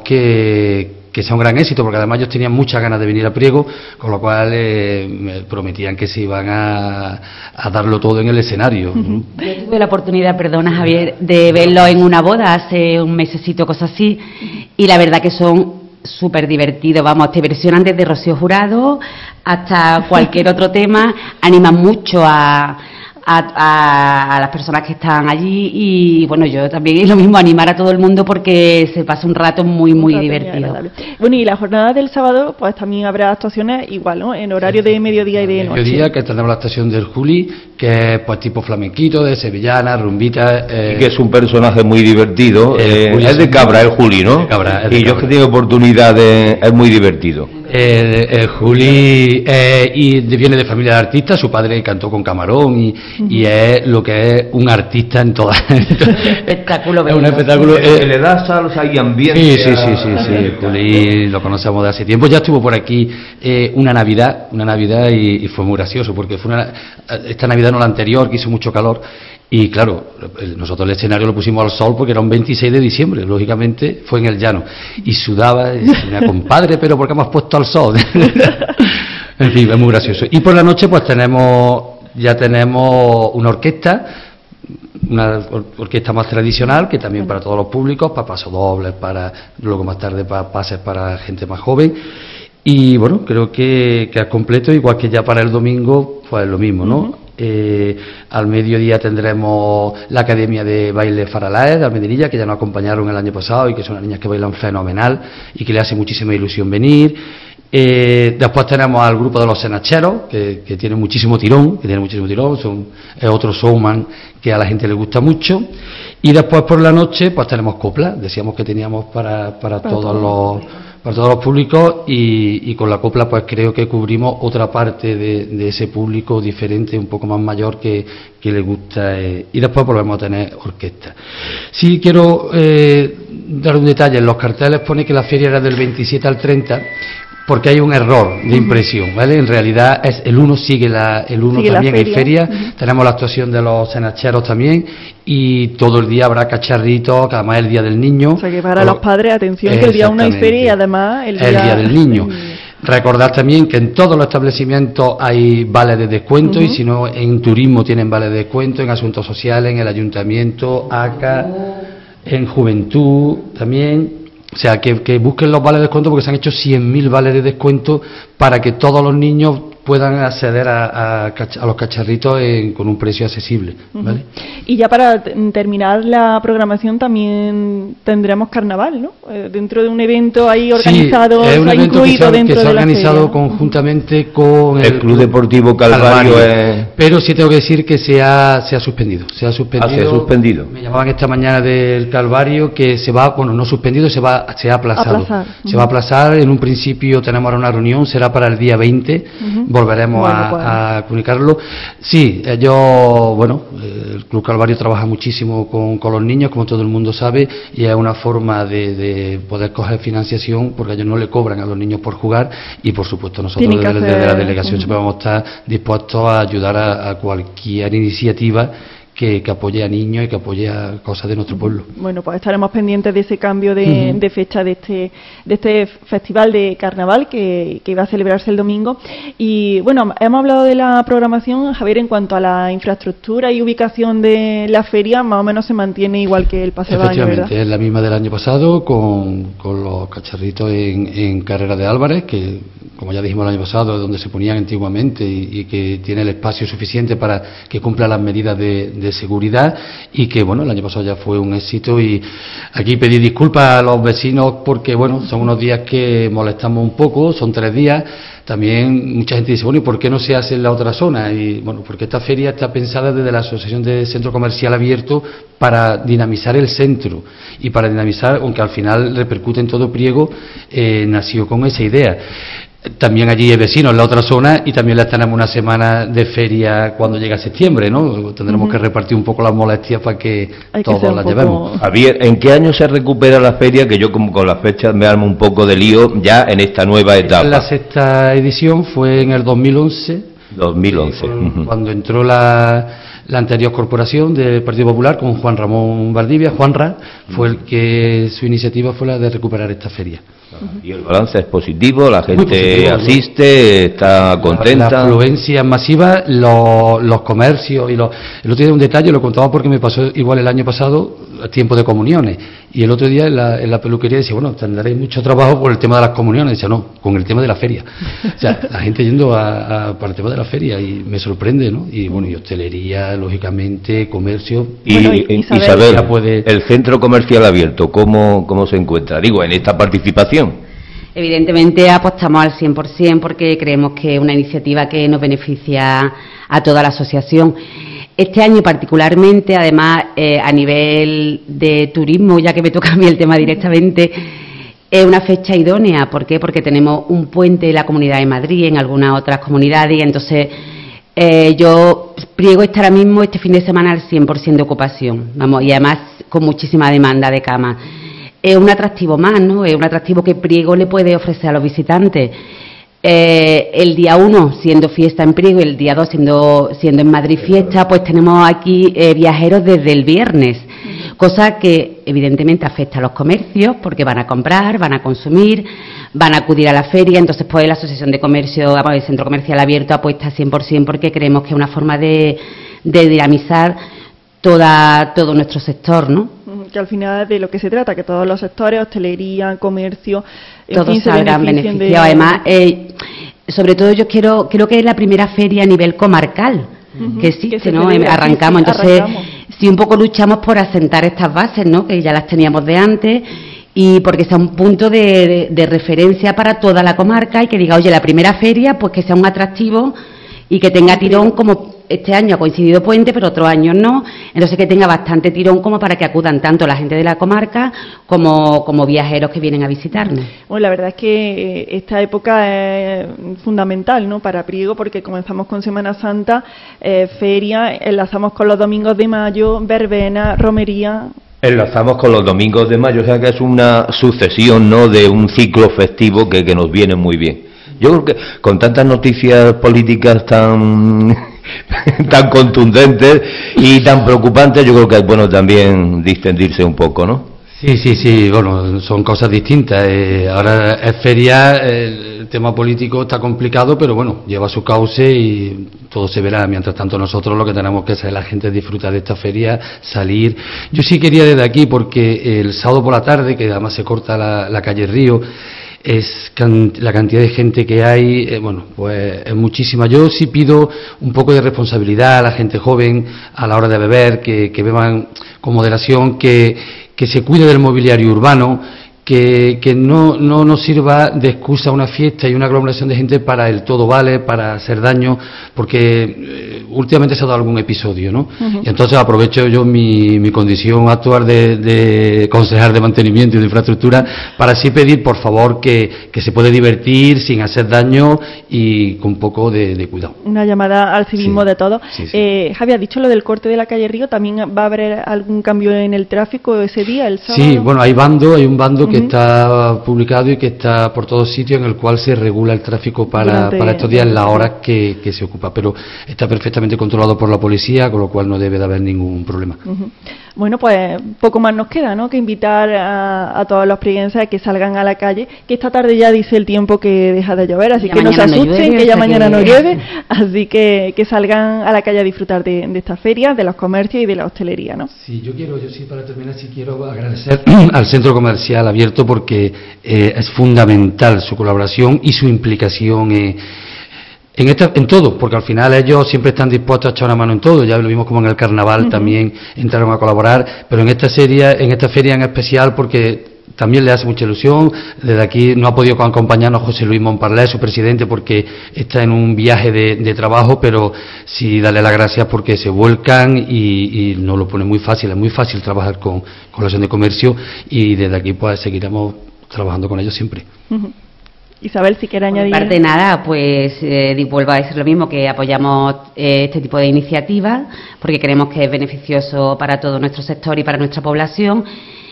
que que sea un gran éxito, porque además ellos tenían muchas ganas de venir a Priego, con lo cual eh, me prometían que se iban a, a darlo todo en el escenario. Uh-huh. Yo tuve la oportunidad, perdona Javier, de verlo en una boda hace un mesecito, cosas así, y la verdad que son súper divertidos, vamos, te versionan desde Rocío Jurado hasta cualquier otro tema, animan mucho a... A, a, a las personas que están allí, y bueno, yo también lo mismo, animar a todo el mundo porque se pasa un rato muy muy rato divertido. Muy bueno, y la jornada del sábado pues también habrá actuaciones igual, ¿no?, en horario de mediodía y de noche. Mediodía, que tenemos la estación del Juli, que es pues tipo flamenquito, de sevillana, rumbita, eh, y que es un personaje muy divertido. Eh, es de Cabra el Juli, ¿no? De Cabra, de y yo que tengo oportunidad de... es muy divertido. Eh, el Juli eh, y viene de familia de artistas, su padre cantó con Camarón y, uh-huh. y es lo que es un artista en todas. espectáculo, es un espectáculo. Eh, le da salsa y ambiente. Sí, sí, sí, sí, sí, sí. Juli lo conocemos de hace tiempo. Ya estuvo por aquí eh, una Navidad, una Navidad y, y fue muy gracioso porque fue una, esta Navidad no la anterior, que hizo mucho calor. Y claro, nosotros el escenario lo pusimos al sol porque era un veintiséis de diciembre, lógicamente fue en el llano. Y sudaba, y decía, compadre, pero ¿por qué hemos puesto al sol? En fin, es muy gracioso. Y por la noche pues tenemos, ya tenemos una orquesta, una or- orquesta más tradicional, que también para todos los públicos, para pasodobles, para luego más tarde para pases para gente más joven. Y bueno, creo que, que al completo, igual que ya para el domingo, pues lo mismo, ¿no? Uh-huh. Eh, al mediodía tendremos la Academia de Baile Faralaes de Almedinilla, que ya nos acompañaron el año pasado y que son las niñas que bailan fenomenal y que le hace muchísima ilusión venir. Eh, después tenemos al grupo de los Senacheros, que, que tiene muchísimo tirón, que tiene muchísimo tirón, son, es otro showman que a la gente le gusta mucho. Y después por la noche pues tenemos copla, decíamos que teníamos para, para, para todos los para todos los públicos y, y con la copla pues creo que cubrimos otra parte de, de ese público diferente, un poco más mayor que, que le gusta, eh, y después volvemos a tener orquesta. Sí quiero eh, dar un detalle, en los carteles pone que la feria era del veintisiete al treinta, porque hay un error de impresión, ¿vale? En realidad es el uno sigue la el uno sigue también, hay feria, uh-huh. Tenemos la actuación de los Senacheros también y todo el día habrá cacharritos, que además es el Día del Niño. O sea que para los padres, atención, que el día uno hay feria y además el día, el día del Niño. Recordad también que en todos los establecimientos hay vales de descuento, uh-huh. Y si no, en turismo tienen vales de descuento, en asuntos sociales, en el ayuntamiento, A C A, en juventud también. O sea, que, que busquen los vales de descuento porque se han hecho cien mil vales de descuento para que todos los niños puedan acceder a, a, a los cacharritos en, con un precio accesible, ¿vale? Uh-huh. Y ya para t- terminar la programación también tendremos carnaval, ¿no? Eh, dentro de un evento ahí organizado, sí, es un se ha evento incluido que se ha, dentro que se ha de la organizado feria. conjuntamente con el, el Club Deportivo Calvario, Calvario. Es... pero sí tengo que decir que se ha, se ha suspendido, se ha suspendido. Ah, se ha suspendido. Me llamaban esta mañana del Calvario que se va, bueno, no suspendido, se va, se ha aplazado. Aplazar. Se uh-huh. va a aplazar. En un principio tenemos ahora una reunión, será para el día veinte, uh-huh. Volveremos Bueno, a, pues. a comunicarlo. Sí, ellos, bueno, el Club Calvario trabaja muchísimo con, con los niños, como todo el mundo sabe, y es una forma de, de poder coger financiación, porque ellos no le cobran a los niños por jugar, y por supuesto nosotros desde, desde la delegación uh-huh. siempre vamos a estar dispuestos a ayudar a, a cualquier iniciativa Que, que apoye a niños y que apoye a cosas de nuestro pueblo. Bueno, pues estaremos pendientes de ese cambio de, uh-huh. de fecha de este de este festival de carnaval que, que va a celebrarse el domingo. Y bueno, hemos hablado de la programación, Javier, en cuanto a la infraestructura y ubicación de la feria, más o menos se mantiene igual que el pasado año, ¿verdad? Efectivamente, es la misma del año pasado, con, con los cacharritos en, en Carrera de Álvarez, que como ya dijimos el año pasado, es donde se ponían antiguamente y, y que tiene el espacio suficiente para que cumpla las medidas de, de seguridad y que, bueno, el año pasado ya fue un éxito. Y aquí pedir disculpas a los vecinos porque, bueno, son unos días que molestamos un poco, son tres días. También mucha gente dice, bueno, ¿y por qué no se hace en la otra zona? Y bueno, porque esta feria está pensada desde la Asociación de Centro Comercial Abierto para dinamizar el centro y para dinamizar, aunque al final repercute en todo Priego, eh, nació con esa idea. También allí hay vecinos en la otra zona y también les tenemos una semana de feria cuando llega septiembre, ¿no? Tendremos uh-huh. que repartir un poco las molestias para que hay todos que las poco... llevemos. Javier, ¿en qué año se recupera la feria? Que yo como con las fechas me armo un poco de lío ya en esta nueva etapa. La sexta edición fue en el dos mil once. dos mil once. Eh, uh-huh. Cuando entró la, la anterior corporación del Partido Popular con Juan Ramón Valdivia, Juanra, fue el que su iniciativa fue la de recuperar esta feria. Y el balance es positivo, la gente positivo, asiste, está contenta. La afluencia es masiva, los, los comercios y los... El otro día un detalle, lo contaba porque me pasó igual el año pasado, tiempo de comuniones, y el otro día en la, en la peluquería decía, bueno, tendréis mucho trabajo por el tema de las comuniones. Decía, no, con el tema de la feria. O sea, la gente yendo a, a, para el tema de la feria, y me sorprende, ¿no? Y bueno, y hostelería, lógicamente, comercio. Y, bueno, y Isabel, Isabel puede... el centro comercial abierto, ¿cómo, cómo se encuentra? Digo, en esta participación. Evidentemente apostamos al cien por ciento porque creemos que es una iniciativa que nos beneficia a toda la asociación. Este año particularmente, además, eh, a nivel de turismo, ya que me toca a mí el tema directamente, es una fecha idónea. ¿Por qué? Porque tenemos un puente en la Comunidad de Madrid, en algunas otras comunidades, y entonces eh, yo Priego está ahora mismo este fin de semana al cien por ciento de ocupación, vamos, y además con muchísima demanda de camas. Es un atractivo más, ¿no? Es un atractivo que Priego le puede ofrecer a los visitantes. Eh, el día uno siendo fiesta en Priego y el día dos siendo, siendo en Madrid fiesta, pues tenemos aquí eh, viajeros desde el viernes, cosa que evidentemente afecta a los comercios porque van a comprar, van a consumir, van a acudir a la feria. Entonces pues la Asociación de Comercio, el Centro Comercial Abierto apuesta cien por ciento porque creemos que es una forma de, de dinamizar toda, todo nuestro sector, ¿no? que al final de lo que se trata, que todos los sectores, hostelería, comercio, en todos fin, se salgan beneficien beneficiados. de... Además, eh, sobre todo yo quiero, creo que es la primera feria a nivel comarcal Ujú, que existe, que se ¿no? celebra, Arrancamos, sí, sí, entonces arrancamos. sí un poco luchamos por asentar estas bases, ¿no? Que ya las teníamos de antes, y porque sea un punto de, de, de referencia para toda la comarca y que diga, oye, la primera feria, pues que sea un atractivo y que tenga tirón, como este año ha coincidido puente, pero otros años no, entonces que tenga bastante tirón como para que acudan tanto la gente de la comarca como, como viajeros que vienen a visitarnos. Bueno, la verdad es que eh, esta época es fundamental, ¿no?, para Priego, porque comenzamos con Semana Santa, eh, feria, enlazamos con los domingos de mayo, verbena, romería. Enlazamos con los domingos de mayo, o sea que es una sucesión, ¿no?, de un ciclo festivo que, que nos viene muy bien. Yo creo que con tantas noticias políticas tan tan contundentes y tan preocupantes, yo creo que es bueno también distendirse un poco, ¿no? Sí, sí, sí, bueno, son cosas distintas. Eh, ahora es feria, eh, el tema político está complicado, pero bueno, lleva su cauce y todo se verá. Mientras tanto, nosotros lo que tenemos que hacer, la gente disfrutar de esta feria, salir. Yo sí quería desde aquí, porque el sábado por la tarde, que además se corta la, la calle Río, es can, la cantidad de gente que hay, eh, bueno, pues es muchísima. Yo sí pido un poco de responsabilidad a la gente joven a la hora de beber, que, que beban con moderación, que, que se cuide del mobiliario urbano, que, que no, no nos sirva de excusa una fiesta y una aglomeración de gente para el todo vale, para hacer daño, porque eh, últimamente se ha dado algún episodio, ¿no? Uh-huh. Y entonces aprovecho yo mi, mi condición actual de, de concejal de mantenimiento y de infraestructura para así pedir, por favor, que, que se puede divertir sin hacer daño y con un poco de, de cuidado. Una llamada al civismo Sí, de todo. sí, sí. Eh, Javier, ha dicho lo del corte de la calle Río, ¿también va a haber algún cambio en el tráfico ese día, el sábado? Sí, bueno, hay bando, hay un bando que Uh-huh. está publicado y que está por todos sitios, en el cual se regula el tráfico para, Durante- para estos días, en las horas que, que se ocupa, pero está perfectamente controlado por la policía, con lo cual no debe de haber ningún problema. Uh-huh. Bueno, pues poco más nos queda, ¿no?, que invitar a, a todos los prieguenses a que salgan a la calle, que esta tarde ya dice el tiempo que deja de llover, así Ya que no se mañana no asusten, llueve, que ya o sea mañana que- no llueve, así que que salgan a la calle a disfrutar de, de esta feria, de los comercios y de la hostelería, ¿no? Sí, yo quiero, yo sí, para terminar, sí quiero agradecer al Centro Comercial Abierto, porque eh, es fundamental su colaboración y su implicación eh, en esta, en todo, porque al final ellos siempre están dispuestos a echar una mano en todo. Ya lo vimos como en el carnaval. Uh-huh. También entraron a colaborar, pero en esta serie, en esta feria en especial, porque también le hace mucha ilusión. Desde aquí no ha podido acompañarnos José Luis Montparlé, su presidente, porque está en un viaje de, de trabajo, pero sí darle las gracias porque se vuelcan y, y nos lo pone muy fácil. Es muy fácil trabajar con, con la Asociación de Comercio, y desde aquí pues seguiremos trabajando con ellos siempre. Uh-huh. Isabel, si quiere añadir. Por parte nada, pues eh, vuelvo a decir lo mismo, que apoyamos eh, este tipo de iniciativas porque creemos que es beneficioso para todo nuestro sector y para nuestra población.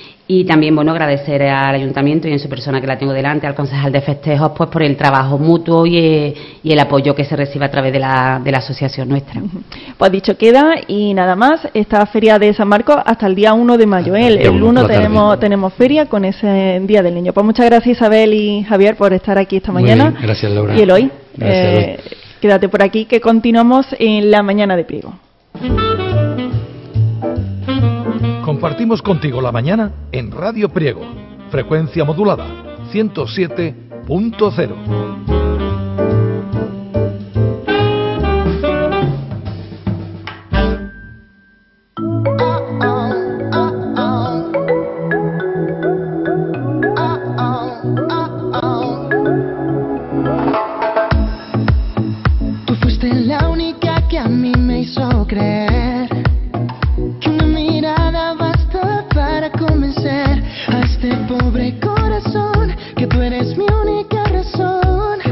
Y también, bueno, agradecer al ayuntamiento y en su persona, que la tengo delante, al concejal de festejos, pues por el trabajo mutuo y, eh, y el apoyo que se recibe a través de la, de la asociación nuestra. Pues dicho queda, y nada más, esta feria de San Marcos hasta el día uno de mayo. ¿eh? El, el uno tenemos, tenemos feria con ese Día del Niño. Pues muchas gracias, Isabel y Javier, por estar aquí esta Muy mañana. bien, gracias, Laura. Y Eloy, Gracias, eh, Eloy. quédate por aquí, que continuamos en la mañana de Priego. Compartimos contigo la mañana en Radio Priego, frecuencia modulada ciento siete punto cero. Tú fuiste la única que a mí me hizo creer que una mirada basta para convencer a este pobre corazón que tú eres mi única razón.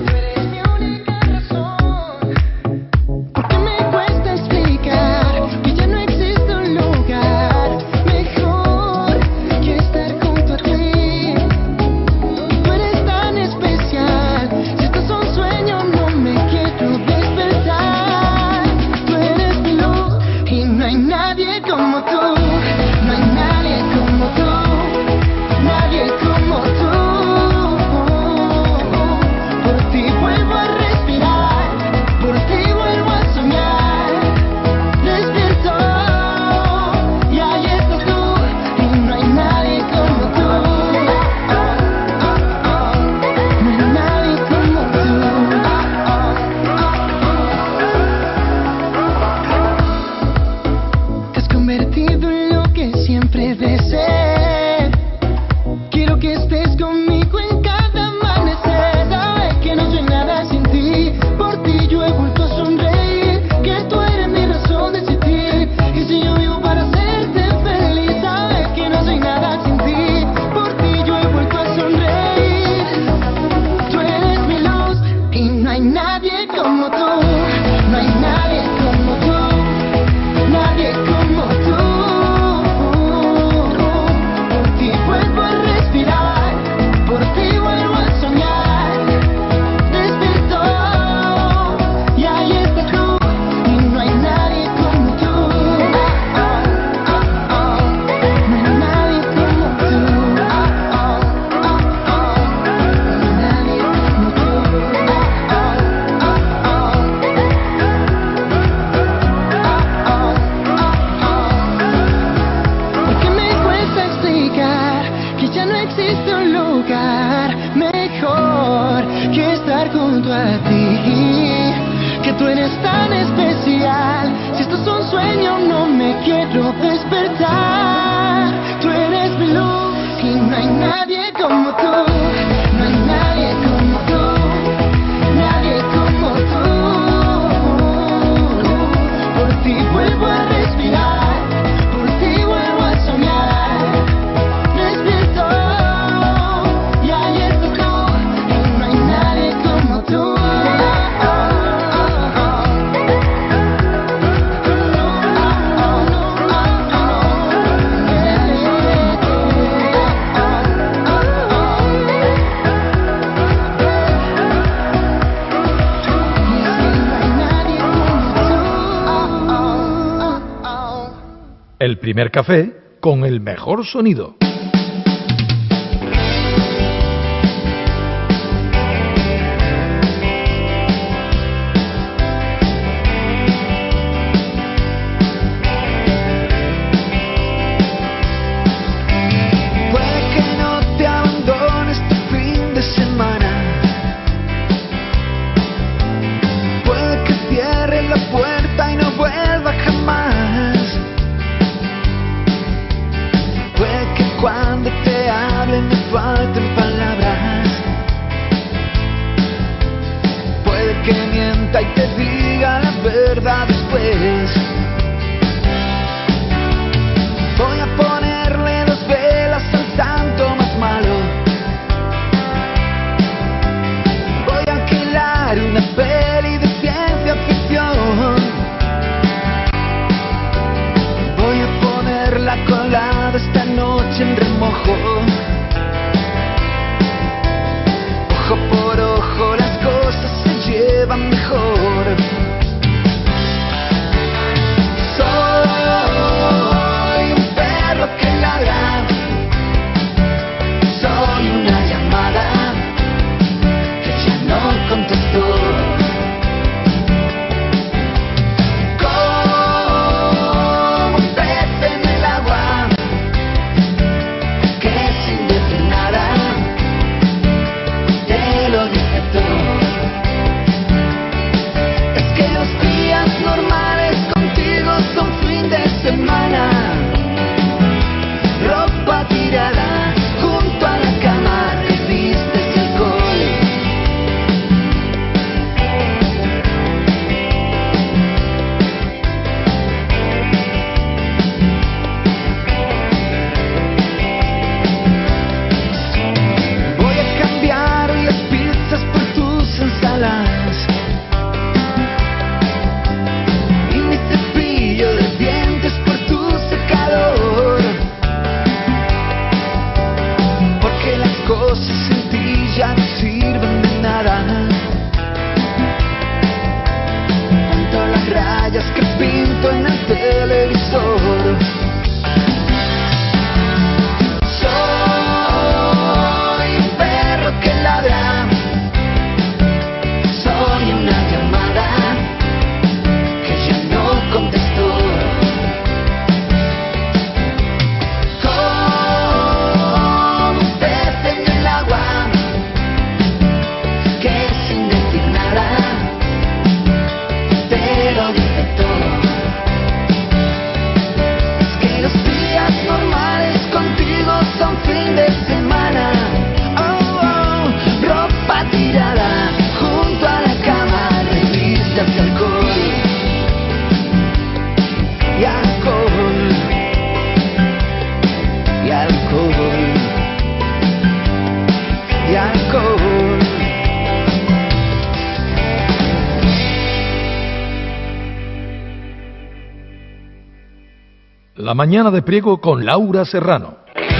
hay nadie como tú, no hay nadie como tú, nadie como tú. Por ti vuelvo a respirar, por ti vuelvo a soñar. Despierto y ahí estás tú, y no hay nadie como tú. Oh, oh, oh, oh. No hay nadie como tú. Oh, oh, oh, oh. No hay nadie como tú. Oh, oh, oh, oh. Oh, oh, oh. Porque me cuesta explicar que ya no existe un lugar mejor que estar junto a ti, que tú eres tan especial. Si esto es un sueño no me quiero despertar. Tú eres mi luz y no hay nadie como tú, no hay nadie como tú, nadie como tú. Por ti vuelvo a respirar, por ti vuelvo a soñar. Despierto y ahí estás tú, y no hay nadie como tú. El primer café con el mejor sonido. Puede que no te abandone este fin de semana. Puede que cierre la puerta y no vuelva jamás. Puede que cuando te hable me falten palabras. Puede que mienta y te diga la verdad después. Voy a ponerle dos velas al santo más malo. Voy a alquilar una peli de ciencia ficción. Voy a ponerla colada esta noche en remojo. Ojo por ojo las cosas se llevan mejor. La mañana de Priego con Laura Serrano.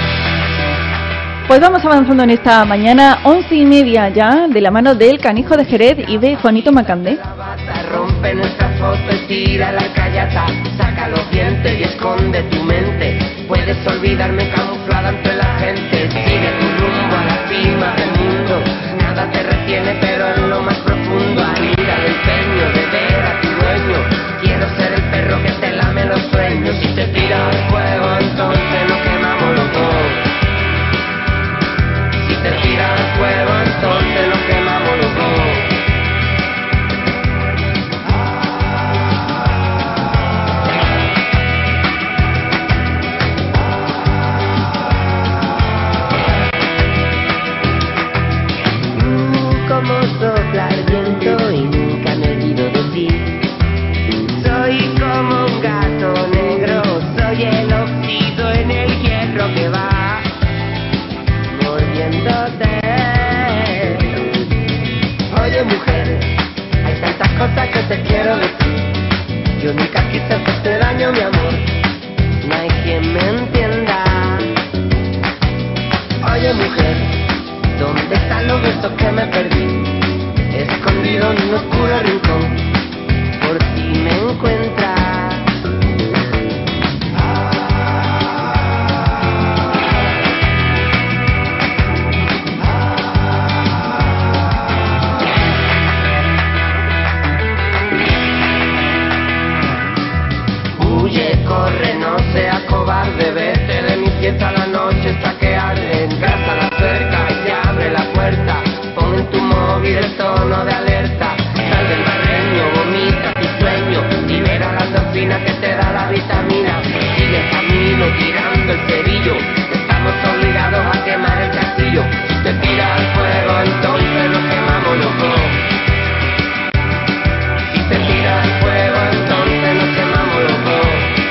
Pues vamos avanzando en esta mañana, once y media ya, de la mano del Canijo de Jerez y de Juanito Macandé. Rompe nuestra foto y tira la callata, saca los dientes y esconde tu mente. Puedes olvidarme camuflada entre la gente, sigue tu rumbo a la cima del mundo. Nada te retiene pero en lo más profundo, anida del empeño de ver a tu dueño. Quiero ser el perro que te lame los sueños. Si te tira al fuego entonces nos quemamos los dos. Si te tira al fuego entonces nos quemamos los dos. Como sopla el viento y nunca me olvido de ti. Soy como un gato negro, soy el óxido en el hierro que va mordiéndote. Oye mujer, hay tantas cosas que te quiero decir. Yo nunca quise hacerte daño, mi amor, no hay quien me entienda. Oye mujer, ¿dónde están los besos que me perdí? Escondido en un oscuro rincón, por ti me encuentras. Huye, corre, no seas cobarde, vete de mi fiesta a la noche hasta que arde. Engrasa la cerca y se abre la puerta. Pon en tu móvil el tono de alerta. Sal del barreño, vomita tu sueño. Libera la endorfina que te da la vitamina. Sigue el camino tirando el cerillo. Estamos obligados a quemar el castillo. Si te tira al fuego entonces nos quemamos los dos. Si te tira al fuego entonces nos quemamos los dos.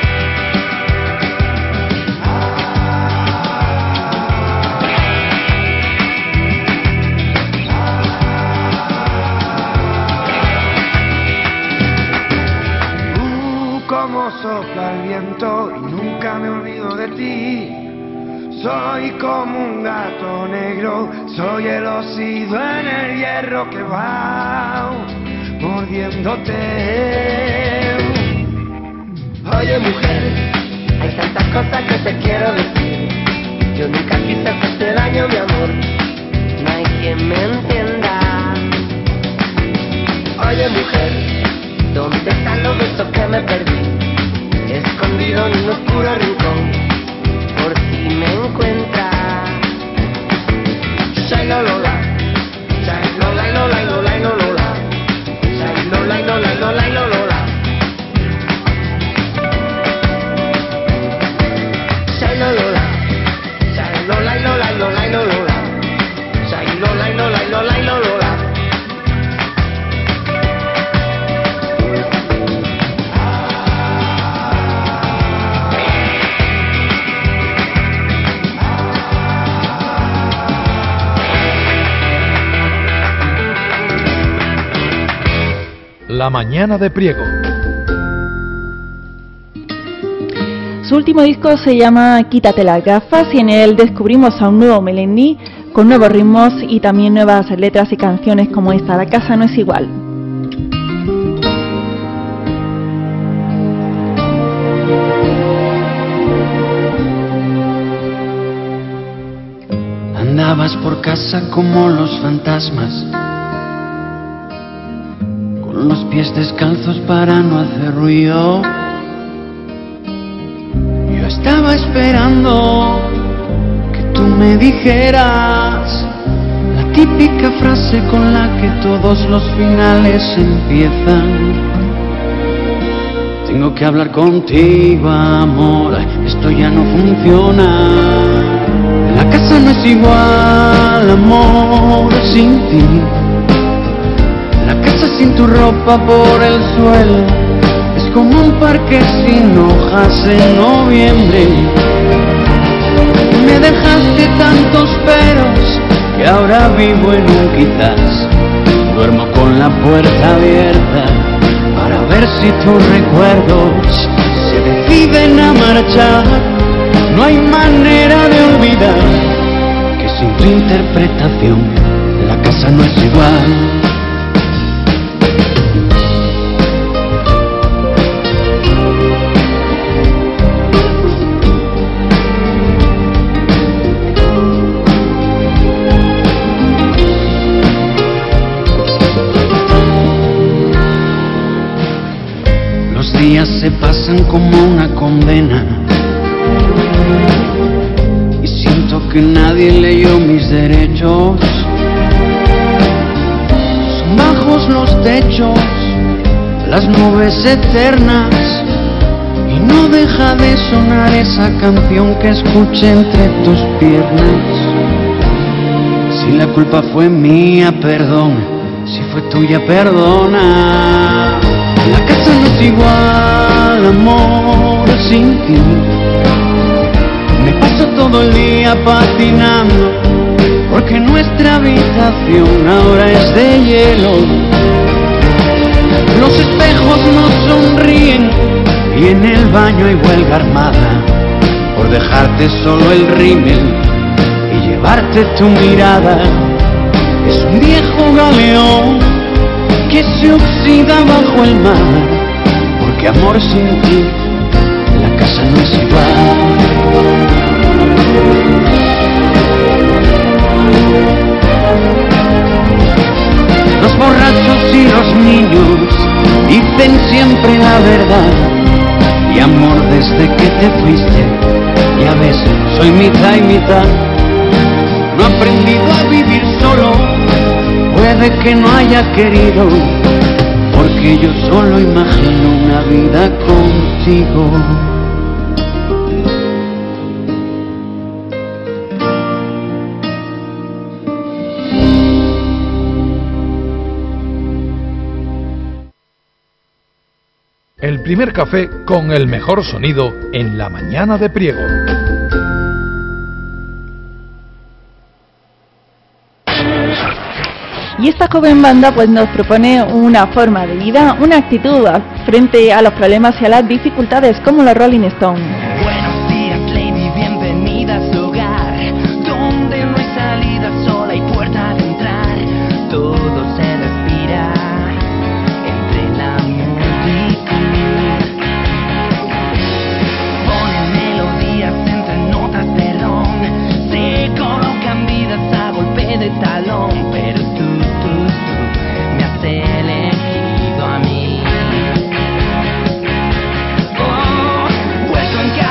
Sopla el viento y nunca me olvido de ti. Soy como un gato negro, soy el óxido en el hierro que va mordiéndote. Oye mujer, hay tantas cosas que te quiero decir. Yo nunca quise hacerte daño, mi amor, no hay quien me entienda. Oye mujer, ¿dónde están los besos que me perdí? Escondido en un oscuro rincón, por ti me encuentras. Shai Lola, Shai Lola, Lola, Lola, Lola, Shai Lola, Lola, Lola, Lola, Shai Lola, Shai Lola, Lola, Lola, Lola, Shai Lola, Lola, Lola, Lola. La mañana de Priego. Su último disco se llama Quítate las gafas y en él descubrimos a un nuevo Melendi con nuevos ritmos y también nuevas letras y canciones como esta, La casa no es igual. Andabas por casa como los fantasmas, con los pies descalzos para no hacer ruido. Yo estaba esperando que tú me dijeras la típica frase con la que todos los finales empiezan. Tengo que hablar contigo, amor, esto ya no funciona. La casa no es igual, amor, sin ti. La casa sin tu ropa por el suelo es como un parque sin hojas en noviembre. Me dejaste tantos peros que ahora vivo en un quizás. Duermo con la puerta abierta para ver si tus recuerdos se deciden deciden a marchar. No hay manera de olvidar que sin tu interpretación la casa no es igual. Los días se pasan como una condena y siento que nadie leyó mis derechos. Son bajos los techos, las nubes eternas, y no deja de sonar esa canción que escuché entre tus piernas. Si la culpa fue mía, perdón. Si fue tuya, perdona. La casa no es igual, amor, sin ti. Me paso todo el día patinando, porque nuestra habitación ahora es de hielo. Los espejos no sonríen y en el baño hay huelga armada por dejarte solo el rímel y llevarte tu mirada. Es un viejo galeón que se oxida bajo el mar, porque amor sin ti la casa no es igual. Los borrachos y los niños dicen siempre la verdad, y amor desde que te fuiste, ya ves, soy mitad y mitad. No he aprendido a vivir solo, puede que no haya querido, porque yo solo imagino una vida contigo. El primer café con el mejor sonido en la mañana de Priego. Y esta joven banda pues nos propone una forma de vida, una actitud frente a los problemas y a las dificultades, como los Rolling Stones. Buenos días, lady, bienvenida a su hogar, donde no hay salida, sola y puerta de entrar. Todo se respira entre la multitud. Ponen melodías entre notas de ron, se colocan vidas a golpe de talón, pero tú me has elegido a mí. Oh, vuelto en casa.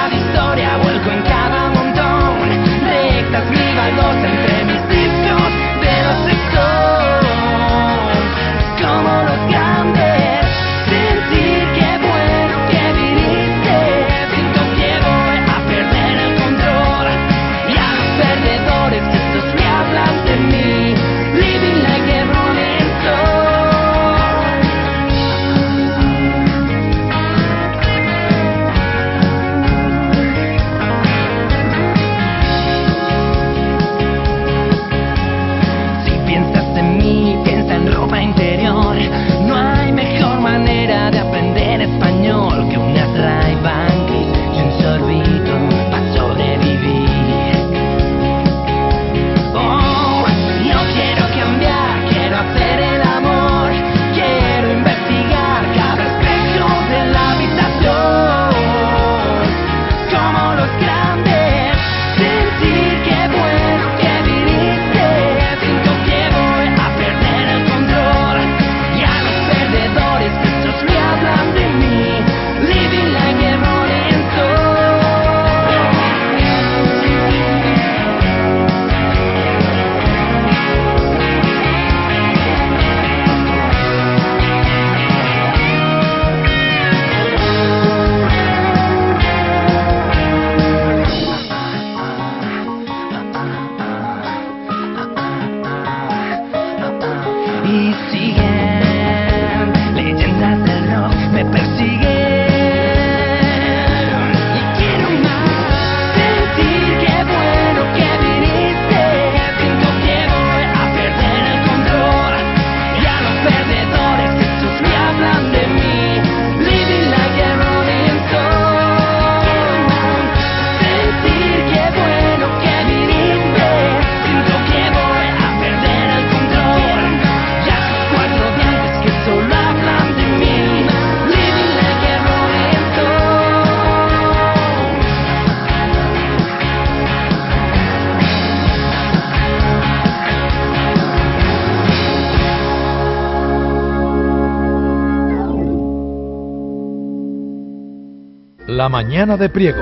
La mañana de Priego.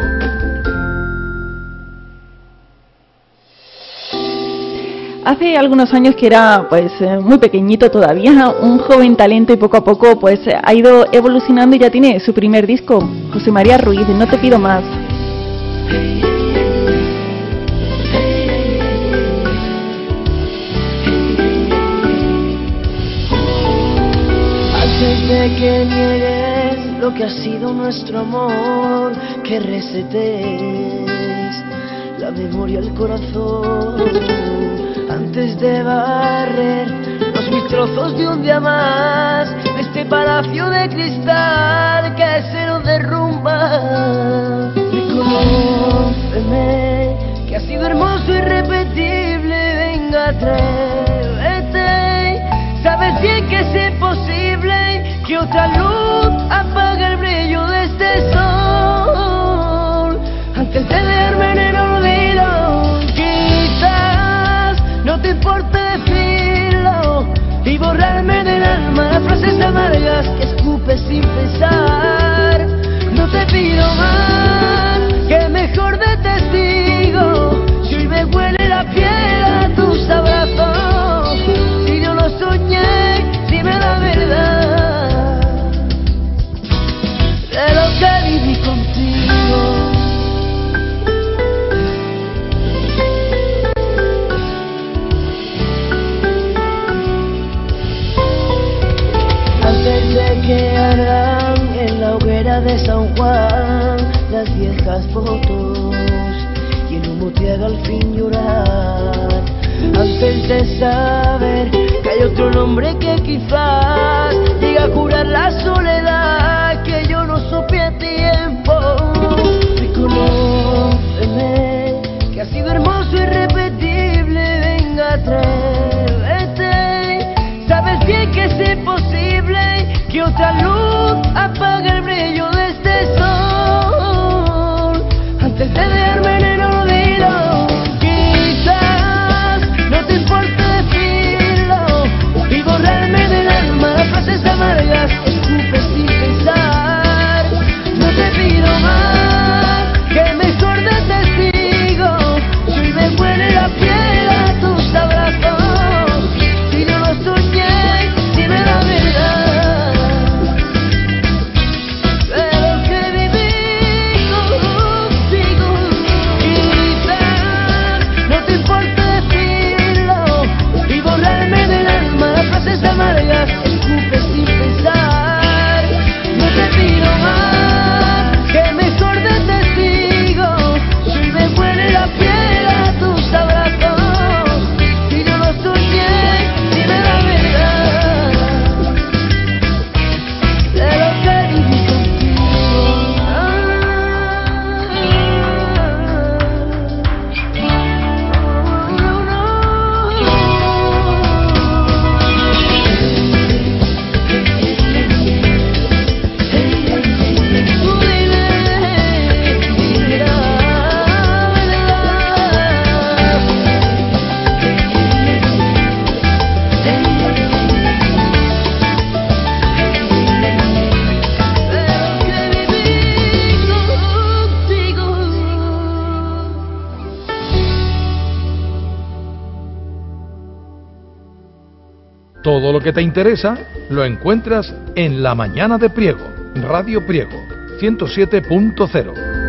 Hace algunos años que era pues eh, muy pequeñito todavía, un joven talento, y poco a poco pues ha ido evolucionando y ya tiene su primer disco. José María Ruiz, No te pido más. Antes de que niegues lo que ha sido nuestro amor, que resetes la memoria, el corazón. Antes de barrer los mil trozos de un día más, este palacio de cristal que se nos derrumba. Reconóceme que ha sido hermoso y irrepetible. Venga, atrévete. Sabes bien que es imposible que otra luz apague el brillo de este sol. Antes de verme en el olvido, quizás no te importe decirlo y borrarme del alma las frases amargas que escupes sin pensar. No te pido más que mejor de testigo. Si hoy me huele la piel a tus abrazos, si yo lo soñé, dime la verdad de lo que viví contigo. Que ardan en la hoguera de San Juan las viejas fotos y el humo te haga al fin llorar. Antes de saber que hay otro nombre que quizás llegue a curar la soledad que yo no supe a tiempo. Reconóceme que ha sido hermoso y irrepetible. Venga, atrévete. Sabes bien que es imposible que otra luz apague el brillo de este sol. Antes de verme en el olvido, quizás no te importe decirlo y borrarme del alma las frases amargas que escupes sin pensar. No te pido más que mejor de testigo. Si hoy me huele la piel a tus abrazos, si yo lo soñé, dime la verdad. Amargas, escupes sin pensar. No te pido más que mejor de testigo. Si me huele la piel a tus abrazos, si yo lo soñé, dime la verdad de lo que viví contigo. Todo lo que te interesa lo encuentras en La Mañana de Priego, Radio Priego, ciento siete punto cero.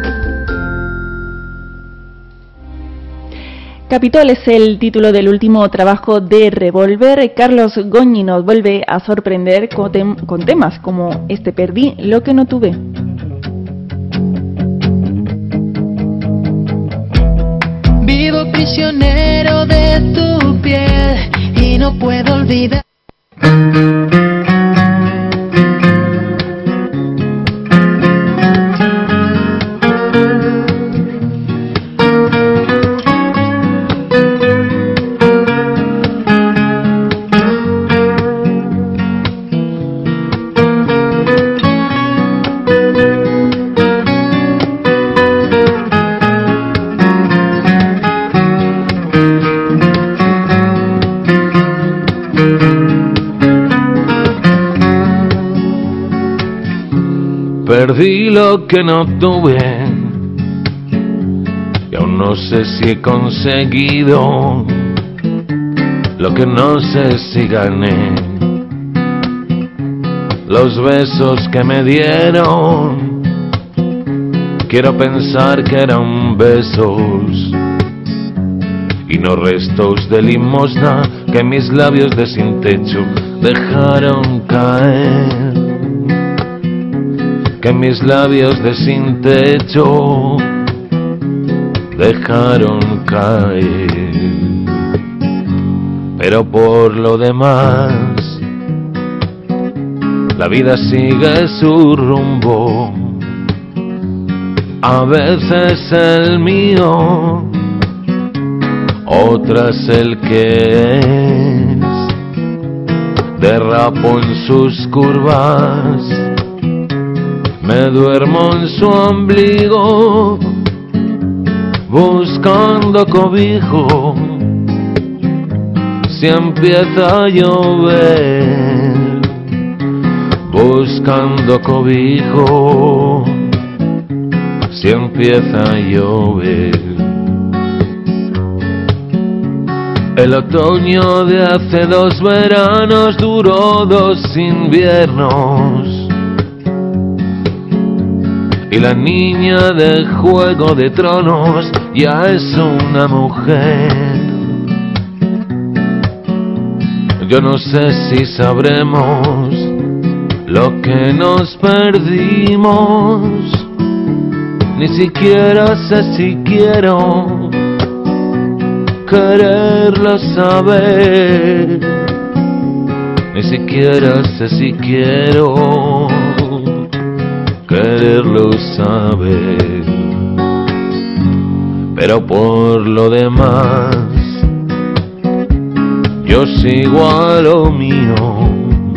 Capitol es el título del último trabajo de Revolver. Carlos Goñi nos vuelve a sorprender con, tem- con temas como este Perdí lo que no tuve. Vivo prisionero de tu piel y no puedo olvidar. Perdí lo que no tuve y aún no sé si he conseguido lo que no sé si gané. Los besos que me dieron, quiero pensar que eran besos y no restos de limosna que mis labios de sin techo dejaron caer. Que mis labios de sin techo dejaron caer. Pero por lo demás, la vida sigue su rumbo, a veces el mío, otras el que es. Derrapo en sus curvas, me duermo en su ombligo, buscando cobijo. Si empieza a llover, buscando cobijo. Si empieza a llover. El otoño de hace dos veranos duró dos inviernos. Y la niña de Juego de Tronos ya es una mujer. Yo no sé si sabremos lo que nos perdimos, ni siquiera sé si quiero quererlo saber, ni siquiera sé si quiero quererlo saber. Pero por lo demás, yo sigo a lo mío,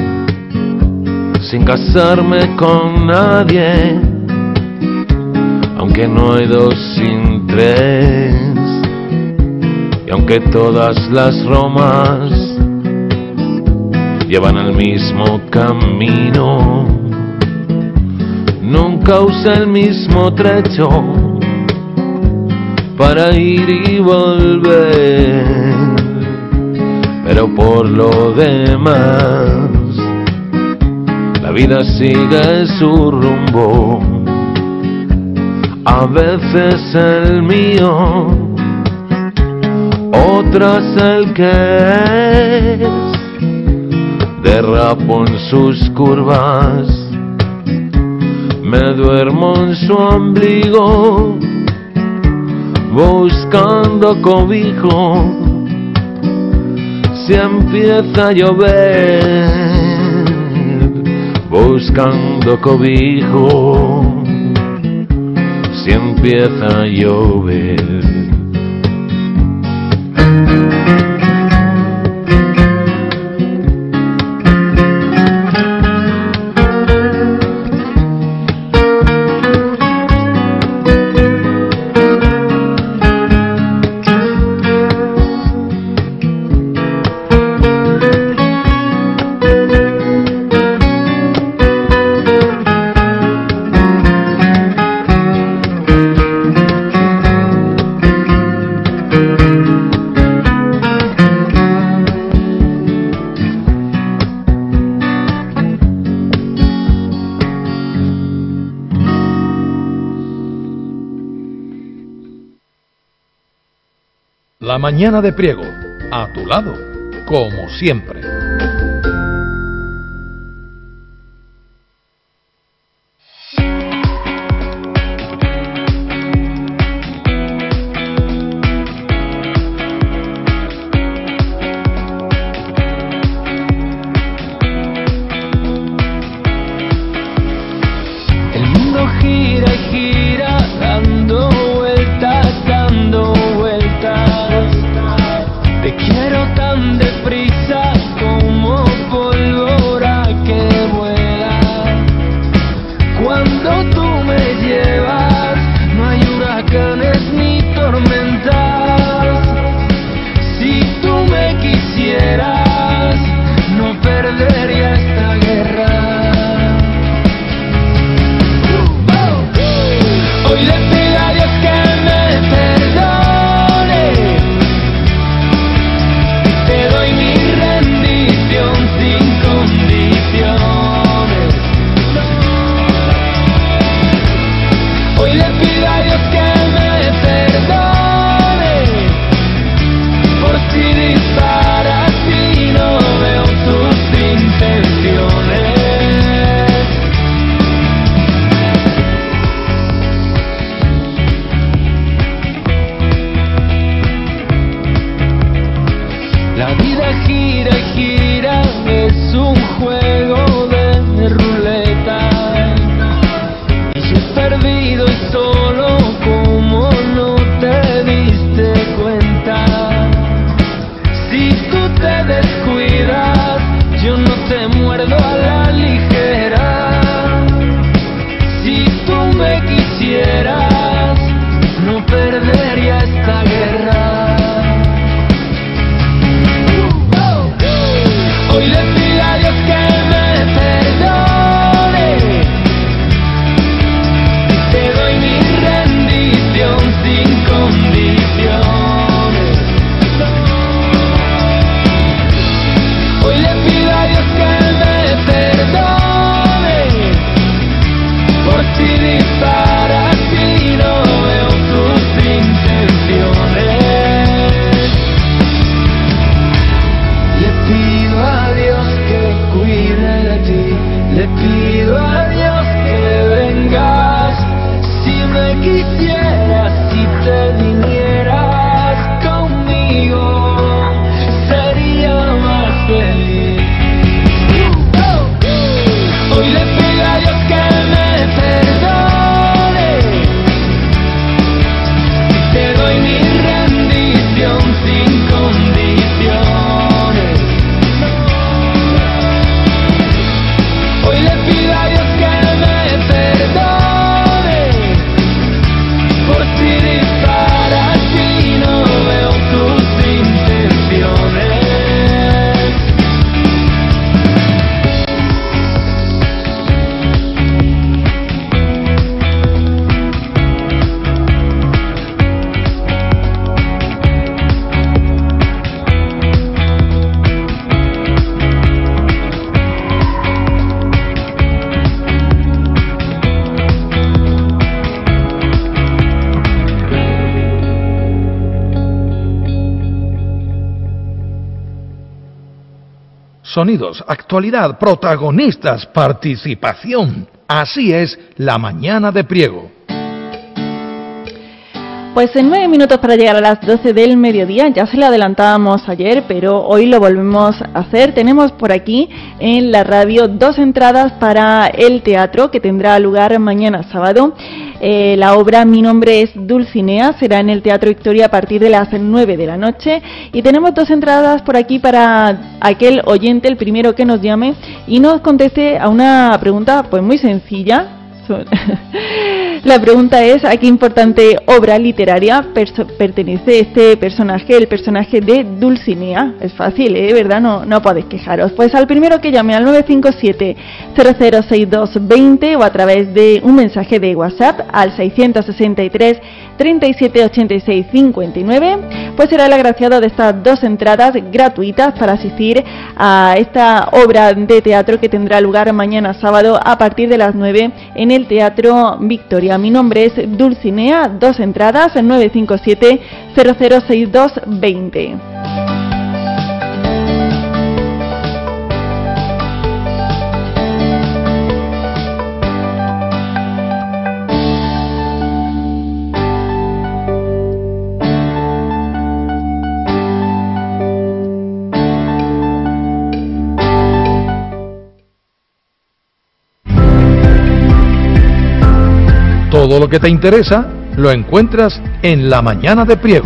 sin casarme con nadie, aunque no hay dos sin tres, y aunque todas las Romas llevan al mismo camino, nunca usé el mismo trecho para ir y volver. Pero por lo demás, la vida sigue su rumbo, a veces el mío, otras el que es. Derrapo en sus curvas, me duermo en su ombligo, buscando cobijo. Si empieza a llover, buscando cobijo. Si empieza a llover. La mañana de Priego, a tu lado, como siempre. El mundo gira y gira, dando vueltas, dando vueltas. Te quiero tan deprisa como ti, le pido a Dios que vengas. Si me quisieras, si te vinieras conmigo, sería más feliz. Hoy le pido a Dios que me perdone, te doy mi rendición sin condiciones. Hoy le pido a Dios que me perdone por si disparas y no veo tus intenciones. Sonidos, actualidad, protagonistas, participación. Así es la mañana de Priego. Pues en nueve minutos para llegar a las doce del mediodía, ya se lo adelantábamos ayer, pero hoy lo volvemos a hacer. Tenemos por aquí en la radio dos entradas para el teatro que tendrá lugar mañana sábado. Eh, la obra Mi nombre es Dulcinea será en el Teatro Victoria a partir de las nueve de la noche. Y tenemos dos entradas por aquí para aquel oyente, el primero que nos llame y nos conteste a una pregunta pues muy sencilla. La pregunta es: ¿a qué importante obra literaria pertenece este personaje, el personaje de Dulcinea? Es fácil, ¿eh? ¿Verdad? No, no podéis quejaros. Pues al primero que llame al nueve cinco siete, cero cero seis dos dos cero o a través de un mensaje de WhatsApp al seiscientos sesenta y tres, treinta y siete, ochenta y seis, cincuenta y nueve, pues será el agraciado de estas dos entradas gratuitas para asistir a esta obra de teatro que tendrá lugar mañana sábado a partir de las nueve en el Teatro Victoria. Mi nombre es Dulcinea, dos entradas en nueve cinco siete, cero cero seis dos dos cero. Todo lo que te interesa lo encuentras en la mañana de Priego.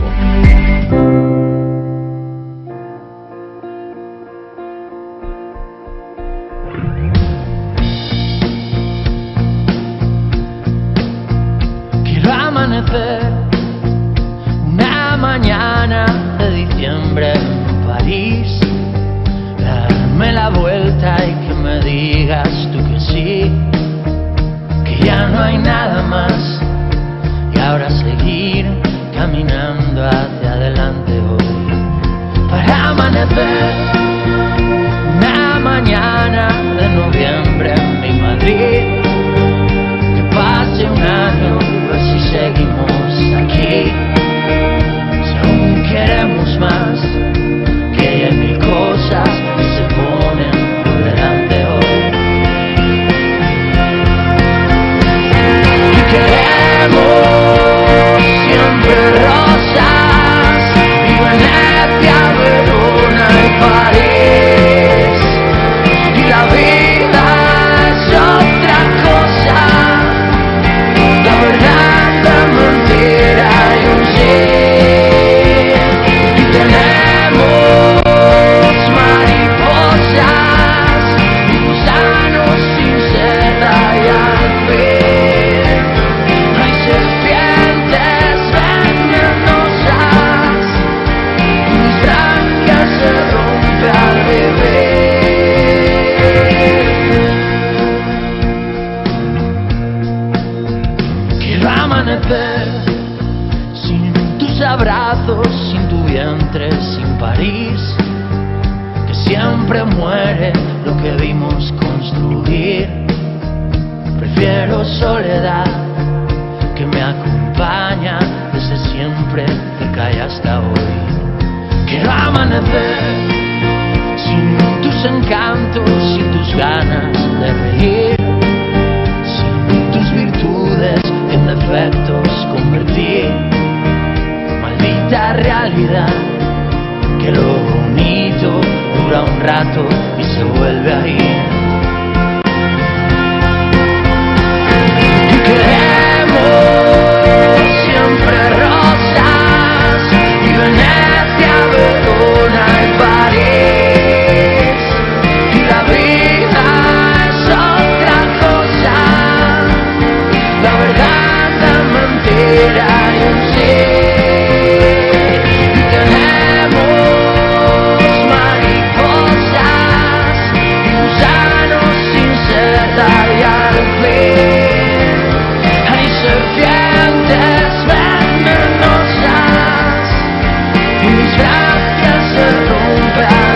Quiero amanecer una mañana de diciembre en París, darme la vuelta y que me digas tú que sí, que ya no hay nada más y ahora seguir caminando hacia adelante hoy. Para amanecer una mañana de noviembre en mi Madrid, que pase un año a ver si seguimos aquí, si aún queremos más, que hay mil cosas que se ponen por delante hoy. Queremos siempre rosas y Venecia, Verona y París, y la vida es otra cosa, la verdad de mentira y un sí, y tenemos mariposas y gusanos sin seda y al fin serpientes venenosas, mis branquias se rompe al beber. Quiero amanecer sin tus abrazos, sin tu vientre, sin París, que siempre muere lo que vimos construir. Prefiero soledad que me acompaña desde siempre, cerca y hasta hoy. Quiero amanecer sin tus tus encantos y tus ganas de reír, sin tus virtudes en defectos convertir. Maldita realidad, que lo bonito dura un rato y se vuelve a ir. Y queremos siempre rosas y Venecia, Verona y París, y la vida es otra cosa, la verdad, la mentira y un sí. Y tenemos mariposas y gusanos sin sedar y al fin hay serpientes venenosas y mis gracias se rompe al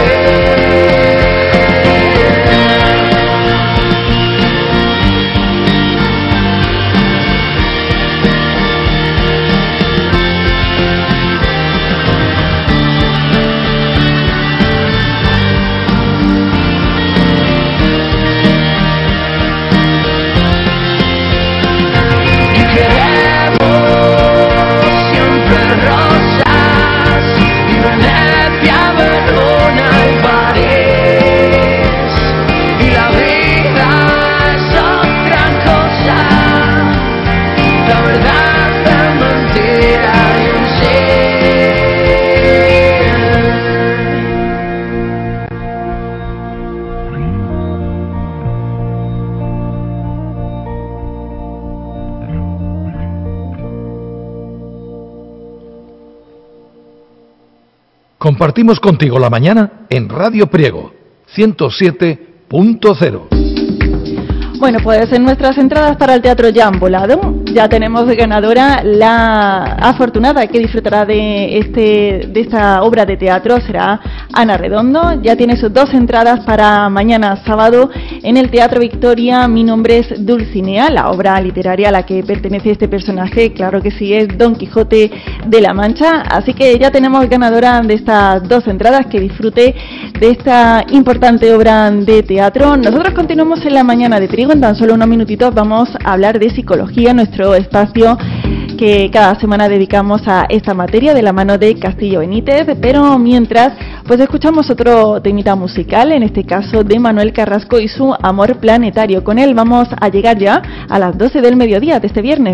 Compartimos contigo la mañana en Radio Priego, ciento siete punto cero. Bueno, pues en nuestras entradas para el Teatro ya han volado. Ya tenemos de ganadora la afortunada que disfrutará de este de esta obra de teatro, será Ana Redondo. Ya tiene sus dos entradas para mañana sábado en el Teatro Victoria. Mi nombre es Dulcinea, la obra literaria a la que pertenece este personaje, claro que sí, es Don Quijote de la Mancha. Así que ya tenemos ganadora de estas dos entradas, que disfrute de esta importante obra de teatro. Nosotros continuamos en la mañana de Priego. En tan solo unos minutitos vamos a hablar de psicología, nuestro espacio que cada semana dedicamos a esta materia de la mano de Castillo Benítez, pero mientras pues escuchamos otro temita musical, en este caso de Manuel Carrasco y su Amor Planetario. Con él vamos a llegar ya a las doce del mediodía de este viernes.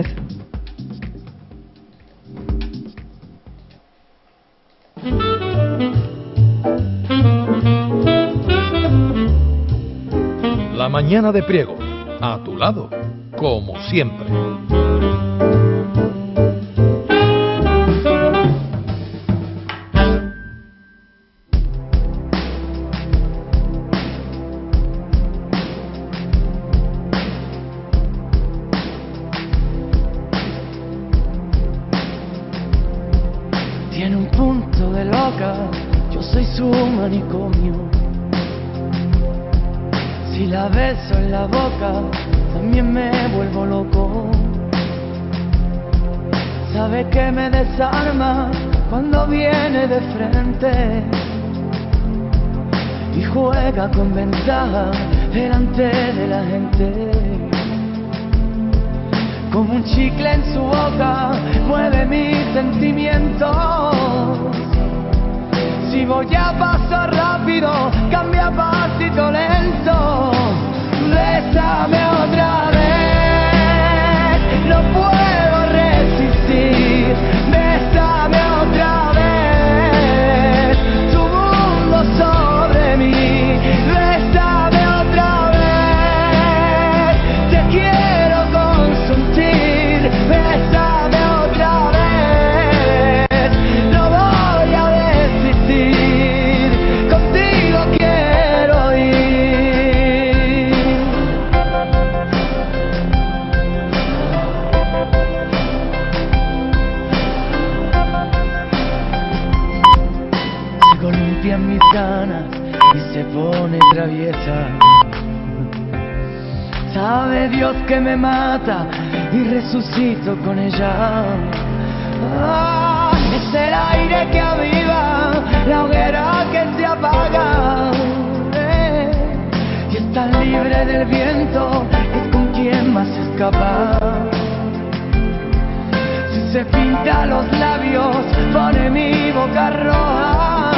La mañana de Priego, a tu lado, como siempre. Tiene un punto de loca, yo soy su manicomio. Si la beso en la boca, también me vuelvo loco. Sabe que me desarma cuando viene de frente y juega con ventaja delante de la gente. Como un chicle en su boca mueve mis sentimientos. Si voy a paso rápido, cambia a pasito lento. Bésame otra vez, no puedo resistir. Bésame otra vez, tu mundo sobre mí. Bésame otra vez, te quiero consentir. Bésame otra vez, no voy a desistir. Contigo quiero ir. Se columpian mis ganas y se pone traviesa. Sabe Dios que me mata y resucito con ella. Ah, es el aire que aviva, la hoguera que se apaga. tan libre del viento, es con quien más escapar. Si se pinta los labios, pone mi boca roja.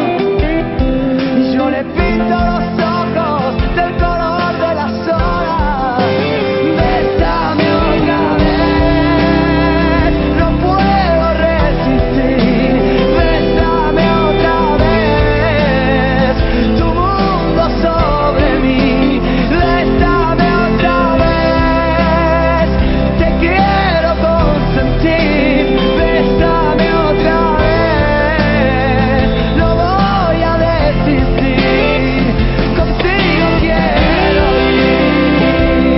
Y yo le pinto los ojos del color de las olas. Bésame otra vez, no puedo resistir. Bésame otra vez, tu mundo sobre mí. Bésame otra vez, te quiero consentir. Bésame otra vez, no voy a desistir. Contigo quiero ir.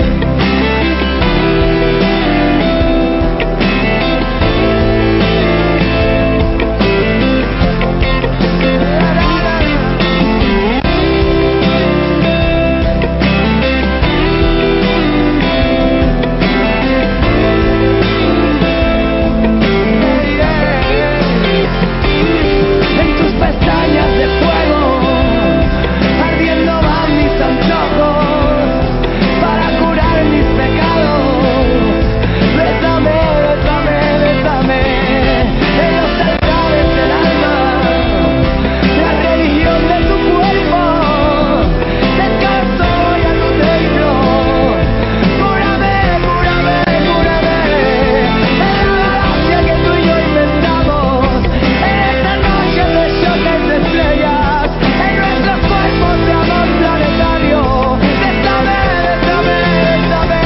En tus pestañas de fuego, ardiendo van mis antojos para curar mis pecados. Bésame, bésame, bésame, en los altares del alma, la religión de tu cuerpo. Descanso voy a nutrirlo. Cúrame, cúrame, cúrame, en la galaxia que tú y yo inventamos, en esta noche de choques de estrellas, en nuestros cuerpos de amor planetario. Bésame, bésame, bésame.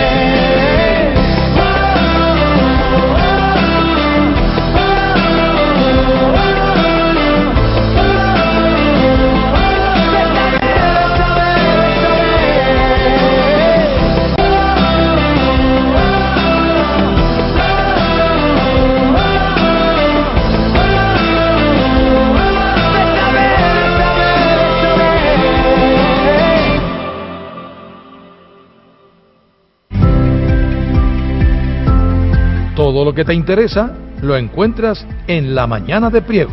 Todo lo que te interesa lo encuentras en La Mañana de Priego.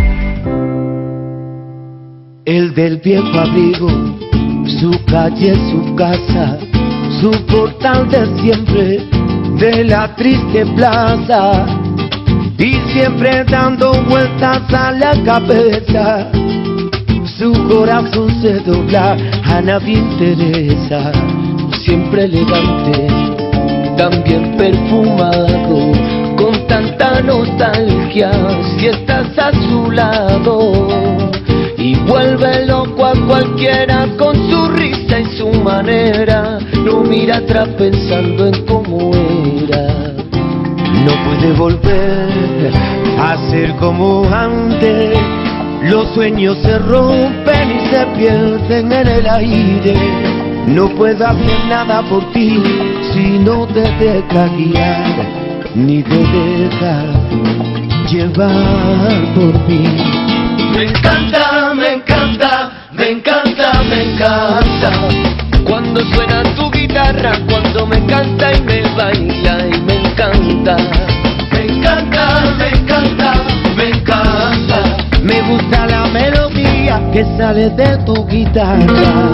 El del viejo abrigo, su calle, su casa, su portal de siempre, de la triste plaza, y siempre dando vueltas a la cabeza, su corazón se dobla, a nadie interesa, siempre elegante, también perfumado, con tanta nostalgia, si estás a su lado, y vuelve loco a cualquiera con su risa y su manera, no mira atrás pensando en cómo era, no puede volver a ser como antes, los sueños se rompen y se pierden en el aire, no puedo hacer nada por ti si no te deja guiar, ni te deja llevar por mí. Me encanta, me encanta, me encanta, me encanta cuando suena tu guitarra, cuando me canta y me baila y me encanta. Me encanta, me encanta, me encanta. Me gusta la melodía que sale de tu guitarra.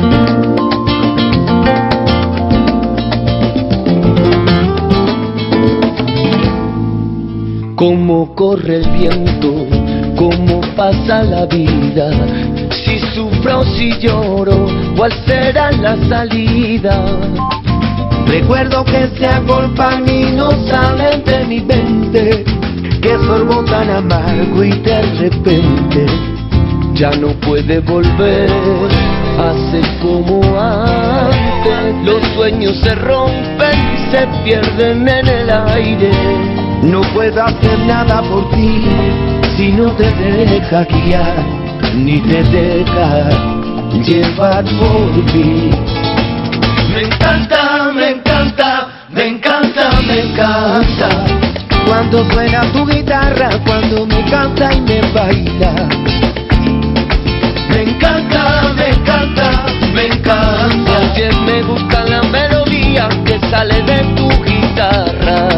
Cómo corre el viento, cómo pasa la vida, si sufro o si lloro, cuál será la salida. Recuerdo que se agolpan y no salen de mi mente, que sorbo tan amargo y de repente ya no puede volver a ser como antes. Los sueños se rompen y se pierden en el aire. No puedo hacer nada por ti si no te deja guiar, ni te deja llevar por mí. Me encanta, me encanta, me encanta, me encanta cuando suena tu guitarra, cuando me canta y me baila. Me encanta, me encanta, me encanta. También me gusta la melodía que sale de tu guitarra.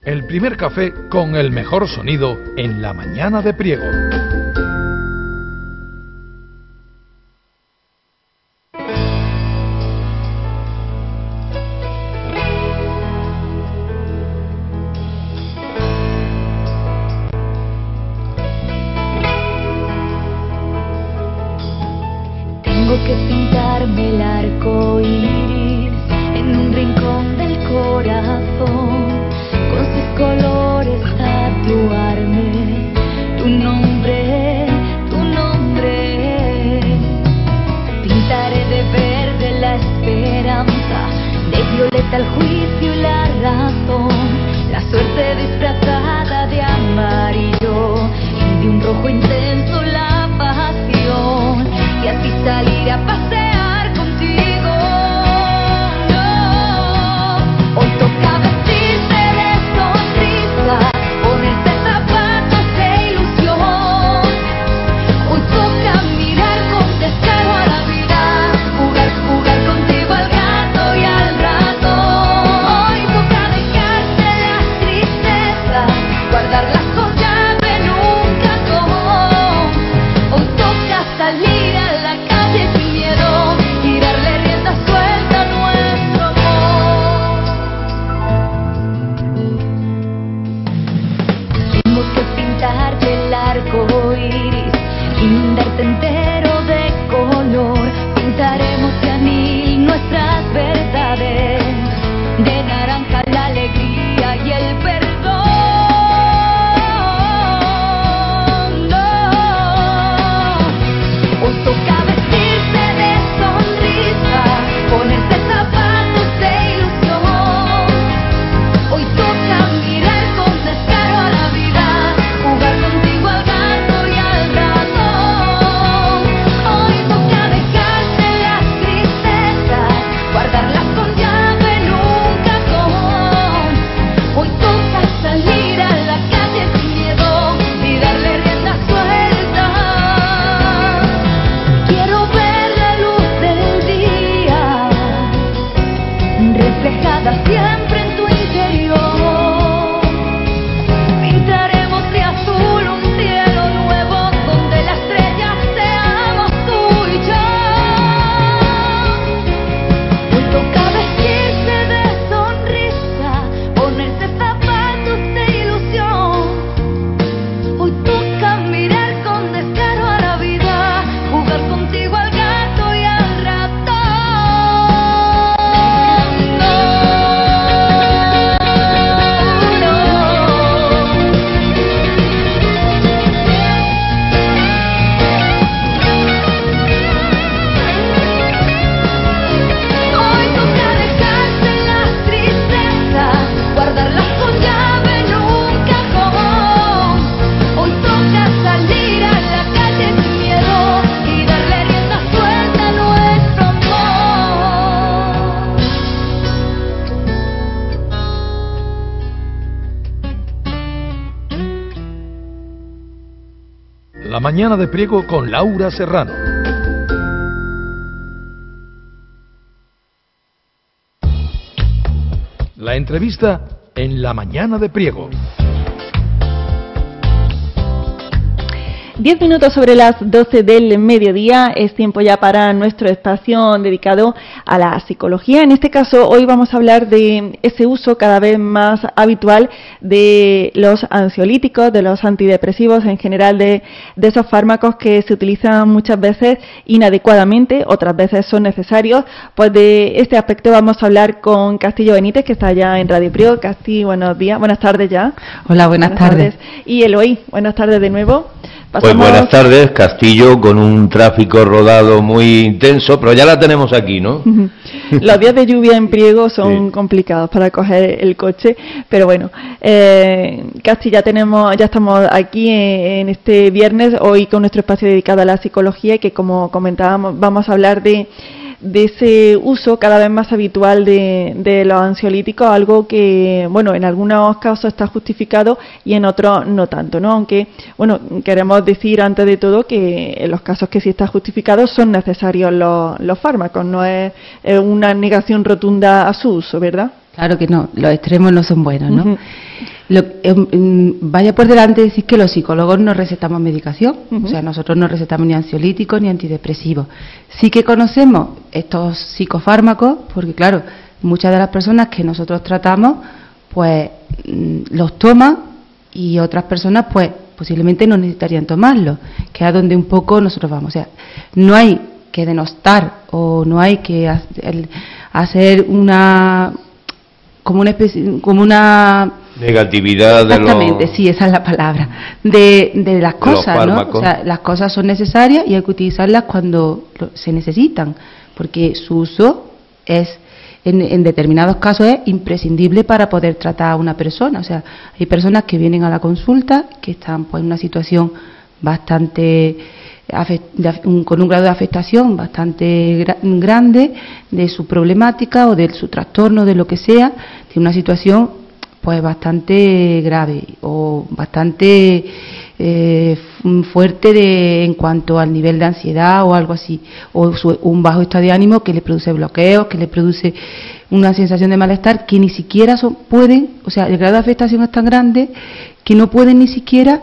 El primer café con el mejor sonido en la mañana de Priego. Tengo que pintarme el arco iris en un rincón del corazón, con sus colores tatuarme tu nombre, tu nombre. Pintaré de verde la esperanza, de violeta el juicio y la razón, la suerte disfrazada de amarillo y de un rojo intenso la pasión, y así salir a pasear contigo. No, hoy toca vestirse de sonrisa, ponerse zapatos de ilusión. Hoy toca mirar con descaro a la vida, jugar, jugar contigo al gato y al ratón. Hoy toca dejarse las tristezas, guardarlas con llave en un cajón. Hoy toca salir a la calle sin miedo y darle rienda suelta a nuestro amor. Tengo que pintarte el arco iris, pintarte entero de color. Pintaremos de anil nuestras verdades, de naranja la alegría y el perdón. No, hoy toca vestirse de sonrisa, ponerse zapatos de ilusión. Hoy toca mirar con descaro a la vida, jugar contigo al gato y al ratón. Hoy toca dejarse las tristezas, guardarlas con llave en un cajón. Hoy toca salir a la calle sin miedo y darle rienda suelta. Quiero ver la luz del día reflejada siempre en tu interior. Pintaremos de azul un cielo nuevo donde la estrella seamos tú y yo. Hoy toca vestirse de sonrisa, ponerse zapatos de ilusión. Hoy toca mirar con descaro a la vida, jugar contigo al gato y al ratón. Hoy toca dejarse las tristezas, guardarlas con llave en un cajón. Hoy toca salir a la calle sin miedo y darle rienda suelta a nuestro amor. La mañana de Priego con Laura Serrano. La entrevista en la mañana de Priego. Diez minutos sobre las doce del mediodía, es tiempo ya para nuestro espacio dedicado a la psicología. En este caso, hoy vamos a hablar de ese uso cada vez más habitual de los ansiolíticos, de los antidepresivos, en general de, de esos fármacos que se utilizan muchas veces inadecuadamente, otras veces son necesarios. Pues de este aspecto vamos a hablar con Castillo Benítez, que está ya en Radio Priego. Casti, buenos días, buenas tardes ya. Hola, buenas, buenas tardes. tardes. Y Eloy, buenas tardes de nuevo. Pues buenas tardes, Castillo, con un tráfico rodado muy intenso, pero ya la tenemos aquí, ¿no? Los días de lluvia en Priego son sí. complicados para coger el coche, pero bueno, eh, Casti, ya tenemos, ya estamos aquí en, en este viernes, hoy con nuestro espacio dedicado a la psicología, y que, como comentábamos, vamos a hablar de de ese uso cada vez más habitual de, de los ansiolíticos, algo que, bueno, en algunos casos está justificado y en otros no tanto, ¿no? Aunque, bueno, queremos decir antes de todo que en los casos que sí está justificado son necesarios los, los fármacos, no es, es una negación rotunda a su uso, ¿verdad? Claro que no, los extremos no son buenos, ¿no? Uh-huh. Lo, eh, vaya por delante decir que los psicólogos no recetamos medicación, uh-huh. o sea, nosotros no recetamos ni ansiolíticos ni antidepresivos. Sí que conocemos estos psicofármacos, porque claro, muchas de las personas que nosotros tratamos, pues los toman y otras personas, pues posiblemente no necesitarían tomarlos, que es a donde un poco nosotros vamos. O sea, no hay que denostar o no hay que hacer una como una especie, como una negatividad de los... Exactamente, sí, esa es la palabra, de, de las cosas, ¿no? O sea, las cosas son necesarias y hay que utilizarlas cuando se necesitan, porque su uso es, en, en determinados casos, es imprescindible para poder tratar a una persona. O sea, hay personas que vienen a la consulta que están pues en una situación bastante... con un grado de afectación bastante gra- grande de su problemática o de su trastorno, de lo que sea, de una situación pues bastante grave o bastante eh, fuerte de, en cuanto al nivel de ansiedad o algo así, o su, un bajo estado de ánimo que le produce bloqueos, que le produce una sensación de malestar que ni siquiera son, pueden, o sea, el grado de afectación es tan grande que no pueden ni siquiera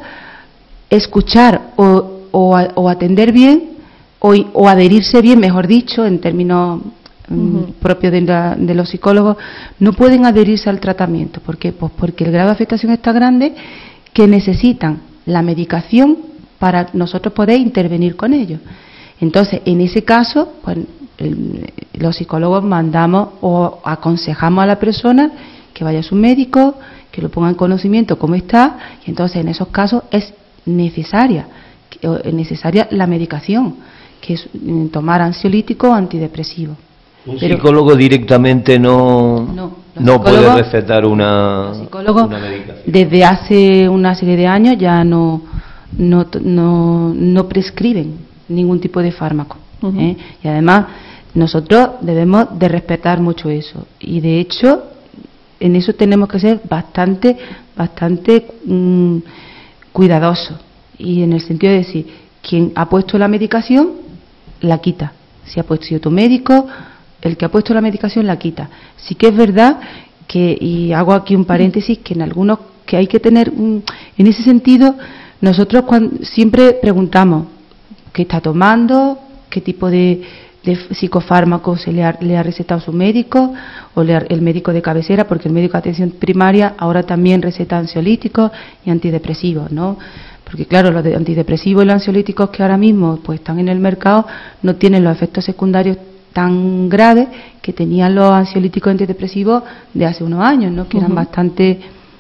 escuchar o O, a, o atender bien o, o adherirse bien, mejor dicho, en términos uh-huh. propios de, la, de los psicólogos, no pueden adherirse al tratamiento. ¿Por qué? Pues porque el grado de afectación es tan grande que necesitan la medicación para nosotros poder intervenir con ellos. Entonces, en ese caso, pues, el, los psicólogos mandamos o aconsejamos a la persona que vaya a su médico, que lo ponga en conocimiento cómo está, y entonces en esos casos es necesaria es necesaria la medicación, que es tomar ansiolítico o antidepresivo. Un Pero, psicólogo directamente no, no, no puede recetar una, una medicación. Desde hace una serie de años ya no, no, no, no prescriben ningún tipo de fármaco. Uh-huh. ¿eh? Y además nosotros debemos de respetar mucho eso. Y de hecho, en eso tenemos que ser bastante, bastante mmm, cuidadosos. Y en el sentido de decir, quien ha puesto la medicación, la quita. Si ha puesto tu médico, el que ha puesto la medicación la quita. Sí que es verdad que, y hago aquí un paréntesis, que en algunos, que hay que tener, un, en ese sentido, nosotros cuando, siempre preguntamos qué está tomando, qué tipo de, de psicofármaco se le ha, le ha recetado su médico, o le ha, el médico de cabecera, porque el médico de atención primaria ahora también receta ansiolíticos y antidepresivos, ¿no? Porque claro, los antidepresivos y los ansiolíticos que ahora mismo pues están en el mercado no tienen los efectos secundarios tan graves que tenían los ansiolíticos y antidepresivos de hace unos años, ¿no? Que eran uh-huh. bastante,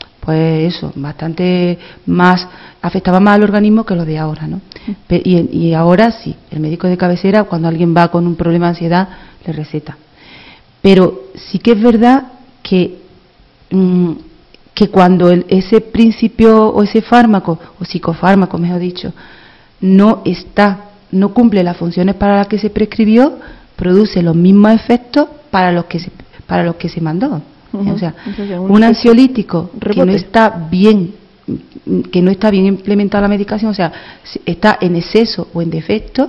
pues eso, bastante más, afectaban más al organismo que los de ahora, ¿no? Uh-huh. Y, y ahora sí, el médico de cabecera, cuando alguien va con un problema de ansiedad, le receta. Pero sí que es verdad que... Mmm, que cuando el, ese principio o ese fármaco, o psicofármaco mejor dicho, no está, no cumple las funciones para las que se prescribió, produce los mismos efectos para los que se, para los que se mandó. Uh-huh. O sea, Entonces, un, un ansiolítico rebote. que no está bien, que no está bien implementada la medicación, o sea, está en exceso o en defecto,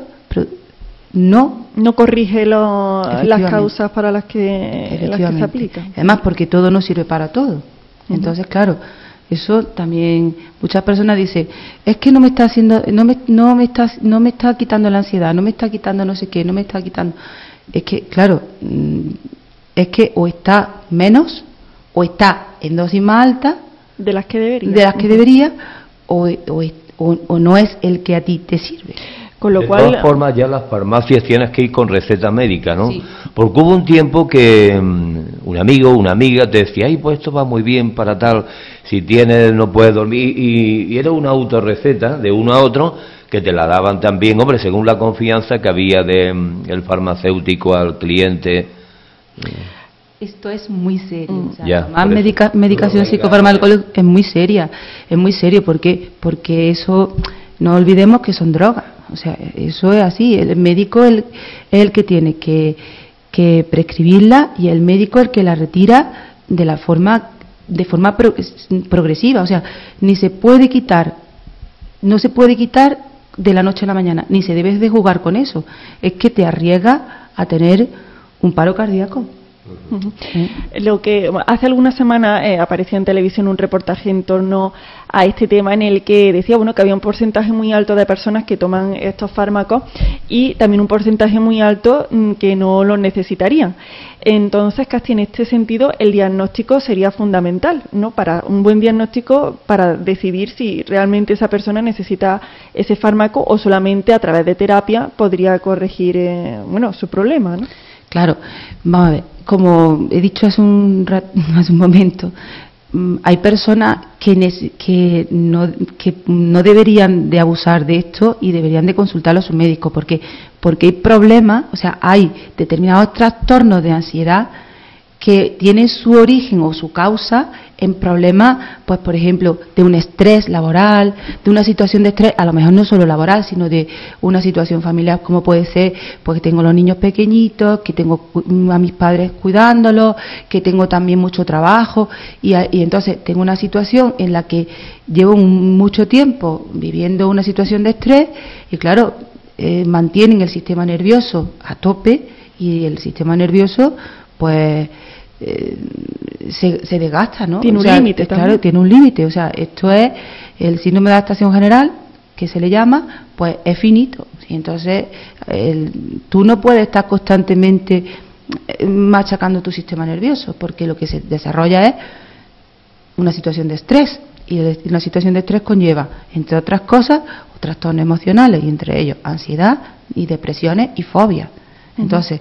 no no corrige lo, las causas para las que, las que se aplican. Además, porque todo no sirve para todo. Entonces, claro, eso también muchas personas dicen, es que no me está haciendo, no me, no me está, no me está quitando la ansiedad, no me está quitando no sé qué, no me está quitando. Es que, claro, es que o está menos o está en dosis más alta de las que debería, de las que debería o, o, o, o no es el que a ti te sirve. Con lo de cual, todas formas, ya las farmacias tienes que ir con receta médica, ¿no? Sí. Porque hubo un tiempo que um, un amigo, una amiga te decía, ay, pues esto va muy bien para tal, si tienes, no puedes dormir, y, y era una autorreceta de uno a otro, que te la daban también, hombre, según la confianza que había de um, el farmacéutico al cliente. Esto es muy serio, mm. o sea, ya, más medica, medicación psicofarmacológica es muy seria, es muy serio, porque porque eso, no olvidemos que son drogas. O sea, eso es así, el médico es el, el que tiene que, que prescribirla y el médico el que la retira de la forma de forma pro, progresiva, o sea, ni se puede quitar, no se puede quitar de la noche a la mañana, ni se debe de jugar con eso, es que te arriesga a tener un paro cardíaco. Uh-huh. Lo que hace algunas semanas eh, apareció en televisión un reportaje en torno a este tema, en el que decía bueno que había un porcentaje muy alto de personas que toman estos fármacos y también un porcentaje muy alto mm, que no los necesitarían. Entonces, casi en este sentido, el diagnóstico sería fundamental, ¿no? Para un buen diagnóstico, para decidir si realmente esa persona necesita ese fármaco o solamente a través de terapia podría corregir eh, bueno su problema, ¿no? Claro, vamos a ver, como he dicho hace un, rat, hace un momento, hay personas que, que, no, que no deberían de abusar de esto y deberían de consultarlo a su médico, porque, porque hay problemas, o sea, hay determinados trastornos de ansiedad que tienen su origen o su causa en problemas, pues por ejemplo, de un estrés laboral, de una situación de estrés, a lo mejor no solo laboral, sino de una situación familiar, como puede ser, pues que tengo los niños pequeñitos, que tengo a mis padres cuidándolos, que tengo también mucho trabajo, y, y entonces tengo una situación en la que llevo un, mucho tiempo viviendo una situación de estrés, y claro, eh, mantienen el sistema nervioso a tope, y el sistema nervioso, pues, Eh, se, se desgasta, ¿no? Tiene o un sea, límite claro, también. tiene un límite, o sea, esto es el síndrome de adaptación general, que se le llama, pues es finito, y entonces el, tú no puedes estar constantemente machacando tu sistema nervioso, porque lo que se desarrolla es una situación de estrés, y una situación de estrés conlleva, entre otras cosas, trastornos emocionales, y entre ellos ansiedad y depresiones y fobias. Entonces,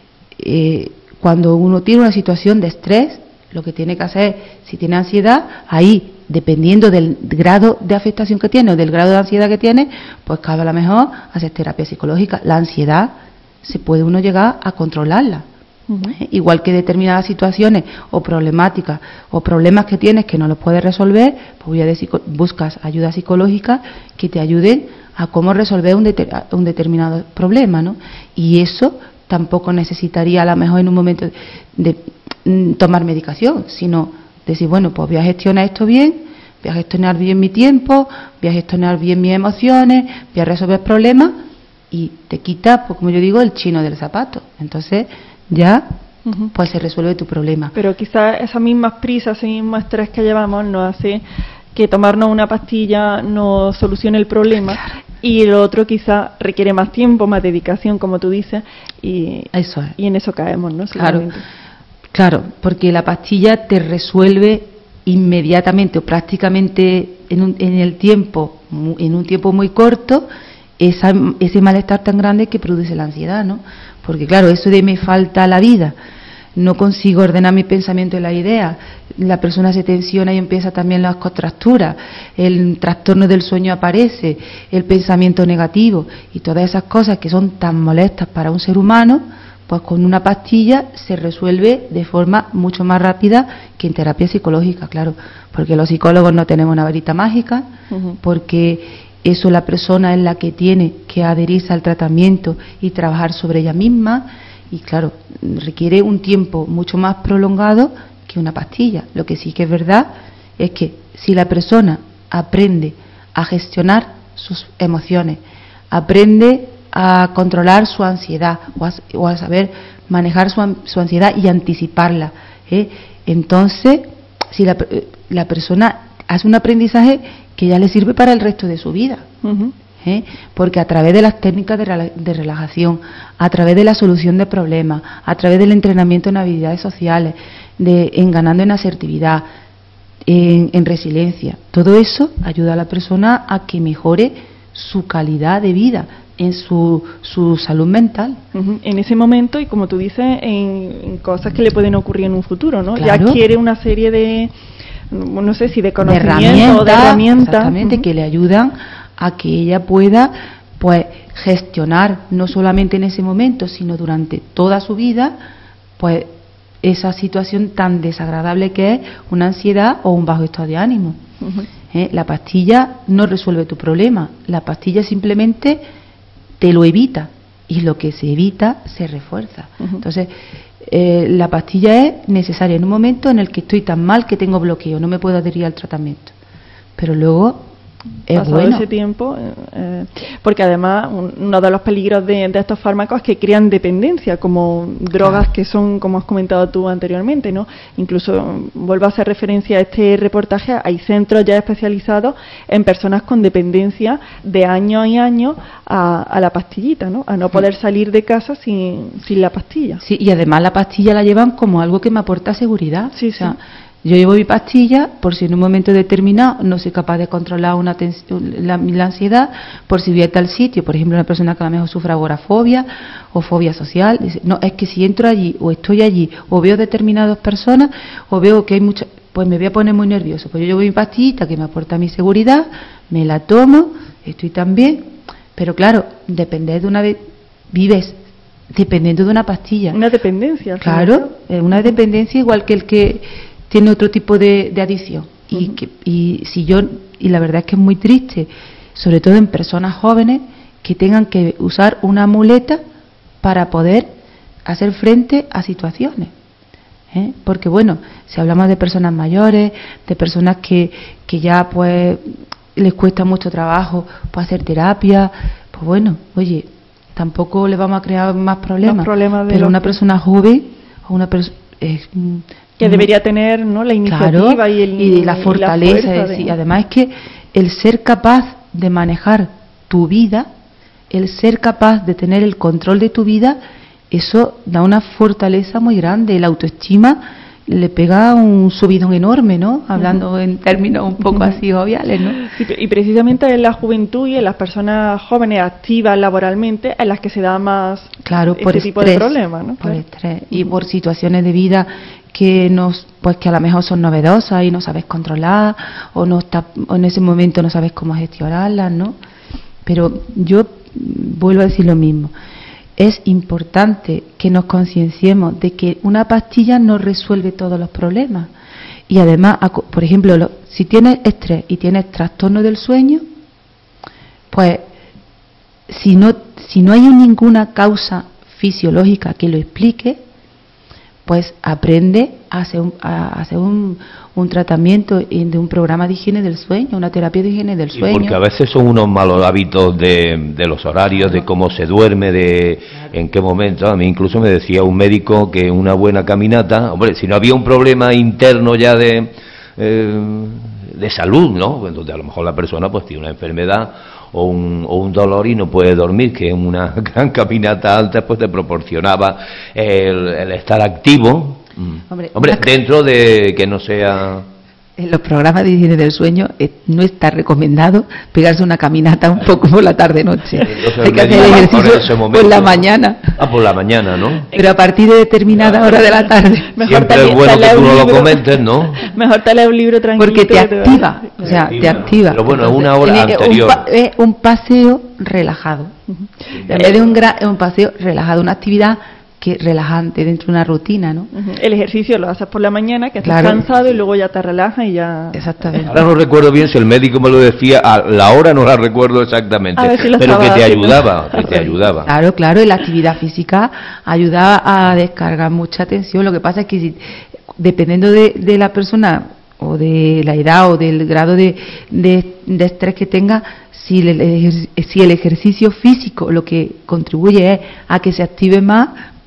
eh, cuando uno tiene una situación de estrés, lo que tiene que hacer, si tiene ansiedad, ahí, dependiendo del grado de afectación que tiene o del grado de ansiedad que tiene, pues cabe a lo mejor hacer terapia psicológica. La ansiedad se puede uno llegar a controlarla. Uh-huh. ¿Eh? Igual que determinadas situaciones o problemáticas o problemas que tienes que no los puedes resolver, pues ya de psico- buscas ayuda psicológica que te ayuden a cómo resolver un, deter- un determinado problema, ¿no? Y eso tampoco necesitaría a lo mejor en un momento de, de, de tomar medicación, sino decir, bueno, pues voy a gestionar esto bien, voy a gestionar bien mi tiempo, voy a gestionar bien mis emociones, voy a resolver problemas, y te quita, pues como yo digo, el chino del zapato. Entonces ya uh-huh. pues se resuelve tu problema. Pero quizás esas mismas prisas, ese mismo estrés que llevamos nos hace que tomarnos una pastilla no solucione el problema. Claro. Y lo otro quizá requiere más tiempo, más dedicación, como tú dices, y, eso es. y en eso caemos, ¿no? Claro, claro, porque la pastilla te resuelve inmediatamente o prácticamente en, un, en el tiempo, en un tiempo muy corto, esa, ese malestar tan grande que produce la ansiedad, ¿no? Porque claro, eso de me falta la vida, no consigo ordenar mi pensamiento y la idea, la persona se tensiona y empieza también las contracturas, el trastorno del sueño aparece, el pensamiento negativo y todas esas cosas que son tan molestas para un ser humano, pues con una pastilla se resuelve de forma mucho más rápida que en terapia psicológica, claro, porque los psicólogos no tenemos una varita mágica, uh-huh. porque eso la persona es la que tiene que adherirse al tratamiento y trabajar sobre ella misma. Y claro, requiere un tiempo mucho más prolongado que una pastilla. Lo que sí que es verdad es que si la persona aprende a gestionar sus emociones, aprende a controlar su ansiedad o a, o a saber manejar su, su ansiedad y anticiparla, ¿eh? entonces si la, la persona hace un aprendizaje que ya le sirve para el resto de su vida. Uh-huh. ¿Eh? Porque a través de las técnicas de, rela- de relajación, a través de la solución de problemas, a través del entrenamiento en habilidades sociales, de, en ganando en asertividad, en, en resiliencia, todo eso ayuda a la persona a que mejore su calidad de vida, en su, su salud mental. Uh-huh. En ese momento, y como tú dices, en, en cosas que le pueden ocurrir en un futuro, ¿no? Claro. Ya adquiere una serie de, no sé si de conocimiento de herramientas, o de herramientas. Exactamente, uh-huh. que le ayudan a que ella pueda pues gestionar no solamente en ese momento sino durante toda su vida pues esa situación tan desagradable que es una ansiedad o un bajo estado de ánimo. Uh-huh. ¿Eh? La pastilla no resuelve tu problema, la pastilla simplemente te lo evita y lo que se evita se refuerza. Uh-huh. Entonces eh, la pastilla es necesaria en un momento en el que estoy tan mal que tengo bloqueo, no me puedo adherir al tratamiento, pero luego es pasado bueno. ese tiempo, eh, porque además un- uno de los peligros de, de estos fármacos es que crean dependencia, como drogas Claro. que son, como has comentado tú anteriormente, ¿no? Incluso, mm, vuelvo a hacer referencia a este reportaje, hay centros ya especializados en personas con dependencia de años y años a, a la pastillita, ¿no? A no poder salir de casa sin, sin la pastilla. Sí, y además la pastilla la llevan como algo que me aporta seguridad. Sí, o sea, sí. yo llevo mi pastilla por si en un momento determinado no soy capaz de controlar una tens- la, la ansiedad, por si voy a tal sitio, por ejemplo, una persona que a lo mejor sufre agorafobia o fobia social, dice, no, es que si entro allí o estoy allí o veo determinadas personas o veo que hay muchas, pues me voy a poner muy nervioso. Pues yo llevo mi pastillita que me aporta mi seguridad, me la tomo, estoy tan bien, pero claro, depender de una vez, vives dependiendo de una pastilla. Una dependencia. al final. Claro, es una dependencia igual que el que tiene otro tipo de, de adicción. Y, que, y si yo y la verdad es que es muy triste, sobre todo en personas jóvenes que tengan que usar una muleta para poder hacer frente a situaciones. ¿eh? Porque bueno, si hablamos de personas mayores, de personas que, que ya pues les cuesta mucho trabajo pues hacer terapia, pues bueno, oye, tampoco le vamos a crear más problemas. Los problemas de pero los una que- persona joven o una persona Que debería tener, ¿no?, la iniciativa Claro, y, el, y la fortaleza. fuerza es de- decir, además es que el ser capaz de manejar tu vida, el ser capaz de tener el control de tu vida, eso da una fortaleza muy grande. La autoestima le pega un subidón enorme, ¿no? Hablando en términos un poco así joviales, ¿no? Y, pre- y precisamente en la juventud y en las personas jóvenes activas laboralmente en las que se da más Claro, este por tipo estrés, de problemas, ¿no? por Claro. estrés y por situaciones de vida que nos, pues que a lo mejor son novedosas y no sabes controlar o no está, o en ese momento no sabes cómo gestionarlas, ¿no? Pero yo mm, vuelvo a decir lo mismo. Es importante que nos concienciemos de que una pastilla no resuelve todos los problemas. Y además, aco- por ejemplo, lo- si tienes estrés y tienes trastorno del sueño, pues si no, si no hay ninguna causa fisiológica que lo explique, pues aprende a hacer un, a hacer un, un tratamiento y de un programa de higiene del sueño, una terapia de higiene del Y sueño. porque a veces son unos malos hábitos de, de los horarios, de cómo se duerme, de en qué momento. A mí incluso me decía un médico que una buena caminata, hombre, si no había un problema interno ya de, eh, de salud, ¿no? Entonces a lo mejor la persona pues tiene una enfermedad o un, o un dolor y no puede dormir, que una gran caminata antes pues te proporcionaba el, el estar activo. Mm. Hombre, Hombre, una ca- dentro de que no sea... En los programas de higiene del sueño eh, no está recomendado pegarse una caminata un poco por la tarde-noche. Entonces, Hay que el hacer médico, ejercicio ahora en ese momento- por la mañana, Ah, por la mañana, ¿no? pero a partir de determinada hora de la tarde. Siempre es bueno que tú no lo comentes, ¿no? Mejor te lees un libro tranquilo. Porque te activa, o sea, te activa. Pero bueno, es una hora Tiene- anterior. Un, pa- es un paseo relajado. En vez de un, gra- es un paseo relajado, una actividad que relajante dentro de una rutina, ¿no? Ujú. El ejercicio lo haces por la mañana, que estás Claro. cansado y luego ya te relajas y ya... Exactamente. Ahora no recuerdo bien si el médico me lo decía, a la hora no la recuerdo exactamente, A ver si lo pero que estaba te haciendo. ayudaba, que te ayudaba. Claro, claro, y la actividad física ayuda a descargar mucha tensión. Lo que pasa es que si, dependiendo de, de la persona o de la edad o del grado de, de, de estrés que tenga, si el, ejer- si el ejercicio físico lo que contribuye es a que se active más,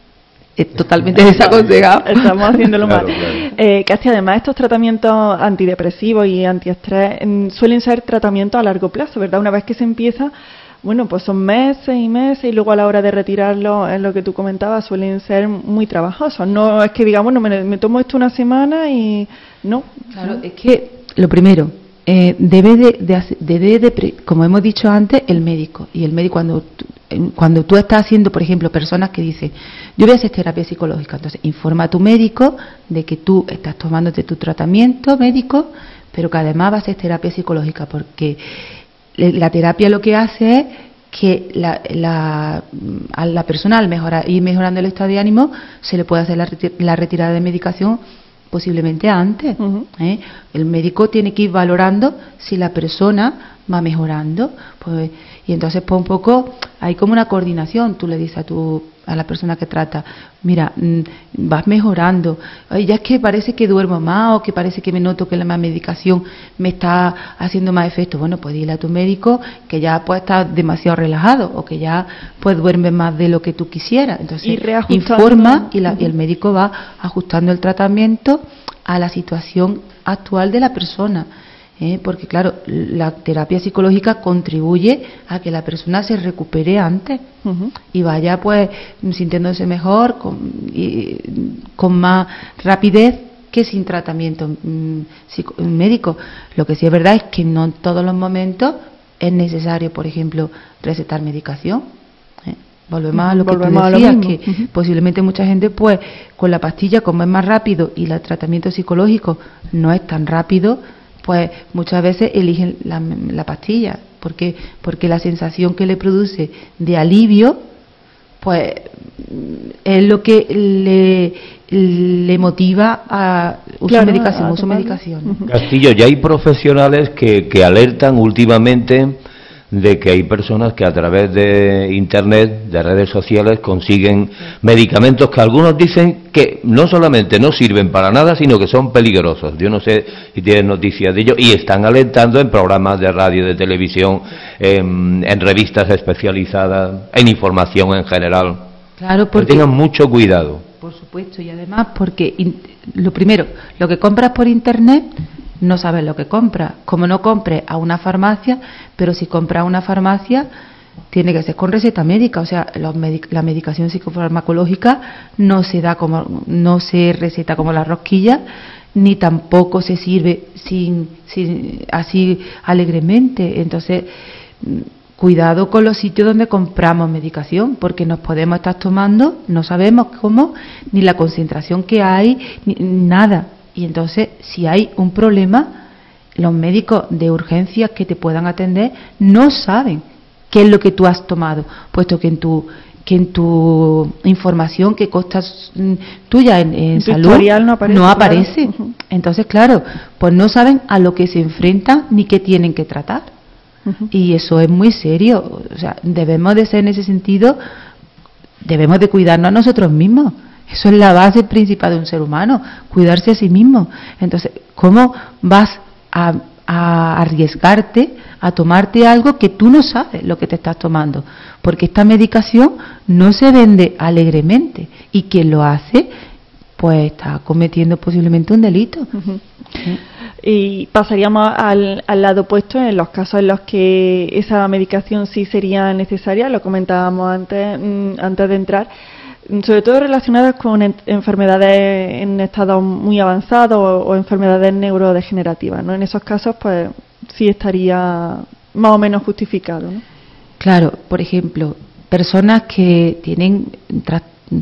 es totalmente desaconsejado. Estamos haciéndolo Claro, mal. claro. Eh, Casti, además estos tratamientos antidepresivos y antiestrés mm, suelen ser tratamientos a largo plazo, ¿verdad? Una vez que se empieza, bueno, pues son meses y meses y luego a la hora de retirarlo, es lo que tú comentabas, suelen ser muy trabajosos. No es que digamos, no me, me tomo esto una semana y no. Claro, es que lo primero, eh, debe de, de, hacer- debe de pre- como hemos dicho antes, el médico. Y el médico, cuando, tú- en- cuando tú estás haciendo, por ejemplo, personas que dicen, yo voy a hacer terapia psicológica, entonces informa a tu médico de que tú estás tomándote tu tratamiento médico, pero que además va a hacer terapia psicológica, porque le- la terapia lo que hace es que la, la, a la persona, al mejorar, ir mejorando el estado de ánimo, se le puede hacer la, reti- la retirada de medicación posiblemente antes. ¿eh? El médico tiene que ir valorando si la persona va mejorando, pues, y entonces pues un poco hay como una coordinación. Tú le dices a tu a la persona que trata, mira, mmm, vas mejorando, ay, ya es que parece que duermo más o que parece que me noto que la medicación me está haciendo más efecto. Bueno, pues dile a tu médico que ya pues estás demasiado relajado o que ya pues duermes más de lo que tú quisieras. Entonces informa y, la, uh-huh. y el médico va ajustando el tratamiento a la situación actual de la persona. ¿Eh? Porque claro, la terapia psicológica contribuye a que la persona se recupere antes uh-huh. y vaya pues sintiéndose mejor, con, y, con más rapidez que sin tratamiento mmm, psico- médico. Lo que sí es verdad es que no en todos los momentos es necesario, por ejemplo, recetar medicación. ¿eh? Volvemos uh-huh. a lo que Volvemos tú decías, que uh-huh. posiblemente mucha gente pues con la pastilla, como es más rápido y el tratamiento psicológico no es tan rápido, pues muchas veces eligen la, la pastilla, porque porque la sensación que le produce de alivio, pues es lo que le, le motiva a uso claro, medicación, a uso medicación. Castillo, ya hay profesionales que, que alertan últimamente de que hay personas que a través de internet, de redes sociales, consiguen medicamentos que algunos dicen que no solamente no sirven para nada, sino que son peligrosos. Yo no sé si tienen noticias de ello, y están alentando en programas de radio, de televisión, en, en revistas especializadas, en información en general. Claro, porque que tengan mucho cuidado. Por supuesto, y además porque in, lo primero, lo que compras por internet no sabes lo que compras, como no compres a una farmacia, pero si compras a una farmacia tiene que ser con receta médica, o sea, los medic- la medicación psicofarmacológica no se da como, no se receta como la rosquilla, ni tampoco se sirve sin, sin así alegremente. Entonces, cuidado con los sitios donde compramos medicación, porque nos podemos estar tomando, no sabemos cómo, ni la concentración que hay, ni nada. Y entonces, si hay un problema, los médicos de urgencias que te puedan atender no saben qué es lo que tú has tomado, puesto que en tu que en tu información que consta tuya en, en salud no aparece. No aparece. Claro. Entonces, claro, pues no saben a lo que se enfrentan ni qué tienen que tratar. Uh-huh. Y eso es muy serio. O sea, debemos de ser en ese sentido, debemos de cuidarnos a nosotros mismos. Eso es la base principal de un ser humano, cuidarse a sí mismo. Entonces, ¿cómo vas a, a arriesgarte a tomarte algo que tú no sabes lo que te estás tomando? Porque esta medicación no se vende alegremente, y quien lo hace pues está cometiendo posiblemente un delito. Uh-huh. ¿Sí? Y pasaríamos al, al lado opuesto, en los casos en los que esa medicación sí sería necesaria, lo comentábamos antes, antes de entrar, sobre todo relacionadas con en, enfermedades en estado muy avanzado o, o enfermedades neurodegenerativas, ¿no? En esos casos, pues sí estaría más o menos justificado, ¿no? Claro, por ejemplo, personas que tienen tra-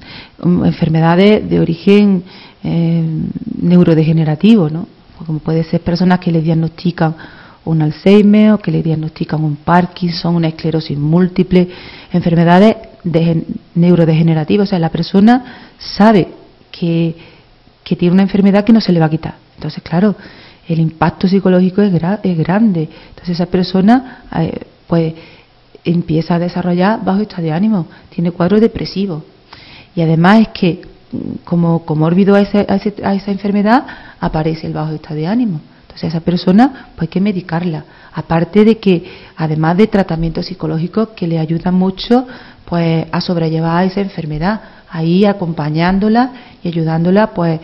enfermedades de origen eh, neurodegenerativo, ¿no? Como puede ser personas que le diagnostican un Alzheimer o que le diagnostican un Parkinson, una esclerosis múltiple, enfermedades de, neurodegenerativas. O sea, la persona sabe que, que tiene una enfermedad que no se le va a quitar. Entonces, claro, el impacto psicológico es, gra, es grande. Entonces, esa persona eh, pues empieza a desarrollar bajo estado de ánimo, tiene cuadros depresivos. Y además es que, como comórbido a, ese, a, ese, a esa enfermedad, aparece el bajo estado de ánimo. Entonces, a esa persona pues hay que medicarla. Aparte de que, además de tratamientos psicológicos que le ayudan mucho pues a sobrellevar esa enfermedad, ahí acompañándola y ayudándola pues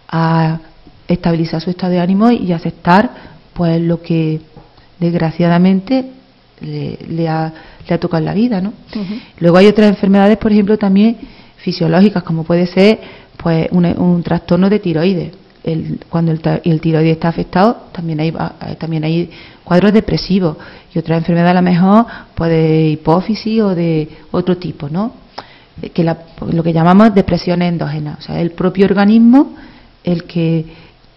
a estabilizar su estado de ánimo y aceptar pues lo que desgraciadamente le, le, ha, le ha tocado en la vida, ¿no? Uh-huh. Luego hay otras enfermedades, por ejemplo, también fisiológicas, como puede ser pues un, un trastorno de tiroides. El, cuando el, el tiroides está afectado, también hay también hay cuadros depresivos, y otra enfermedad a lo mejor pues de hipófisis o de otro tipo, ¿no? Que la, lo que llamamos depresiones endógenas, o sea, el propio organismo el que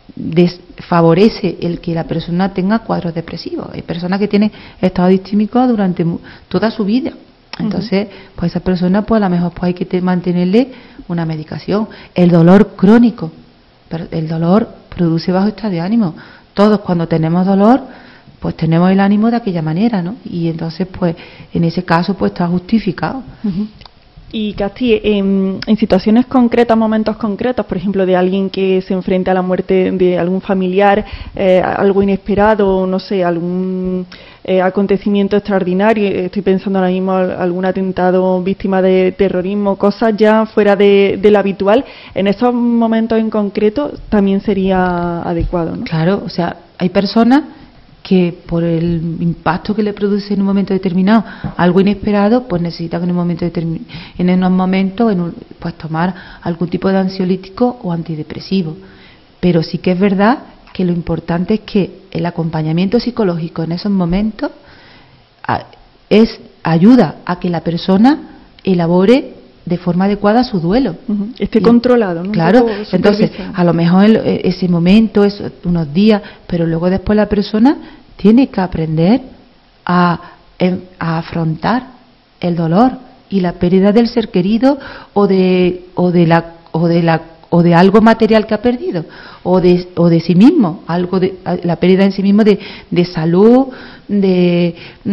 desfavorece el que la persona tenga cuadros depresivos. Hay personas que tienen estado distímico durante toda su vida. Entonces, pues esa persona, pues a lo mejor pues hay que mantenerle una medicación. El dolor crónico, el dolor produce bajo estado de ánimo. Todos cuando tenemos dolor, pues tenemos el ánimo de aquella manera, ¿no? Y entonces, pues en ese caso, pues está justificado. Uh-huh. Y Casti, en, en situaciones concretas, momentos concretos, por ejemplo, de alguien que se enfrenta a la muerte de algún familiar, eh, algo inesperado, no sé, algún eh, acontecimiento extraordinario, estoy pensando ahora mismo algún atentado, víctima de terrorismo, cosas ya fuera de, de lo habitual, en esos momentos en concreto también sería adecuado, ¿no? Claro, o sea, hay personas que por el impacto que le produce en un momento determinado algo inesperado, pues necesitan en un momento determinado, en unos momentos, en un, pues tomar algún tipo de ansiolítico o antidepresivo. Pero sí que es verdad que lo importante es que el acompañamiento psicológico en esos momentos a, es ayuda a que la persona elabore de forma adecuada su duelo. Uh-huh. Esté y, controlado, ¿no? Claro, entonces a lo mejor el, ese momento es unos días, pero luego después la persona tiene que aprender a, a afrontar el dolor y la pérdida del ser querido o de o de la o de la o de algo material que ha perdido o de o de sí mismo, algo de la pérdida en sí mismo de, de salud, de,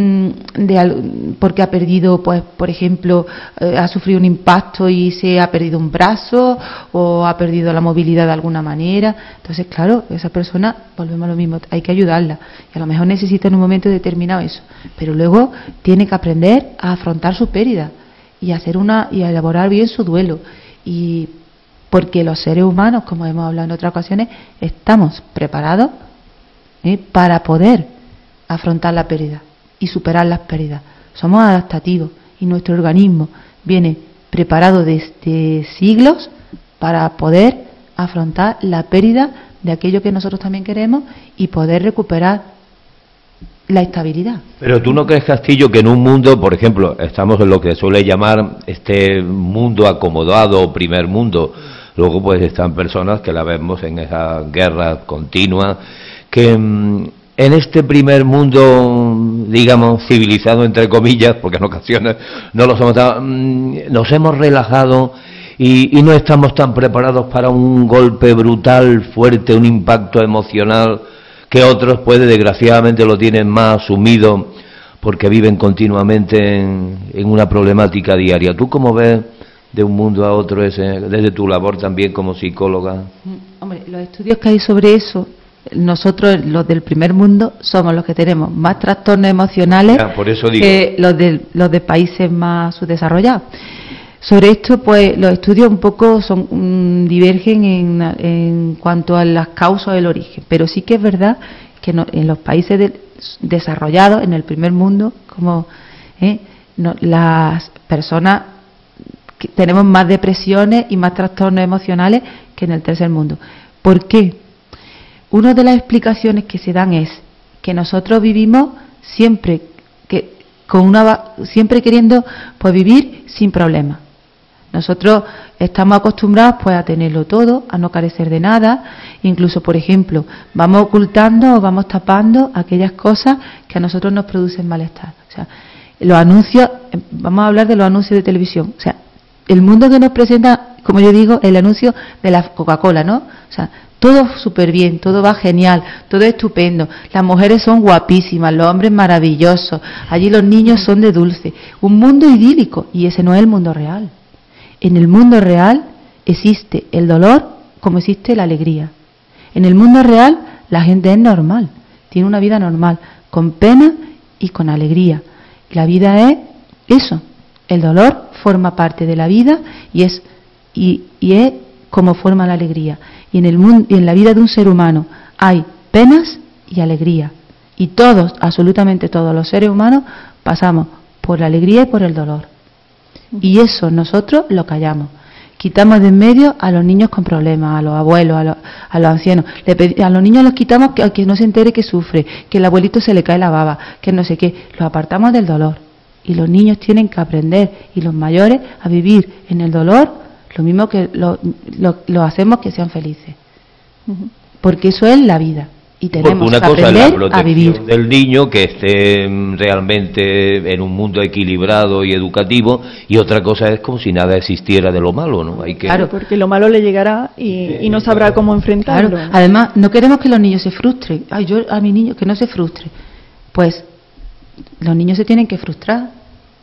de porque ha perdido, pues por ejemplo, eh, ha sufrido un impacto y se ha perdido un brazo o ha perdido la movilidad de alguna manera. Entonces, claro, esa persona, volvemos a lo mismo, hay que ayudarla y a lo mejor necesita en un momento determinado eso, pero luego tiene que aprender a afrontar su pérdida y a hacer una y a elaborar bien su duelo. Y porque los seres humanos, como hemos hablado en otras ocasiones, estamos preparados ¿eh? para poder afrontar la pérdida y superar las pérdidas. Somos adaptativos y nuestro organismo viene preparado desde siglos para poder afrontar la pérdida de aquello que nosotros también queremos y poder recuperar la estabilidad. Pero tú no crees, Castillo, que en un mundo, por ejemplo, estamos en lo que suele llamar este mundo acomodado o primer mundo, luego pues están personas que la vemos en esa guerra continua, que en este primer mundo, digamos, civilizado entre comillas, porque en ocasiones no lo somos, nos hemos relajado y, y no estamos tan preparados para un golpe brutal, fuerte, un impacto emocional, que otros pues desgraciadamente lo tienen más sumido porque viven continuamente en, en una problemática diaria. ¿Tú cómo ves de un mundo a otro ese, desde tu labor también como psicóloga? Hombre, los estudios que hay sobre eso, nosotros los del primer mundo somos los que tenemos más trastornos emocionales ya, por eso digo. que los de, los de países más subdesarrollados. Sobre esto, pues los estudios un poco son um, divergen en, en cuanto a las causas del origen, pero sí que es verdad que no, en los países de, desarrollados, en el primer mundo, como eh, no, las personas que tenemos más depresiones y más trastornos emocionales que en el tercer mundo. ¿Por qué? Una de las explicaciones que se dan es que nosotros vivimos siempre que con una siempre queriendo pues vivir sin problemas. Nosotros estamos acostumbrados pues a tenerlo todo, a no carecer de nada, incluso por ejemplo, vamos ocultando o vamos tapando aquellas cosas que a nosotros nos producen malestar. O sea, los anuncios, vamos a hablar de los anuncios de televisión, o sea, el mundo que nos presenta, como yo digo, el anuncio de la Coca-Cola, ¿no? O sea, todo súper bien, todo va genial, todo estupendo, las mujeres son guapísimas, los hombres maravillosos, allí los niños son de dulce, un mundo idílico, y ese no es el mundo real. En el mundo real existe el dolor como existe la alegría. En el mundo real la gente es normal, tiene una vida normal, con pena y con alegría. La vida es eso, el dolor forma parte de la vida y es, y, y es como forma la alegría. Y en, el mundo, y en la vida de un ser humano hay penas y alegría. Y todos, absolutamente todos los seres humanos pasamos por la alegría y por el dolor. Y eso nosotros lo callamos. Quitamos de en medio a los niños con problemas, a los abuelos, a los, a los ancianos. Le pedi, a los niños los quitamos que, que no se entere que sufre, que el abuelito se le cae la baba, que no sé qué. Los apartamos del dolor. Y los niños tienen que aprender, y los mayores, a vivir en el dolor, lo mismo que lo, lo, lo hacemos que sean felices. Uh-huh. Porque eso es la vida. Y tenemos una que cosa aprender es la protección a vivir del niño, que esté realmente en un mundo equilibrado y educativo, y otra cosa es como si nada existiera de lo malo, ¿no? Hay que... Claro, porque lo malo le llegará y, y no sabrá cómo enfrentarlo. Claro. Además, no queremos que los niños se frustren. Ay, yo a mi niño que no se frustre. Pues los niños se tienen que frustrar.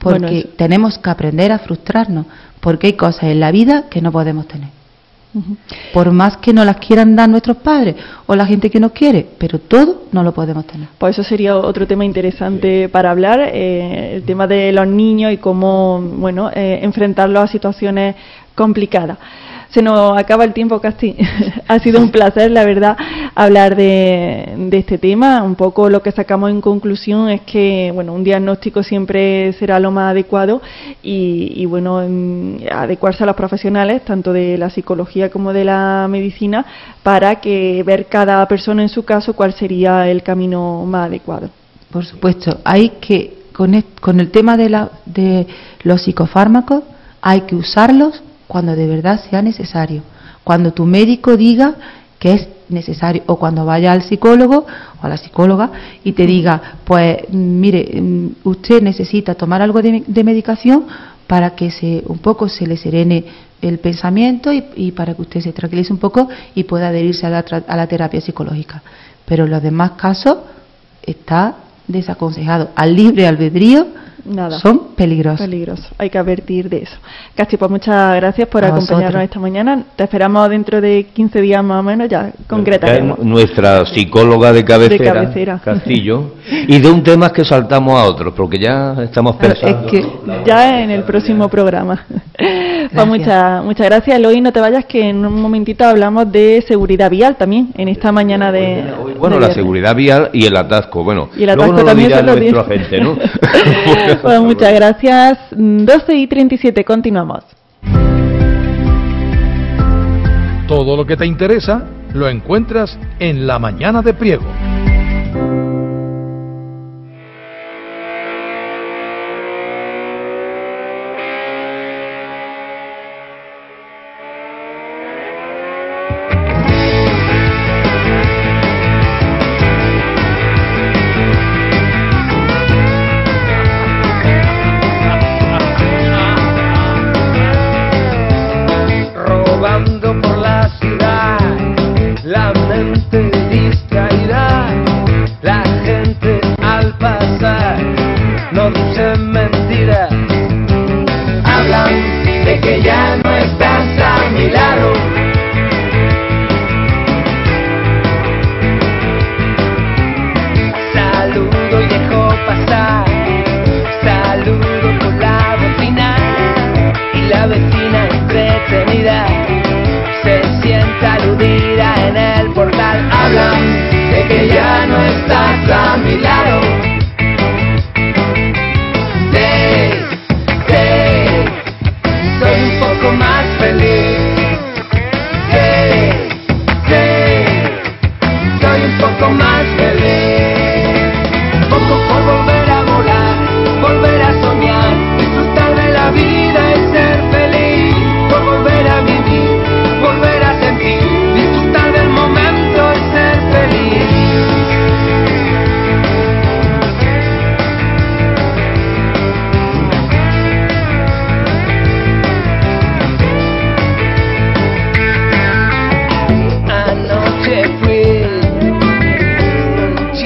porque Bueno, eso. tenemos que aprender a frustrarnos, porque hay cosas en la vida que no podemos tener. Ujú. Por más que nos las quieran dar nuestros padres o la gente que nos quiere, pero todo no lo podemos tener. Pues eso sería otro tema interesante para hablar, eh, el tema de los niños y cómo, bueno, eh, enfrentarlos a situaciones complicadas. Se nos acaba el tiempo casi. Ha sido un placer, la verdad, hablar de, de este tema. Un poco lo que sacamos en conclusión es que, bueno, un diagnóstico siempre será lo más adecuado y, y bueno, en, adecuarse a los profesionales, tanto de la psicología como de la medicina, para que ver cada persona en su caso cuál sería el camino más adecuado. Por supuesto, hay que, con el, con el tema de, la, de los psicofármacos, hay que usarlos cuando de verdad sea necesario, cuando tu médico diga que es necesario, o cuando vaya al psicólogo o a la psicóloga y te diga, pues mire, usted necesita tomar algo de, de medicación para que se un poco se le serene el pensamiento y, y para que usted se tranquilice un poco y pueda adherirse a la, a la terapia psicológica. Pero en los demás casos está desaconsejado. Al libre albedrío Nada. son peligrosos. Peligroso. Hay que advertir de eso. Casti, pues muchas gracias por A acompañarnos vosotros. esta mañana. Te esperamos dentro de quince días más o menos, ya concretaremos. Nuestra psicóloga de cabecera, De cabecera. Castillo, y de un tema que saltamos a otros, porque ya estamos pensando. Es que ya en el próximo programa. Pues muchas, muchas gracias, Eloy. No te vayas, que en un momentito hablamos de seguridad vial también, en esta mañana de. Bueno, de la viernes. seguridad vial y el atasco. Bueno, Y el luego atasco nos lo también dirá se lo nuestro dice. agente, ¿no? Pues muchas gracias. doce y treinta y siete, continuamos. Todo lo que te interesa lo encuentras en La Mañana de Priego. Robando por la ciudad, la mente distraída, la gente al pasar no dicen mentiras, hablan de que ya no estás a mi lado. Saludo y dejo pasar, saludo con la bocina y la vecina entretenida se siente aludida en el portal. Hablan de que ya no estás a mi lado. Hey, hey, soy un poco más feliz. Hey, hey, soy un poco más feliz. Poco por volver a volar, volver a soñar, disfrutar de la vida y ser feliz. Por volver a vivir, volver a sentir, disfrutar del momento y ser feliz. Anoche fui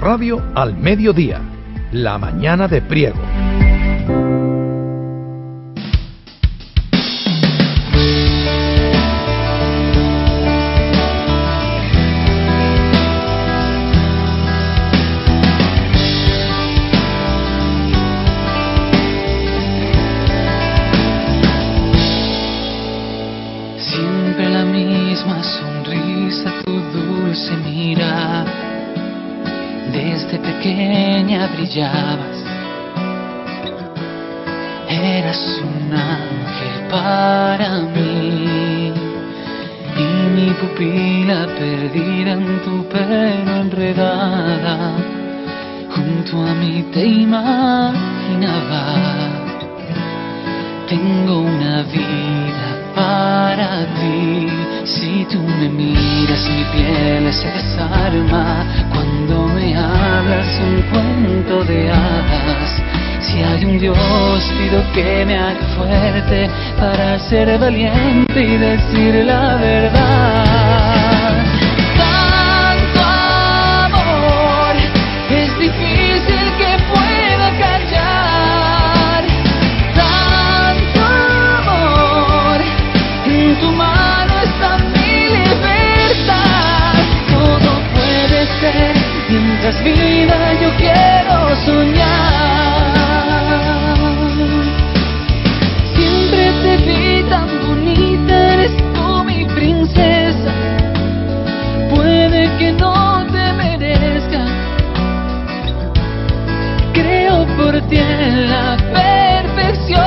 radio al mediodía, La Mañana de Priego. Siempre la misma sonrisa, tu dulce mirada. Desde pequeña brillabas. Eras un ángel para mí. Y mi pupila perdida en tu pelo enredada. Junto a mí te imaginaba. Tengo una vida para ti. Si tú me miras, mi piel se desarma. Cuando me hablas un cuento de hadas. Si hay un Dios, pido que me haga fuerte para ser valiente y decir la verdad. Tanto amor, es difícil que pueda callar. Tanto amor, en tu mano está mi libertad. Todo puede ser, mientras vida yo quiero soñar. Siempre te vi tan bonita, eres tú mi princesa. Puede que no te merezca. Creo por ti en la perfección.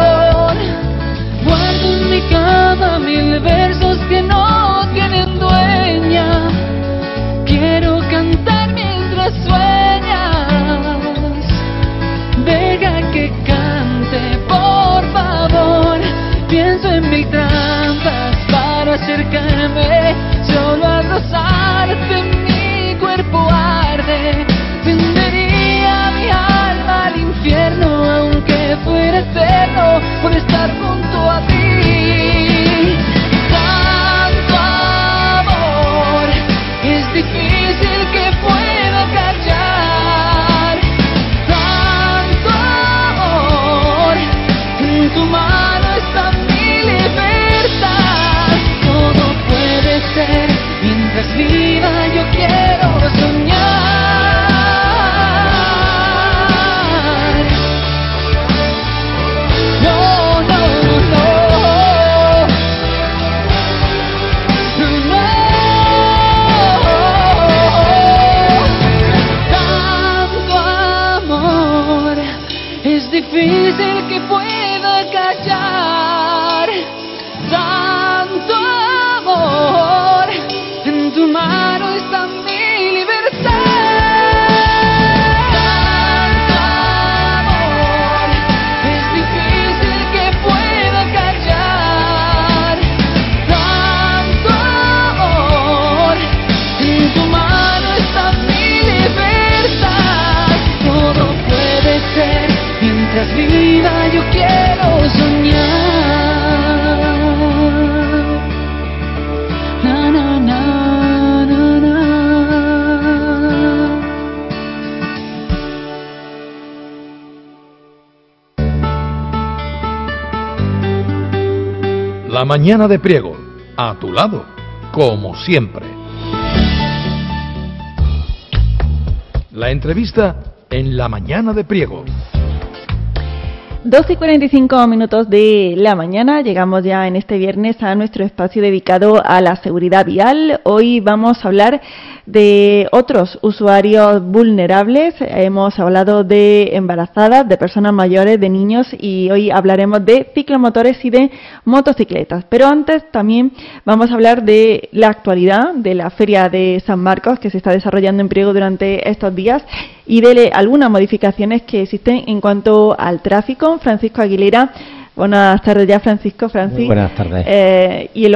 Guardo en mi cama mil versos que no tienen dueña. Quiero cantar mientras sueñas. Deja que cante, por favor. Pienso en mil trampas para acercarme. Solo al rozarte mi cuerpo arde. Vendería mi alma al infierno, aunque fuera eterno, por estar junto a ti. Tanto amor, es difícil que pueda callar. Tanto amor, en tu mano está mi libertad. Todo puede ser, mientras viva yo quiero soñar. No, no, no, tanto amor, es difícil que pueda callar. Tanto amor, en tu mano está mi libertad. Tanto amor, es difícil que pueda callar. Tanto amor, en tu mano está mi libertad. Todo puede ser, mientras viva yo quiero soñar. Na, na, na, na, na. La Mañana de Priego, a tu lado, como siempre. La entrevista en La Mañana de Priego. doce y cuarenta y cinco minutos de la mañana, llegamos ya en este viernes a nuestro espacio dedicado a la seguridad vial. Hoy vamos a hablar de otros usuarios vulnerables. Hemos hablado de embarazadas, de personas mayores, de niños, y hoy hablaremos de ciclomotores y de motocicletas. Pero antes también vamos a hablar de la actualidad de la Feria de San Marcos, que se está desarrollando en Priego durante estos días, y de algunas modificaciones que existen en cuanto al tráfico. Francisco Aguilera, buenas tardes ya, Francisco. Francis. Muy buenas tardes. Eh, y Eloy,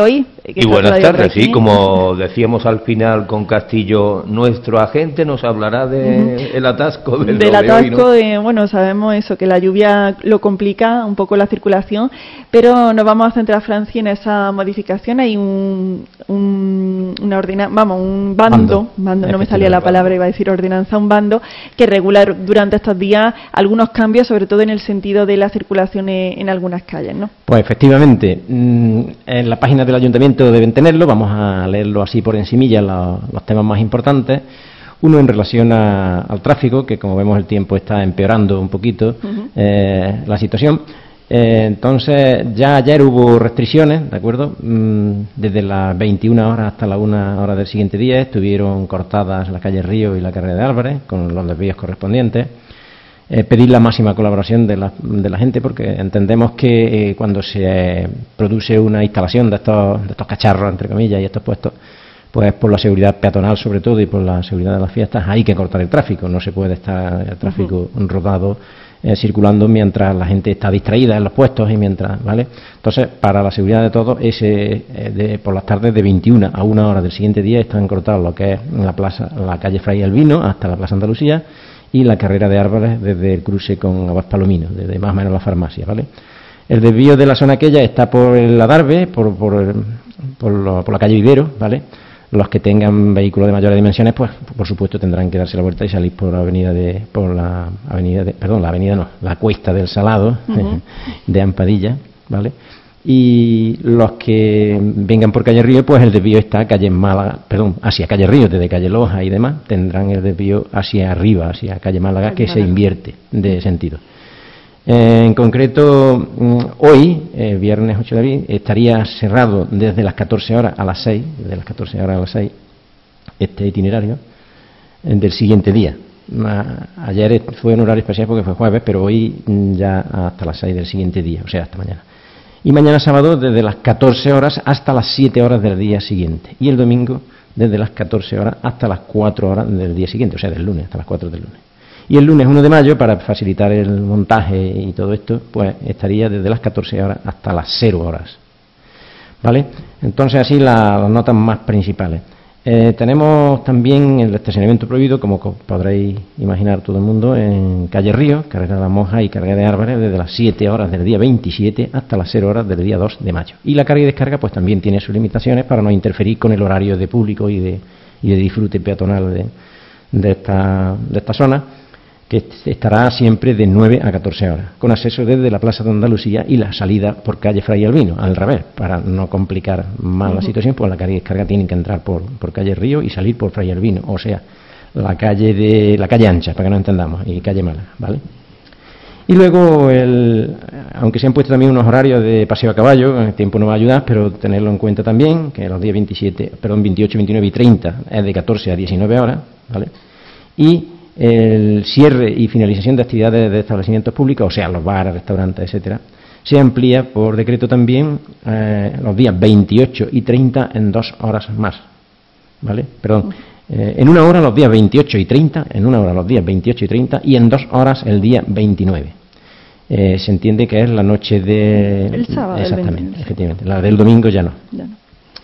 que Y está buenas todavía por tardes, aquí. sí, como decíamos al final con Castillo, nuestro agente nos hablará de el atasco del, del de hoy, atasco, ¿no? de, bueno, sabemos eso, que la lluvia lo complica un poco la circulación, pero nos vamos a centrar, Franci, en esa modificación. Hay un, un una ordena, vamos, un bando, Bando. bando, no me salía la palabra, iba a decir ordenanza, un bando que regula durante estos días algunos cambios, sobre todo en el sentido de la circulación en, en algunas calles, ¿no? Pues efectivamente, en la página del ayuntamiento deben tenerlo, vamos a leerlo así por encimilla, los, los temas más importantes. Uno en relación a, al tráfico, que como vemos el tiempo está empeorando un poquito uh-huh. eh, la situación. Eh, entonces, ya ayer hubo restricciones, ¿de acuerdo? Mm, desde las veintiuna horas hasta la una hora del siguiente día estuvieron cortadas la calle Río y la carrera de Álvarez, con los desvíos correspondientes. Eh, pedir la máxima colaboración de la, de la gente, porque entendemos que eh, cuando se eh, produce una instalación de estos, de estos cacharros, entre comillas, y estos puestos, pues por la seguridad peatonal sobre todo y por la seguridad de las fiestas hay que cortar el tráfico, no se puede estar el tráfico uh-huh. rodado eh, circulando mientras la gente está distraída en los puestos y mientras, ¿vale? Entonces, para la seguridad de todos, ese eh, de, por las tardes de veintiuna a una hora del siguiente día están cortados lo que es la plaza, la calle Fray Albino hasta la Plaza Andalucía y la carrera de Árboles desde el cruce con Abad Palomino, desde más o menos la farmacia, ¿vale? El desvío de la zona aquella está por el Adarve, por, por, por, lo, por la calle Vivero, ¿vale? Los que tengan vehículos de mayores dimensiones, pues por supuesto tendrán que darse la vuelta y salir por la avenida de, por la avenida de, perdón, la avenida no, la Cuesta del Salado, uh-huh. de Ampadilla, ¿vale? Y los que vengan por calle Río, pues el desvío está calle Málaga, perdón, hacia calle Río, desde calle Loja y demás, tendrán el desvío hacia arriba, hacia calle Málaga, calle que Málaga. Se invierte de sentido. Eh, en concreto, hoy, eh, viernes ocho de abril, estaría cerrado desde las catorce horas a las seis, desde las catorce horas a las seis, este itinerario eh, del siguiente día. Ayer fue un horario especial porque fue jueves, pero hoy ya hasta las seis del siguiente día, o sea, hasta mañana. Y mañana sábado desde las catorce horas hasta las siete horas del día siguiente. Y el domingo desde las catorce horas hasta las cuatro horas del día siguiente, o sea, del lunes, hasta las cuatro del lunes. Y el lunes uno de mayo, para facilitar el montaje y todo esto, pues estaría desde las catorce horas hasta las cero horas. ¿Vale? Entonces, así la, las notas más principales. Eh, tenemos también el estacionamiento prohibido, como podréis imaginar todo el mundo, en calle Río, carrera de la Monja y carrera de Árboles, desde las siete horas del día veintisiete hasta las cero horas del día dos de mayo. Y la carga y descarga pues también tiene sus limitaciones para no interferir con el horario de público y de, y de disfrute peatonal de, de, esta, de esta zona, que estará siempre de nueve a catorce horas, con acceso desde la Plaza de Andalucía y la salida por calle Fray Albino, al revés, para no complicar más uh-huh. la situación, pues la carga y descarga tienen que entrar por, por calle Río y salir por Fray Albino, o sea, la calle de la calle ancha, para que no entendamos, y calle Málaga, ¿vale? Y luego, el, aunque se han puesto también unos horarios de paseo a caballo, el tiempo no va a ayudar, pero tenerlo en cuenta también, que los días veintisiete, perdón, veintiocho, veintinueve y treinta es de catorce a diecinueve horas, ¿vale? Y el cierre y finalización de actividades de establecimientos públicos, o sea, los bares, restaurantes, etcétera, se amplía por decreto también eh, los días veintiocho y treinta en dos horas más, ¿vale? Perdón, eh, en una hora los días veintiocho y treinta, en una hora los días veintiocho y treinta y en dos horas el día veintinueve. Eh, se entiende que es la noche de... El sábado. Exactamente, el veinte, efectivamente. La del domingo ya no. Ya no.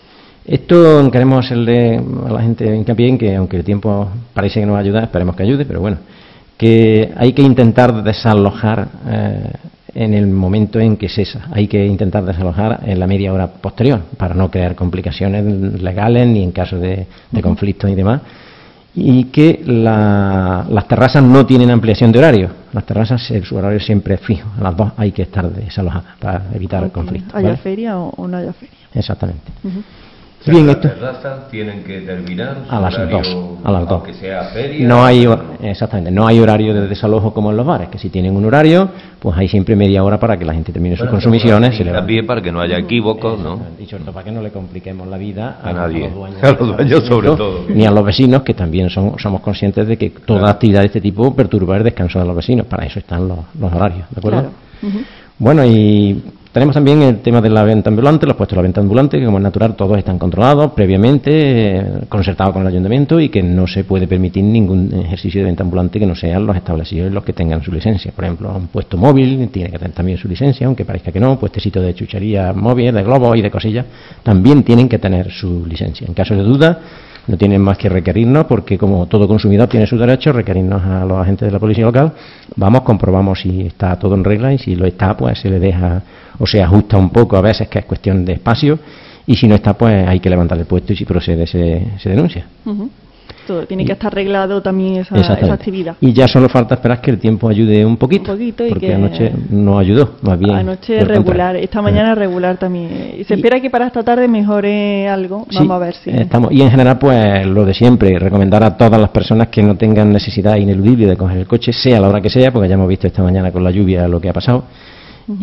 Esto queremos hacerle a la gente hincapié en que, aunque el tiempo parece que nos va a ayudar, esperemos que ayude, pero bueno, que hay que intentar desalojar eh, en el momento en que cesa, hay que intentar desalojar en la media hora posterior, para no crear complicaciones legales ni en caso de, de conflictos y demás, y que la, las terrazas no tienen ampliación de horario, las terrazas, su horario siempre es fijo, a las dos hay que estar desalojadas para evitar el conflicto. ¿Haya ¿vale? feria o, o no haya feria? Exactamente. Uh-huh. O sea, Bien, las esto terrazas tienen que terminar a las horario, dos, a las dos. aunque sea feria. No hay, exactamente, no hay horario de desalojo como en los bares, que si tienen un horario, pues hay siempre media hora para que la gente termine bueno, sus consumiciones. Se le va. También para que no haya equívocos, ¿no? Y sobre todo para que no le compliquemos la vida a, a nadie, a los dueños, a los dueños sobre todo, ni a los vecinos, que también son, somos conscientes de que toda claro. actividad de este tipo perturba el descanso de los vecinos. Para eso están los, los horarios, ¿de acuerdo? Claro. Uh-huh. Bueno, y Tenemos también el tema de la venta ambulante, los puestos de la venta ambulante, que como es natural todos están controlados previamente, eh, concertados con el ayuntamiento, y que no se puede permitir ningún ejercicio de venta ambulante que no sean los establecidos y los que tengan su licencia. Por ejemplo, un puesto móvil tiene que tener también su licencia, aunque parezca que no, puestecitos de chuchería móvil, de globos y de cosillas, también tienen que tener su licencia. En caso de duda, no tienen más que requerirnos, porque como todo consumidor tiene su derecho, requerirnos a los agentes de la policía local, vamos, comprobamos si está todo en regla, y si lo está, pues se le deja o se ajusta un poco, a veces que es cuestión de espacio, y si no está, pues hay que levantar el puesto y si procede se, se denuncia. Uh-huh. Todo tiene que estar arreglado también esa, esa actividad. Y ya solo falta esperar que el tiempo ayude un poquito, un poquito y porque que anoche no ayudó, más bien. Anoche regular, esta mañana regular también. Y se espera que para esta tarde mejore algo. Sí, vamos a ver si. Estamos, y en general, pues lo de siempre, recomendar a todas las personas que no tengan necesidad ineludible de coger el coche, sea a la hora que sea, porque ya hemos visto esta mañana con la lluvia lo que ha pasado. Uh-huh.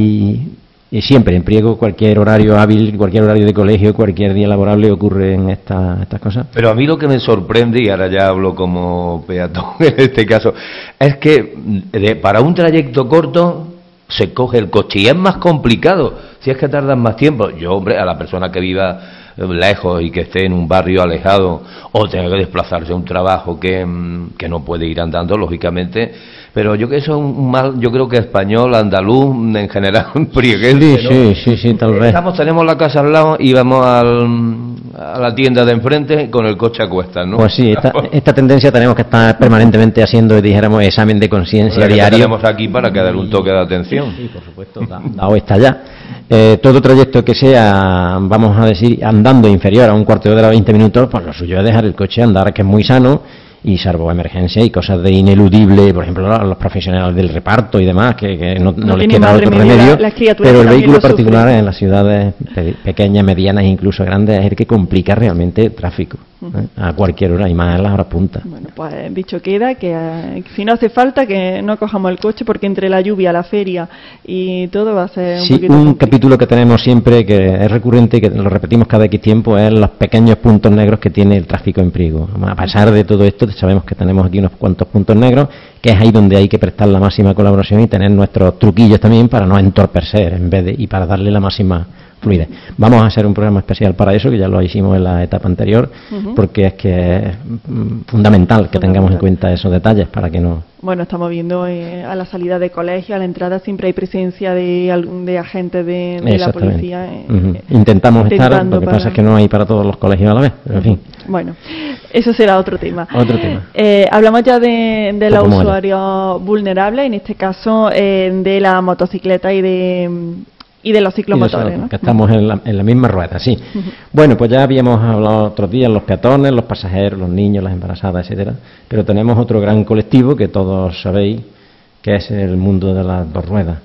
y, y siempre en Priego, cualquier horario hábil, cualquier horario de colegio, cualquier día laborable ocurren esta, estas cosas. Pero a mí lo que me sorprende, y ahora ya hablo como peatón en este caso, es que de, para un trayecto corto se coge el coche, y es más complicado, si es que tardan más tiempo. Yo, hombre, a la persona que viva lejos y que esté en un barrio alejado, o tenga que desplazarse a un trabajo que, que no puede ir andando, lógicamente, pero yo que eso es un mal, yo creo que español, andaluz, en general, prieguense, sí, ¿no? sí, sí, sí, tal vez. Estamos, tenemos la casa al lado y vamos al, a la tienda de enfrente con el coche a cuestas, ¿no? Pues sí, esta, esta tendencia tenemos que estar permanentemente haciendo, dijéramos, examen de conciencia pues diario. Tenemos aquí para que dar un toque de atención. Sí, por supuesto, dado está ya. Eh, todo trayecto que sea, vamos a decir, andando inferior a un cuarto de hora o veinte minutos, pues lo suyo es dejar el coche andar, que es muy sano, y salvo emergencia y cosas de ineludible, por ejemplo, los profesionales del reparto y demás, que, que no, no, no les queda otro remedio, remedio la, pero el vehículo particular sufren. En las ciudades pe pequeñas, medianas e incluso grandes es el que complica realmente el tráfico, uh-huh. ¿eh? A cualquier hora y más en las horas puntas. Bueno, pues dicho queda que eh, si no hace falta que no cojamos el coche, porque entre la lluvia, la feria y todo va a ser un sí, poquito un complicado. Capítulo que tenemos siempre, que es recurrente y que lo repetimos cada X tiempo, es los pequeños puntos negros que tiene el tráfico en Priego. A pesar de todo esto, sabemos que tenemos aquí unos cuantos puntos negros, que es ahí donde hay que prestar la máxima colaboración y tener nuestros truquillos también para no entorpecer en vez de, y para darle la máxima fluidez. Vamos a hacer un programa especial para eso, que ya lo hicimos en la etapa anterior, uh-huh. porque es que es fundamental que fundamental. tengamos en cuenta esos detalles para que no... Bueno, estamos viendo eh, a la salida de colegio, a la entrada siempre hay presencia de, de agentes de, de la policía. Eh, uh-huh. Intentamos estar, lo que para... pasa es que no hay para todos los colegios a la vez, pero en fin. Bueno, eso será otro tema. Otro tema. Eh, hablamos ya de, de los usuarios vulnerables, en este caso eh, de la motocicleta y de... y de los ciclomotores, eso, ¿no? Que estamos en la, en la misma rueda, sí. Uh-huh. Bueno, pues ya habíamos hablado otros días, los peatones, los pasajeros, los niños, las embarazadas, etcétera. Pero tenemos otro gran colectivo que todos sabéis, que es el mundo de las dos ruedas.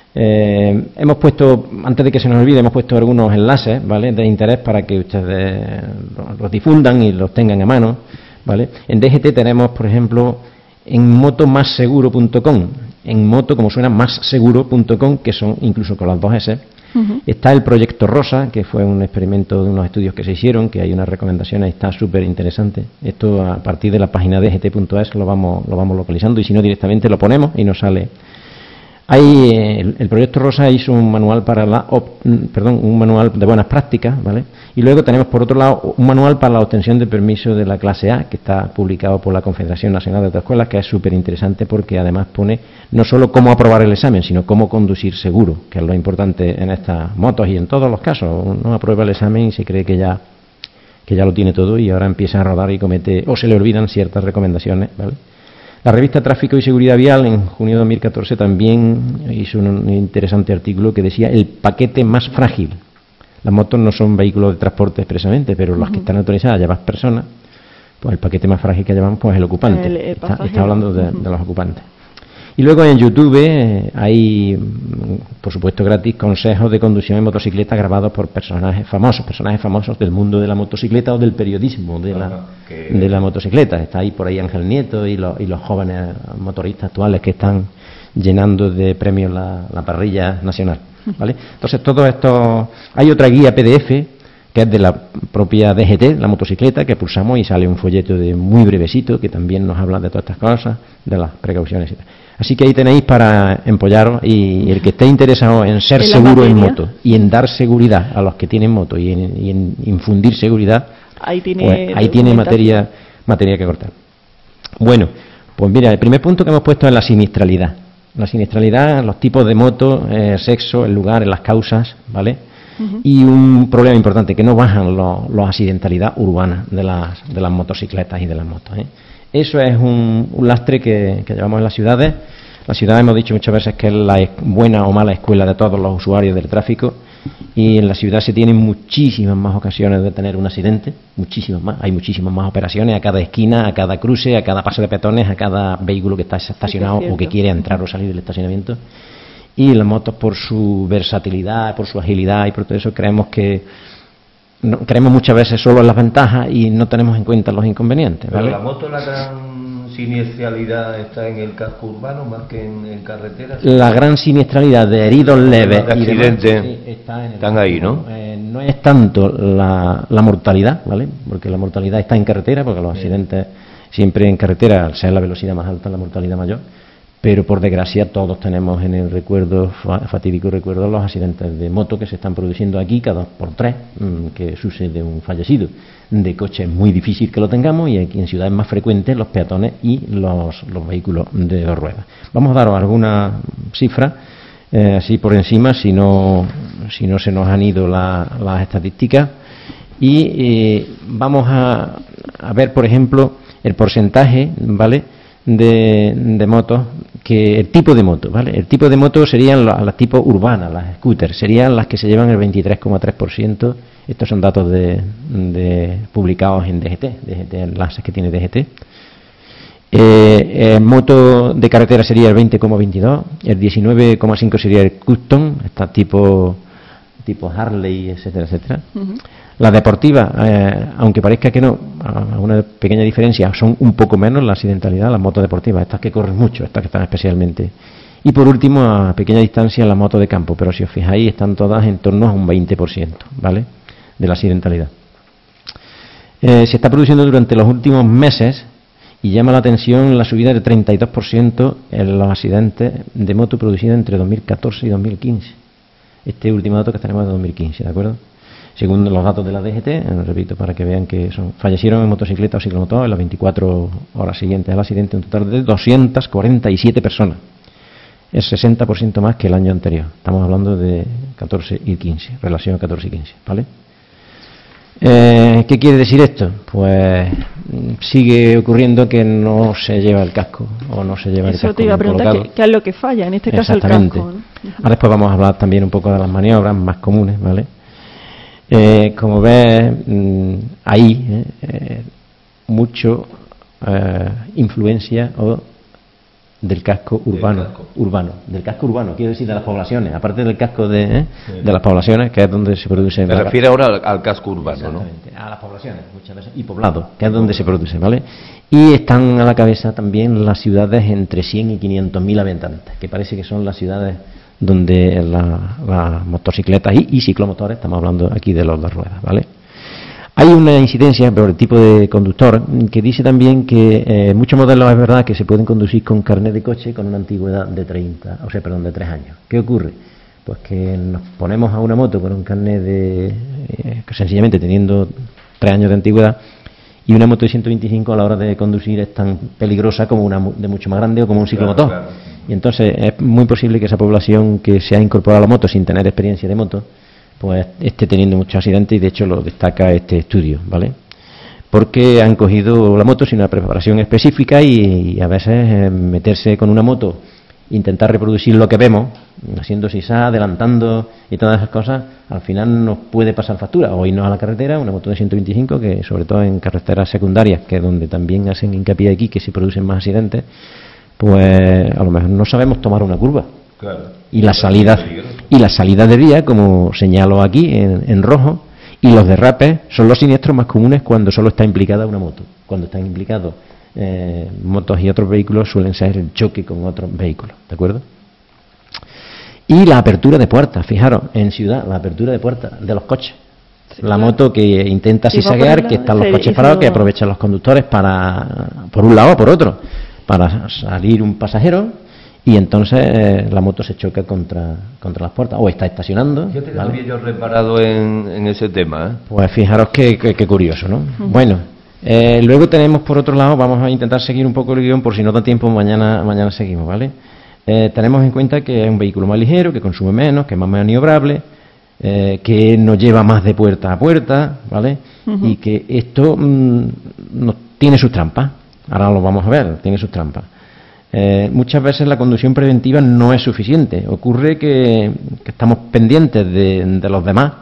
Eh, hemos puesto, antes de que se nos olvide, hemos puesto algunos enlaces, ¿vale?, de interés para que ustedes los difundan y los tengan a mano, ¿vale? En D G T tenemos, por ejemplo, en moto más seguro punto com, en moto, como suena, más seguro punto com, que son incluso con las dos S. Uh-huh. Está el proyecto Rosa, que fue un experimento de unos estudios que se hicieron, que hay unas recomendaciones, está súper interesante. Esto a partir de la página d g t punto es lo vamos, lo vamos localizando, y si no directamente lo ponemos y nos sale. Hay el, el proyecto Rosa hizo un manual para la op, perdón, un manual de buenas prácticas, ¿vale? Y luego tenemos por otro lado un manual para la obtención de permiso de la clase A, que está publicado por la Confederación Nacional de Autoescuelas, que es súper interesante porque además pone no solo cómo aprobar el examen, sino cómo conducir seguro, que es lo importante en estas motos y en todos los casos. Uno aprueba el examen y se cree que ya que ya lo tiene todo y ahora empieza a rodar y comete, o se le olvidan ciertas recomendaciones, ¿vale? La revista Tráfico y Seguridad Vial en junio de dos mil catorce también hizo un interesante artículo que decía el paquete más frágil. Las motos no son vehículos de transporte expresamente, pero las uh-huh. que están autorizadas a llevar personas, pues el paquete más frágil que llevan pues el ocupante. El, el está, está hablando de, uh-huh. de los ocupantes. Y luego en YouTube eh, hay, por supuesto gratis, consejos de conducción en motocicleta grabados por personajes famosos, personajes famosos del mundo de la motocicleta o del periodismo de la, uh-huh. de la motocicleta. Está ahí por ahí Ángel Nieto y, lo, y los jóvenes motoristas actuales que están llenando de premios la, la parrilla nacional, ¿vale? Entonces todo esto, hay otra guía P D F que es de la propia D G T, la motocicleta, que pulsamos y sale un folleto de muy brevecito que también nos habla de todas estas cosas, de las precauciones y tal. Así que ahí tenéis para empollaros, y el que esté interesado en ser seguro en moto y en dar seguridad a los que tienen moto y en, y en infundir seguridad, ahí tiene, pues, ahí tiene materia, materia que cortar. Bueno, pues mira, el primer punto que hemos puesto es la siniestralidad. La siniestralidad, los tipos de moto, el sexo, el lugar, las causas, ¿vale? Uh-huh. Y un problema importante, que no bajan los, los accidentalidad urbana de las, de las motocicletas y de las motos, ¿eh? Eso es un, un lastre que, que llevamos en las ciudades. La ciudad, hemos dicho muchas veces, que es la buena o mala escuela de todos los usuarios del tráfico, y en la ciudad se tienen muchísimas más ocasiones de tener un accidente, muchísimas más, hay muchísimas más operaciones a cada esquina, a cada cruce, a cada paso de peatones, a cada vehículo que está estacionado sí, o que quiere entrar o salir del estacionamiento. Y las motos, por su versatilidad, por su agilidad y por todo eso, creemos que no, creemos muchas veces solo en las ventajas y no tenemos en cuenta los inconvenientes, ¿vale? Pero la moto, la gran siniestralidad está en el casco urbano más que en, en carretera. La gran siniestralidad de heridos leves de y accidentes sí, está en el están ahí, ¿no? Eh, no es tanto la, la mortalidad, ¿vale? Porque la mortalidad está en carretera, porque los accidentes siempre en carretera, al ser la velocidad más alta, la mortalidad mayor. Pero por desgracia todos tenemos en el recuerdo, fatídico recuerdo, los accidentes de moto que se están produciendo aquí cada dos por tres, que sucede un fallecido. De coche es muy difícil que lo tengamos, y aquí en ciudades más frecuentes los peatones y los, los vehículos de dos ruedas. Vamos a daros algunas cifras, eh, así por encima, si no, si no se nos han ido la, las estadísticas, y eh, vamos a, a ver, por ejemplo, el porcentaje, ¿vale?, de, de motos, que el tipo de moto, ¿vale? El tipo de moto serían las, las tipos urbanas, las scooters, serían las que se llevan el veintitrés coma tres por ciento. Estos son datos de, de publicados en D G T, D G T, enlaces que tiene D G T. Eh, eh, moto de carretera sería el veinte coma veintidós, el diecinueve coma cinco sería el custom, está tipo tipo Harley, etcétera, etcétera. Uh-huh. Las deportivas, eh, aunque parezca que no, a una pequeña diferencia, son un poco menos la accidentalidad, las motos deportivas, estas que corren mucho, estas que están especialmente. Y por último, a pequeña distancia, las motos de campo, pero si os fijáis, están todas en torno a un veinte por ciento, ¿vale?, de la accidentalidad. Eh, se está produciendo durante los últimos meses, y llama la atención la subida de treinta y dos por ciento en los accidentes de moto producidos entre dos mil catorce y dos mil quince. Este último dato que tenemos de dos mil quince, ¿de acuerdo? Según los datos de la D G T, eh, repito, para que vean que son, fallecieron en motocicleta o ciclomotor en las veinticuatro horas siguientes al accidente un total de doscientas cuarenta y siete personas. Es sesenta por ciento más que el año anterior. Estamos hablando de catorce y quince, relación a catorce y quince, ¿vale? Eh, ¿Qué quiere decir esto? Pues sigue ocurriendo que no se lleva el casco o no se lleva el casco. Eso te iba a preguntar, ¿qué, ¿qué es lo que falla? En este caso el casco, ¿no? Ahora después vamos a hablar también un poco de las maniobras más comunes, ¿vale? Eh, como ves, mmm, ahí eh, eh, mucho eh, influencia o del casco urbano, del casco. urbano, del casco urbano, quiero decir de las poblaciones, aparte del casco de, eh, sí. de las poblaciones, que es donde se produce. Me refiere ahora al, al casco urbano, ¿no? A las poblaciones, muchas veces, y poblado, que es donde se produce, ¿vale? Y están a la cabeza también las ciudades entre cien y quinientos mil habitantes, que parece que son las ciudades donde las la motocicletas y, y ciclomotores, estamos hablando aquí de los de ruedas, ¿vale? Hay una incidencia por el tipo de conductor que dice también que eh, muchos modelos es verdad que se pueden conducir con carnet de coche con una antigüedad de treinta, o sea, perdón, de tres años. ¿Qué ocurre? Pues que nos ponemos a una moto con un carnet de, eh, sencillamente teniendo tres años de antigüedad, y una moto de ciento veinticinco a la hora de conducir es tan peligrosa como una de mucho más grande o como un ciclomotor. Claro, claro. Y entonces es muy posible que esa población que se ha incorporado a la moto sin tener experiencia de moto, pues esté teniendo muchos accidentes, y de hecho lo destaca este estudio, ¿vale? Porque han cogido la moto sin una preparación específica, y, y a veces eh, meterse con una moto, intentar reproducir lo que vemos, haciendo sisá, adelantando y todas esas cosas, al final nos puede pasar factura. O irnos a la carretera, una moto de ciento veinticinco, que sobre todo en carreteras secundarias, que es donde también hacen hincapié aquí que se producen más accidentes, pues a lo mejor no sabemos tomar una curva. Claro. Y la salida y la salida de vía, como señalo aquí en, en rojo, y los derrapes son los siniestros más comunes cuando solo está implicada una moto. Cuando están implicados eh, motos y otros vehículos, suelen ser el choque con otros vehículos, ¿de acuerdo? Y la apertura de puertas, fijaros, en ciudad, la apertura de puertas de los coches. Sí, la claro. moto que intenta zigzaguear, que están los sí, coches parados, que aprovechan los conductores para, por un lado o por otro, para salir un pasajero, y entonces eh, la moto se choca contra contra las puertas, o está estacionando. Fíjate que ¿vale? había yo reparado en, en ese tema, ¿eh? Pues fijaros qué, qué, qué curioso, ¿no? Uh-huh. Bueno, eh, luego tenemos por otro lado, vamos a intentar seguir un poco el guión, por si no da tiempo, mañana mañana seguimos, ¿vale? Eh, tenemos en cuenta que es un vehículo más ligero, que consume menos, que es más maniobrable, eh, que no lleva más de puerta a puerta, ¿vale? Uh-huh. Y que esto mmm, no, tiene sus trampas. Ahora lo vamos a ver, tiene sus trampas. Eh, muchas veces la conducción preventiva no es suficiente. Ocurre que, que estamos pendientes de, de los demás.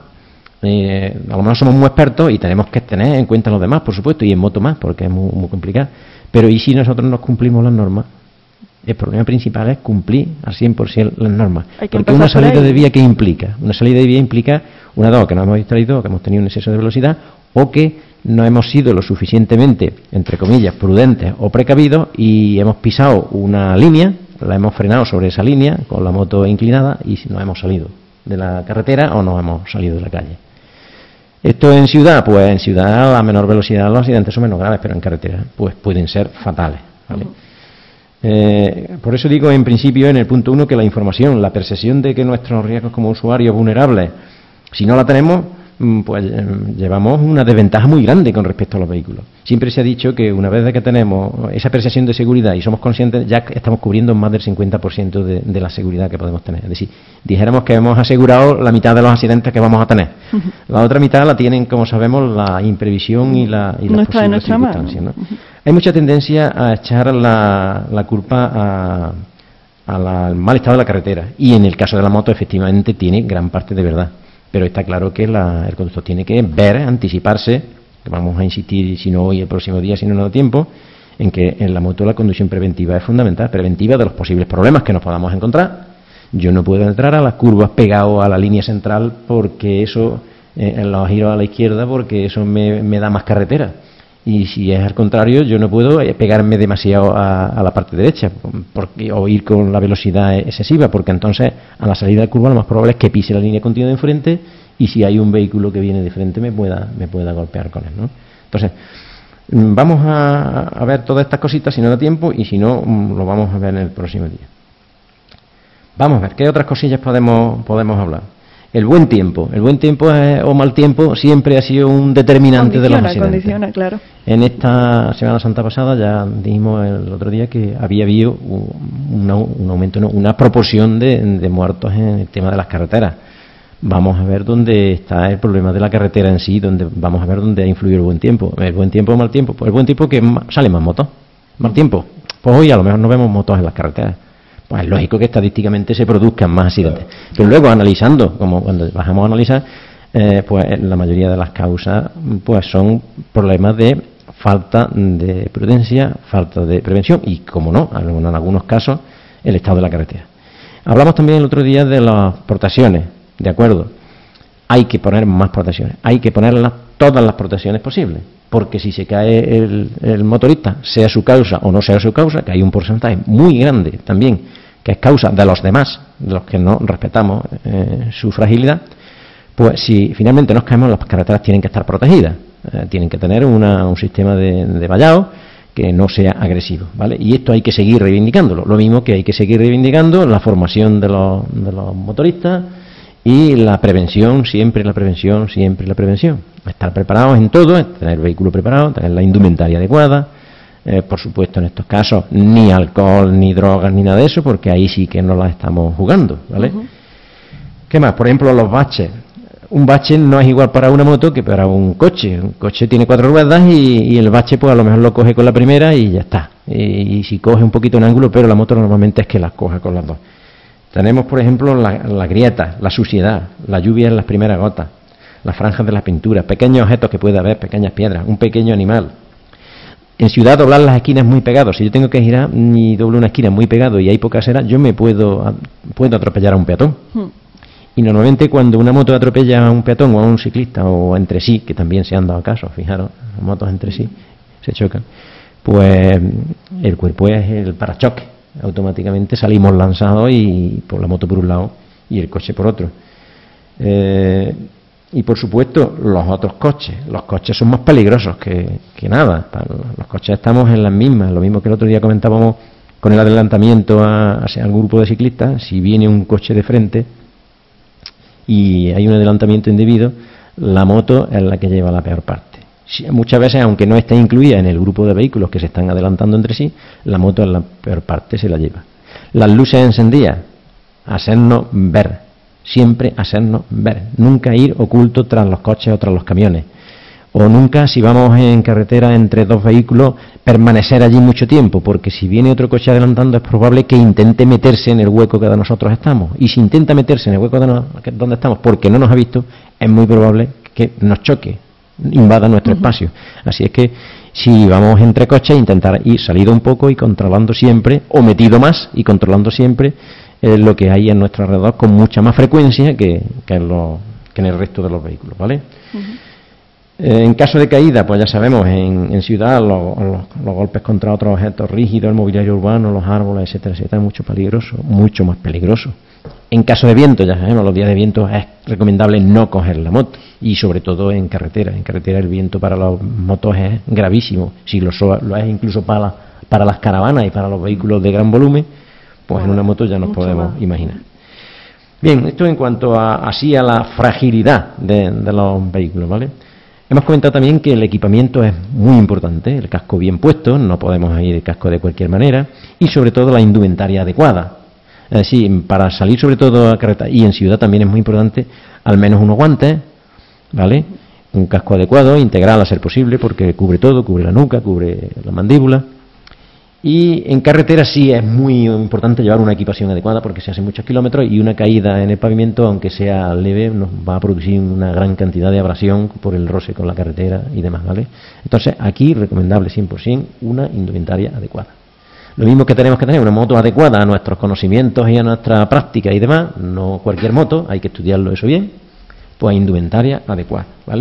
Eh, a lo mejor somos muy expertos y tenemos que tener en cuenta a los demás, por supuesto, y en moto más, porque es muy, muy complicado. Pero ¿y si nosotros nos cumplimos las normas? El problema principal es cumplir al cien por ciento las normas. Porque una salida de vía, ¿qué implica? Una salida de vía implica, una dos, que nos hemos distraído, que hemos tenido un exceso de velocidad, o que no hemos sido lo suficientemente, entre comillas, prudentes o precavidos y hemos pisado una línea, la hemos frenado sobre esa línea con la moto inclinada y nos hemos salido de la carretera o nos hemos salido de la calle. Esto en ciudad, pues en ciudad a la menor velocidad los accidentes son menos graves, pero en carretera pues pueden ser fatales, ¿vale? Uh-huh. Eh, por eso digo en principio en el punto uno que la información, la percepción de que nuestros riesgos como usuarios vulnerables, si no la tenemos, pues eh, llevamos una desventaja muy grande con respecto a los vehículos. Siempre se ha dicho que una vez que tenemos esa percepción de seguridad y somos conscientes, ya estamos cubriendo más del cincuenta por ciento de, de la seguridad que podemos tener. Es decir, dijéramos que hemos asegurado la mitad de los accidentes que vamos a tener. Uh-huh. La otra mitad la tienen, como sabemos, la imprevisión y, la, y las no posibles circunstancias, ¿no? Uh-huh. Hay mucha tendencia a echar la, la culpa a, a la, al mal estado de la carretera, y en el caso de la moto efectivamente tiene gran parte de verdad. Pero está claro que la, el conductor tiene que ver, anticiparse, que vamos a insistir, si no hoy, el próximo día, si no, no da tiempo, en que en la moto la conducción preventiva es fundamental, preventiva de los posibles problemas que nos podamos encontrar. Yo no puedo entrar a las curvas pegado a la línea central porque eso, eh, en los giros a la izquierda, porque eso me, me da más carretera. Y si es al contrario, yo no puedo pegarme demasiado a, a la parte derecha porque, o ir con la velocidad excesiva, porque entonces a la salida de curva lo más probable es que pise la línea continua de enfrente y si hay un vehículo que viene de frente me pueda, me pueda golpear con él, ¿no? Entonces, vamos a, a ver todas estas cositas si no da tiempo, y si no, lo vamos a ver en el próximo día. Vamos a ver, ¿qué otras cosillas podemos, podemos hablar? El buen tiempo. El buen tiempo es, o mal tiempo siempre ha sido un determinante condiciona, de los accidentes. Condiciona, claro. En esta Semana Santa pasada ya dijimos el otro día que había habido un, un aumento, no, una proporción de, de muertos en el tema de las carreteras. Vamos a ver dónde está el problema de la carretera en sí, donde vamos a ver dónde ha influido el buen tiempo. ¿El buen tiempo o mal tiempo? Pues el buen tiempo que salen más motos. Mal tiempo. Pues hoy a lo mejor no vemos motos en las carreteras. Pues es lógico que estadísticamente se produzcan más accidentes. Pero luego analizando, como cuando bajamos a analizar, eh, pues la mayoría de las causas pues son problemas de falta de prudencia, falta de prevención y, como no, en algunos casos, el estado de la carretera. Hablamos también el otro día de las protecciones, de acuerdo. Hay que poner más protecciones, hay que ponerlas todas las protecciones posibles, porque si se cae el, el motorista, sea su causa o no sea su causa, que hay un porcentaje muy grande también, que es causa de los demás, de los que no respetamos eh, su fragilidad, pues si finalmente nos caemos, las carreteras tienen que estar protegidas, eh, tienen que tener una, un sistema de, de vallado que no sea agresivo, ¿vale? Y esto hay que seguir reivindicándolo, lo mismo que hay que seguir reivindicando la formación de los, de los motoristas y la prevención, siempre la prevención, siempre la prevención. Estar preparados en todo, tener el vehículo preparado, tener la indumentaria adecuada, eh, por supuesto en estos casos ni alcohol, ni drogas, ni nada de eso, porque ahí sí que no las estamos jugando, ¿vale? Uh-huh. ¿Qué más? Por ejemplo, los baches. Un bache no es igual para una moto que para un coche. Un coche tiene cuatro ruedas y, y el bache pues a lo mejor lo coge con la primera y ya está. Y, y si coge un poquito en ángulo, pero la moto normalmente es que las coja con las dos. Tenemos, por ejemplo, la, la grieta, la suciedad, la lluvia en las primeras gotas, las franjas de las pinturas, pequeños objetos que puede haber, pequeñas piedras, un pequeño animal. En ciudad doblar las esquinas muy pegados. Si yo tengo que girar y doblo una esquina muy pegado y hay poca acera, yo me puedo, puedo atropellar a un peatón. Hmm. Y normalmente cuando una moto atropella a un peatón o a un ciclista o entre sí, que también se han dado casos, fijaros, las motos entre sí se chocan, pues el cuerpo es el parachoque. Automáticamente salimos lanzados y por la moto por un lado y el coche por otro. Eh, Y por supuesto los otros coches. Los coches son más peligrosos que, que nada. Los coches estamos en las mismas. Lo mismo que el otro día comentábamos con el adelantamiento a, a al grupo de ciclistas. Si viene un coche de frente y hay un adelantamiento indebido, la moto es la que lleva la peor parte. Si, muchas veces, aunque no esté incluida en el grupo de vehículos que se están adelantando entre sí, la moto es la peor parte, se la lleva. Las luces encendidas, hacernos ver. Siempre hacernos ver, nunca ir oculto tras los coches o tras los camiones, o nunca, si vamos en carretera entre dos vehículos, permanecer allí mucho tiempo, porque si viene otro coche adelantando es probable que intente meterse en el hueco que nosotros estamos, y si intenta meterse en el hueco de no, donde estamos porque no nos ha visto, es muy probable que nos choque, invada nuestro uh-huh. espacio. Así es que si vamos entre coches, intentar ir salido un poco y controlando siempre, o metido más y controlando siempre eh, lo que hay en nuestro alrededor con mucha más frecuencia que, que, en, lo, que en el resto de los vehículos, ¿vale? Uh-huh. Eh, en caso de caída, pues ya sabemos, en, en ciudad los, los, los golpes contra otros objetos rígidos, el mobiliario urbano, los árboles, etcétera, etcétera, es mucho peligroso, mucho más peligroso. En caso de viento, ya sabemos, los días de viento es recomendable no coger la moto, y sobre todo en carretera. En carretera el viento para las motos es gravísimo, si lo, so, lo es incluso para, para las caravanas y para los vehículos de gran volumen, pues en una moto ya nos podemos más. imaginar. Bien, esto en cuanto a, así a la fragilidad de, de los vehículos, ¿vale? Hemos comentado también que el equipamiento es muy importante, el casco bien puesto, no podemos ir el casco de cualquier manera, y sobre todo la indumentaria adecuada. Es decir, para salir sobre todo a carretera y en ciudad también es muy importante al menos unos guantes, ¿vale? Un casco adecuado, integral a ser posible, porque cubre todo, cubre la nuca, cubre la mandíbula. Y en carretera sí es muy importante llevar una equipación adecuada, porque se hacen muchos kilómetros y una caída en el pavimento, aunque sea leve, nos va a producir una gran cantidad de abrasión por el roce con la carretera y demás, ¿vale? Entonces aquí recomendable cien por ciento una indumentaria adecuada. Lo mismo que tenemos que tener una moto adecuada a nuestros conocimientos y a nuestra práctica y demás, no cualquier moto, hay que estudiarlo eso bien, pues indumentaria adecuada, ¿vale?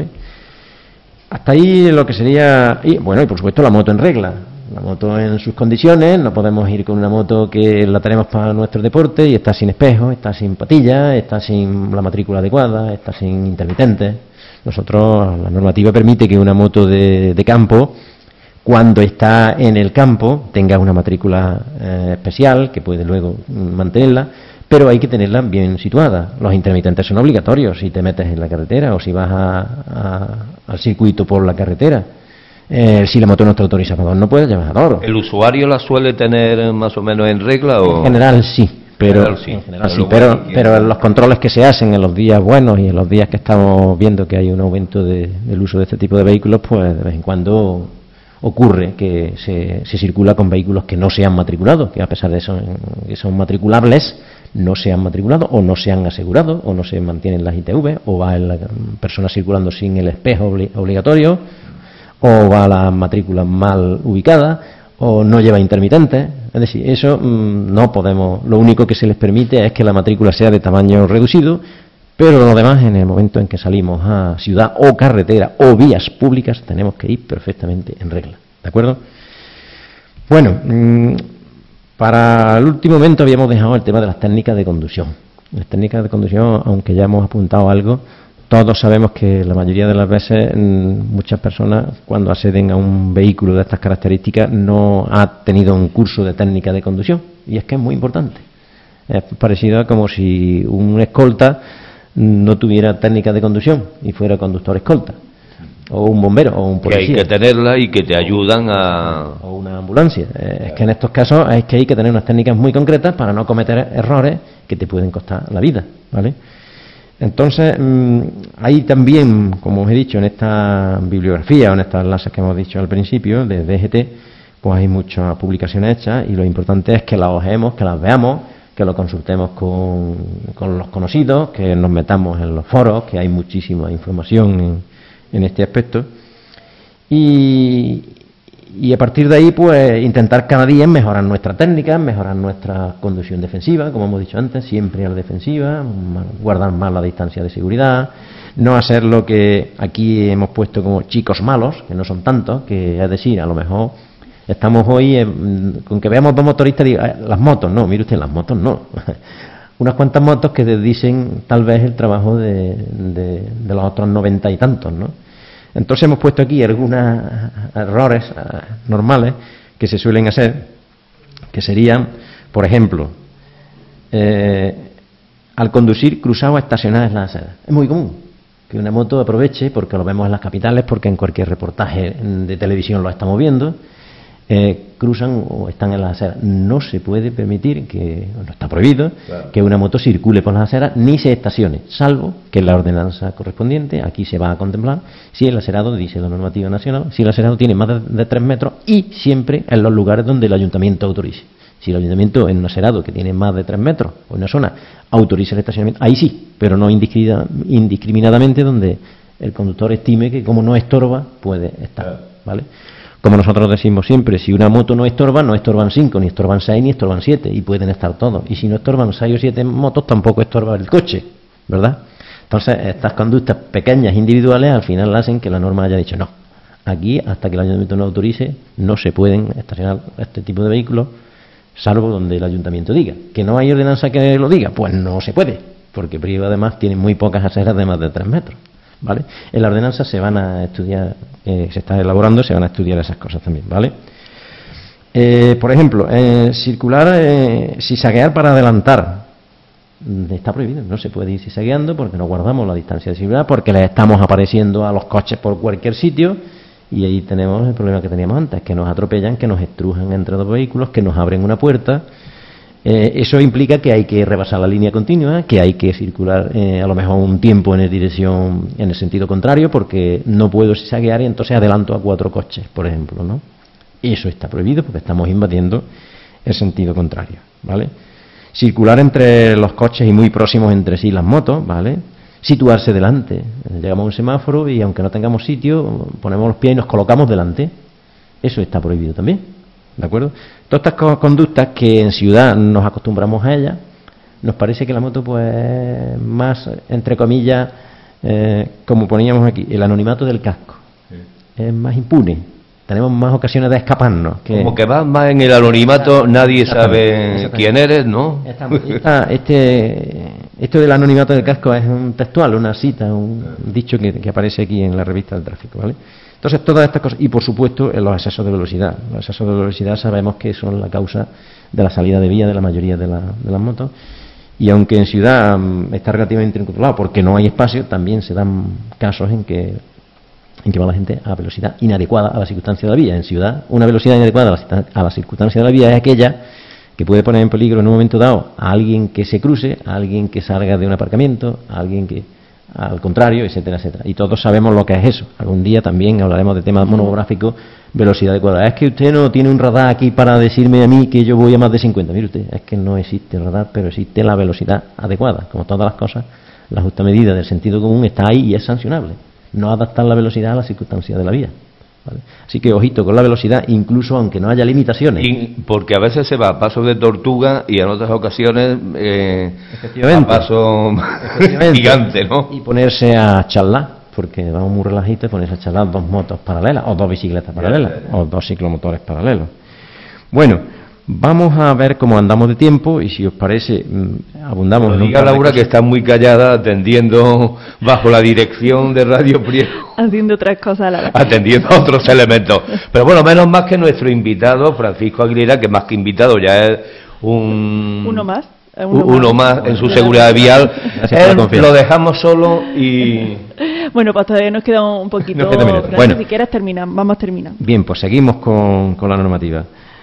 Hasta ahí lo que sería, y bueno, y por supuesto la moto en regla. La moto en sus condiciones, no podemos ir con una moto que la tenemos para nuestro deporte y está sin espejo, está sin patillas, está sin la matrícula adecuada, está sin intermitentes. Nosotros, la normativa permite que una moto de, de campo, cuando está en el campo, tenga una matrícula eh, especial, que puede luego mantenerla, pero hay que tenerla bien situada. Los intermitentes son obligatorios si te metes en la carretera o si vas a, a, al circuito por la carretera. Eh, si la moto no está autorizada, no puede llevar adoro. ¿El usuario la suele tener más o menos en regla? O? En general sí, pero, en general sí, en general, sí, pero, pero en los controles que se hacen en los días buenos y en los días que estamos viendo que hay un aumento de, del uso de este tipo de vehículos, pues de vez en cuando ocurre que se, se circula con vehículos que no se han matriculado, que a pesar de eso que son matriculables, no se han matriculado o no se han asegurado o no se mantienen las I T V, o va la persona circulando sin el espejo obli- obligatorio, o va a la matrícula mal ubicada, o no lleva intermitentes. Es decir, eso mmm, no podemos, lo único que se les permite es que la matrícula sea de tamaño reducido, pero lo demás, en el momento en que salimos a ciudad o carretera o vías públicas, tenemos que ir perfectamente en regla, ¿de acuerdo? Bueno, mmm, para el último momento habíamos dejado el tema de las técnicas de conducción. Las técnicas de conducción, aunque ya hemos apuntado algo, todos sabemos que la mayoría de las veces muchas personas cuando acceden a un vehículo de estas características no ha tenido un curso de técnica de conducción, y es que es muy importante. Es parecido a como si un escolta no tuviera técnica de conducción y fuera conductor escolta, o un bombero o un policía. Que hay que tenerla y que te ayudan a... o una ambulancia. Es que en estos casos es que hay que tener unas técnicas muy concretas para no cometer errores que te pueden costar la vida, ¿vale? Entonces, mmm, hay también, como os he dicho, en esta bibliografía o en estas enlaces que hemos dicho al principio, de D G T, pues hay muchas publicaciones hechas y lo importante es que las ojeemos, que las veamos, que lo consultemos con, con los conocidos, que nos metamos en los foros, que hay muchísima información en, en este aspecto. Y, y a partir de ahí, pues intentar cada día mejorar nuestra técnica, mejorar nuestra conducción defensiva, como hemos dicho antes, siempre a la defensiva, guardar más la distancia de seguridad, no hacer lo que aquí hemos puesto como chicos malos, que no son tantos, que es decir, a lo mejor estamos hoy, eh, con que veamos dos motoristas, digo, eh, las motos, no, mire usted, las motos no. unas cuantas motos que dicen tal vez el trabajo de, de, de los otros noventa y tantos, ¿no? Entonces hemos puesto aquí algunos errores uh, normales que se suelen hacer, que serían, por ejemplo, eh, al conducir cruzado a estacionar en la acera. Es muy común que una moto aproveche, porque lo vemos en las capitales, porque en cualquier reportaje de televisión lo estamos viendo, eh, cruzan o están en las aceras. No se puede permitir, que no está prohibido, claro, que una moto circule por las aceras ni se estacione, salvo que en la ordenanza correspondiente, aquí se va a contemplar, si el acerado, dice la normativa nacional, si el acerado tiene más de, de tres metros y siempre en los lugares donde el ayuntamiento autorice. Si el ayuntamiento en un acerado que tiene más de tres metros o en una zona autoriza el estacionamiento, ahí sí, pero no indiscriminadamente donde el conductor estime que como no estorba puede estar, ¿vale? Como nosotros decimos siempre, si una moto no estorba, no estorban cinco, ni estorban seis, ni estorban siete, y pueden estar todos. Y si no estorban seis o siete motos, tampoco estorba el coche, ¿verdad? Entonces, estas conductas pequeñas, individuales, al final hacen que la norma haya dicho no. Aquí, hasta que el ayuntamiento no autorice, no se pueden estacionar este tipo de vehículos, salvo donde el ayuntamiento diga. ¿Que no hay ordenanza que lo diga? Pues no se puede, porque Priego además tiene muy pocas aceras de más de tres metros, ¿vale? En la ordenanza se van a estudiar, eh, se está elaborando, se van a estudiar esas cosas también, ¿vale? Eh, por ejemplo, eh, circular, eh, zigzaguear para adelantar, está prohibido, no se puede ir zigzagueando porque no guardamos la distancia de seguridad, porque les estamos apareciendo a los coches por cualquier sitio. Y ahí tenemos el problema que teníamos antes, que nos atropellan, que nos estrujan entre dos vehículos, que nos abren una puerta. Eh, eso implica que hay que rebasar la línea continua, que hay que circular eh, a lo mejor un tiempo en el dirección, en el sentido contrario, porque no puedo zigzaguear y entonces adelanto a cuatro coches, por ejemplo, ¿no? Eso está prohibido porque estamos invadiendo el sentido contrario, ¿vale? Circular entre los coches y muy próximos entre sí las motos, ¿vale? Situarse delante. Llegamos a un semáforo y aunque no tengamos sitio, ponemos los pies y nos colocamos delante. Eso está prohibido también, ¿de acuerdo? Todas estas conductas que en ciudad nos acostumbramos a ellas, nos parece que la moto, pues, más, entre comillas, eh, como poníamos aquí, el anonimato del casco. Sí. Es más impune. Tenemos más ocasiones de escaparnos. Que... Como que vas más en el anonimato, nadie sabe quién eres, ¿no? Esta, esta, este, esto del anonimato del casco es un textual, una cita, un dicho que, que aparece aquí en la revista del tráfico, ¿vale? Entonces, todas estas cosas, y por supuesto, en los excesos de velocidad. Los excesos de velocidad sabemos que son la causa de la salida de vía de la mayoría de, la, de las motos. Y aunque en ciudad um, está relativamente incontrolado porque no hay espacio, también se dan casos en que en que va la gente a velocidad inadecuada a la circunstancia de la vía. En ciudad, una velocidad inadecuada a la, a la circunstancia de la vía es aquella que puede poner en peligro en un momento dado a alguien que se cruce, a alguien que salga de un aparcamiento, a alguien que, al contrario, etcétera, etcétera. Y todos sabemos lo que es eso. Algún día también hablaremos de temas monográficos, velocidad adecuada. Es que usted no tiene un radar aquí para decirme a mí que yo voy a más de cincuenta. Mire usted, es que no existe el radar, pero existe la velocidad adecuada. Como todas las cosas, la justa medida del sentido común está ahí y es sancionable. No adaptar la velocidad a las circunstancias de la vía, ¿vale? Así que ojito con la velocidad, incluso aunque no haya limitaciones. Y porque a veces se va a paso de tortuga y en otras ocasiones eh, a paso gigante, ¿no? Y ponerse a charlar, porque vamos muy relajitos, ponerse a charlar dos motos paralelas, o dos bicicletas paralelas, o dos ciclomotores paralelos. Bueno, vamos a ver cómo andamos de tiempo y si os parece, abundamos. Pero diga Laura que está muy callada atendiendo bajo la dirección de Radio Priego. Haciendo otras cosas a la vez. Atendiendo a otros elementos. Pero bueno, menos más que nuestro invitado, Francisco Aguilera, que más que invitado ya es un... Uno más. Uno, uno más, más en su seguridad vial. Él, lo dejamos solo y... Bueno, pues todavía nos queda un poquito. Nos queda bueno, si quieres terminar, vamos terminando. Bien, pues seguimos con, con la normativa.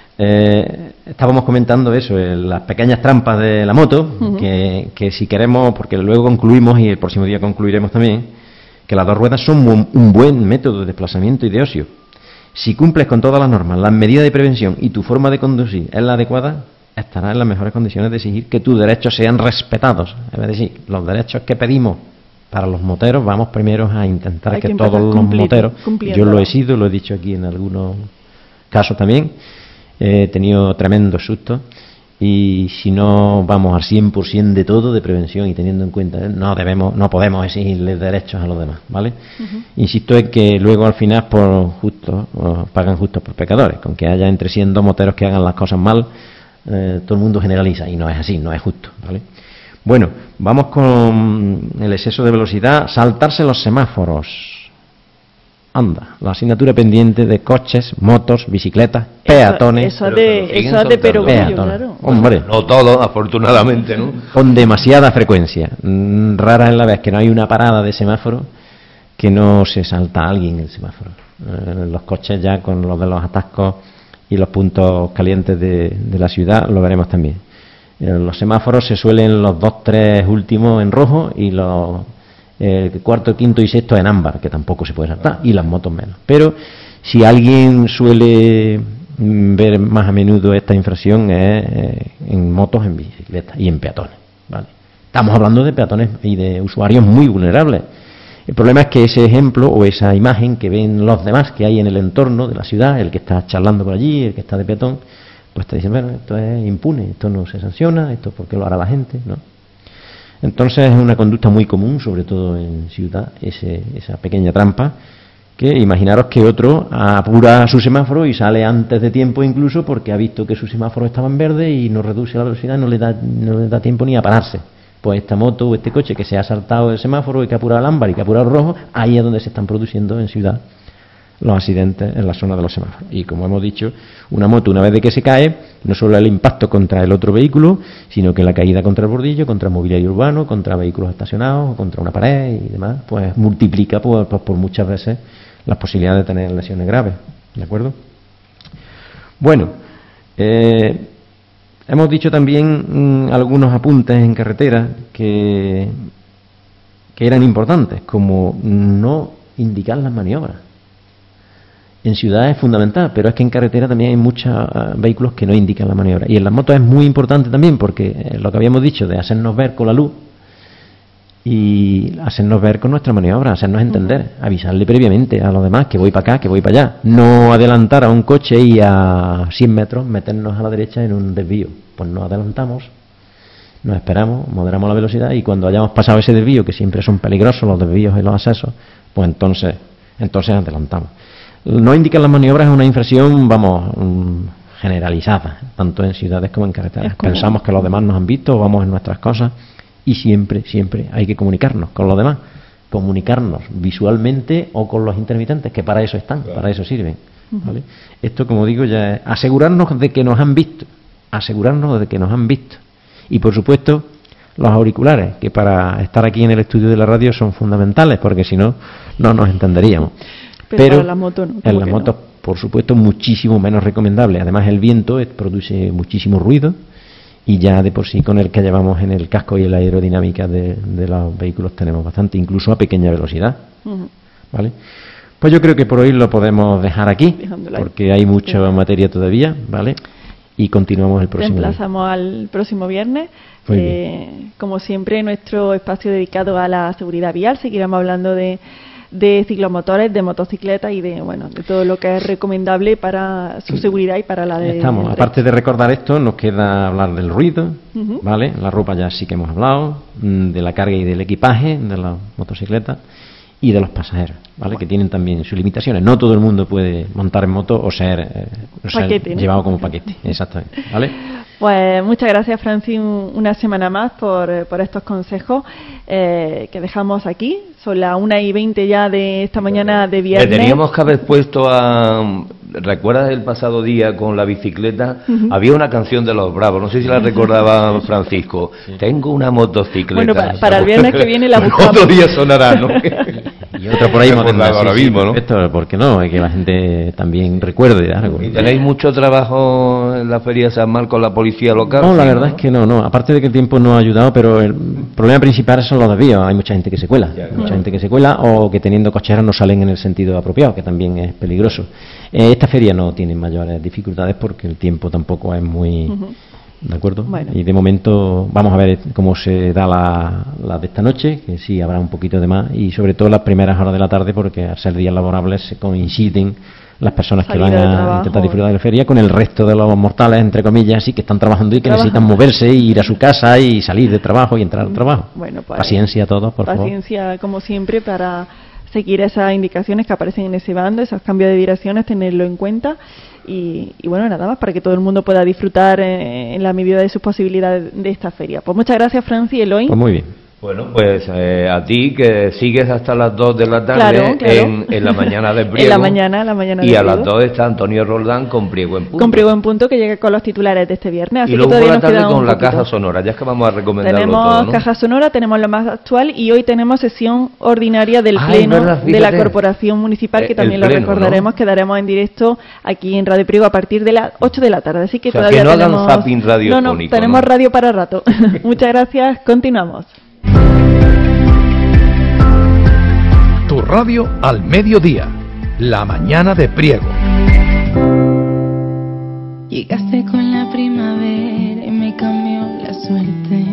Eh, estábamos comentando eso, eh, las pequeñas trampas de la moto, uh-huh. que, que si queremos, porque luego concluimos y el próximo día concluiremos también, que las dos ruedas son un, un buen método de desplazamiento y de ocio. Si cumples con todas las normas, las medidas de prevención y tu forma de conducir es la adecuada, estarás en las mejores condiciones de exigir que tus derechos sean respetados. Es decir, los derechos que pedimos para los moteros, vamos primero a intentar que, que todos los cumplir, moteros, yo lo he sido, lo he dicho aquí en algunos casos también, he tenido tremendos sustos y si no vamos al cien por ciento de todo de prevención y teniendo en cuenta, ¿eh? no debemos, no podemos exigirles derechos a los demás, ¿vale? Uh-huh. Insisto en que luego al final por justos, pagan justos por pecadores, con que haya entre cien moteros que hagan las cosas mal, eh, todo el mundo generaliza y no es así, no es justo, ¿vale? Bueno, vamos con el exceso de velocidad, saltarse los semáforos. Anda, la asignatura pendiente de coches, motos, bicicletas, peatones. Eso, eso de, eso es de perogrullo, claro. Hombre. No todos, afortunadamente, ¿no? Con demasiada frecuencia. Mm, Rara es la vez que no hay una parada de semáforo que no se salta a alguien el semáforo. Eh, los coches ya con los de los atascos y los puntos calientes de, de la ciudad lo veremos también. Eh, los semáforos se suelen los dos, tres últimos en rojo y los eh, cuarto, quinto y sexto en ámbar, que tampoco se puede saltar, y las motos menos. Pero si alguien suele mm, ver más a menudo esta infracción es eh, en motos, en bicicletas y en peatones, ¿vale? Estamos hablando de peatones y de usuarios muy vulnerables. El problema es que ese ejemplo o esa imagen que ven los demás que hay en el entorno de la ciudad, el que está charlando por allí, el que está de peatón, pues te dicen, bueno, esto es impune, esto no se sanciona, esto ¿por qué lo hará la gente?, ¿no? Entonces es una conducta muy común, sobre todo en ciudad, ese, esa pequeña trampa, que imaginaros que otro apura su semáforo y sale antes de tiempo incluso porque ha visto que su semáforo estaba en verde y no reduce la velocidad, no le da, no le da tiempo ni a pararse. Pues esta moto o este coche que se ha saltado el semáforo y que ha apurado el ámbar y que ha apurado el rojo, ahí es donde se están produciendo en ciudad los accidentes en la zona de los semáforos. Y como hemos dicho, una moto una vez de que se cae, no solo el impacto contra el otro vehículo, sino que la caída contra el bordillo, contra el mobiliario urbano, contra vehículos estacionados, contra una pared y demás, pues multiplica por, por, por muchas veces las posibilidades de tener lesiones graves. ¿De acuerdo? Bueno, eh, hemos dicho también mmm, algunos apuntes en carretera que, que eran importantes, como no indicar las maniobras. En ciudad es fundamental, pero es que en carretera también hay muchos uh, vehículos que no indican la maniobra. Y en las motos es muy importante también, porque eh, lo que habíamos dicho de hacernos ver con la luz y hacernos ver con nuestra maniobra, hacernos entender, avisarle previamente a los demás que voy para acá, que voy para allá. No adelantar a un coche y a cien metros meternos a la derecha en un desvío. Pues nos adelantamos, nos esperamos, moderamos la velocidad y cuando hayamos pasado ese desvío, que siempre son peligrosos los desvíos y los accesos, pues entonces, entonces adelantamos. No indicar las maniobras es una infracción, vamos, generalizada, tanto en ciudades como en carreteras. Pensamos que los demás nos han visto, vamos en nuestras cosas y siempre, siempre hay que comunicarnos con los demás. Comunicarnos visualmente o con los intermitentes, que para eso están, para eso sirven, ¿vale? Esto, como digo, ya es asegurarnos de que nos han visto, asegurarnos de que nos han visto. Y, por supuesto, los auriculares, que para estar aquí en el estudio de la radio son fundamentales, porque si no, no nos entenderíamos. Pero, Pero para la moto no, en las motos, no? Por supuesto, muchísimo menos recomendable. Además, el viento produce muchísimo ruido y ya de por sí con el que llevamos en el casco y en la aerodinámica de, de los vehículos tenemos bastante, incluso a pequeña velocidad. Uh-huh. ¿Vale? Pues yo creo que por hoy lo podemos dejar aquí, porque hay mucha sí. materia todavía, ¿vale? Y continuamos el próximo día. Reemplazamos al próximo viernes. Eh, como siempre, nuestro espacio dedicado a la seguridad vial. Seguiremos hablando de de ciclomotores, de motocicletas y de bueno de todo lo que es recomendable para su seguridad y para la de... Estamos, aparte de recordar esto, nos queda hablar del ruido, uh-huh. ¿vale? La ropa ya sí que hemos hablado, de la carga y del equipaje de las motocicletas y de los pasajeros, ¿vale? Bueno. Que tienen también sus limitaciones. No todo el mundo puede montar en moto o ser, eh, o ser paquete, llevado ¿no? como paquete, exactamente, ¿vale? Pues muchas gracias, Francis, una semana más por, por estos consejos eh, que dejamos aquí. Son las una y veinte ya de esta mañana de viernes. Le teníamos que haber puesto a... ¿Recuerdas el pasado día con la bicicleta? Uh-huh. Había una canción de Los Bravos, no sé si la recordaba Francisco. Sí. Tengo una motocicleta. Bueno, para, para el viernes que viene la buscamos. Otro día sonará, ¿no? Y otra por ahí moderna, ahora sí, mismo, sí, ¿no? Esto, ¿por qué no? Es que la gente también recuerde algo. ¿Y tenéis mucho trabajo en la Feria de San Marcos, la policía local? No, la verdad ¿no? es que no, no. Aparte de que el tiempo no ha ayudado, pero el problema principal son los desvíos. Hay mucha gente que se cuela, ya, mucha claro. gente que se cuela o que teniendo cocheras no salen en el sentido apropiado, que también es peligroso. Eh, esta feria no tiene mayores dificultades porque el tiempo tampoco es muy... Uh-huh. ¿De acuerdo? Bueno. Y de momento vamos a ver cómo se da la, la de esta noche, que sí habrá un poquito de más, y sobre todo las primeras horas de la tarde, porque al ser días laborables se coinciden las personas Salida que van a intentar disfrutar de la feria con el resto de los mortales, entre comillas, así que están trabajando y que Trabaja. necesitan moverse, e ir a su casa y salir de trabajo y entrar al trabajo. Bueno, pues, paciencia a todos, por paciencia, favor. Paciencia, como siempre, para seguir esas indicaciones que aparecen en ese bando, esos cambios de direcciones, tenerlo en cuenta. y, y bueno, nada más, para que todo el mundo pueda disfrutar eh, en la medida de sus posibilidades de esta feria. Pues muchas gracias, Franci y Eloy. Pues muy bien. Bueno, pues eh, a ti que sigues hasta las dos de la tarde Claro, claro. En, en la mañana de Priego. En la mañana, la mañana Y de a Priego. las dos está Antonio Roldán con Priego en punto. Con Priego en punto, que llega con los titulares de este viernes. Así Y luego que todavía por la nos tarde queda un con la poquito. caja sonora, ya es que vamos a recomendarlo Tenemos todo, ¿no? caja sonora, tenemos lo más actual y hoy tenemos sesión ordinaria del Ah, Pleno es verdad, de la fíjate. Corporación Municipal, Eh, que también el lo pleno, recordaremos, quedaremos en directo aquí en Radio Priego a partir de las ocho de la tarde. Así que O sea, todavía que no hagan tenemos... zapping radiofónico, No, no, tenemos ¿no? radio para rato. Muchas gracias, continuamos. Tu radio al mediodía, la mañana de Priego. Llegaste con la primavera y me cambió la suerte.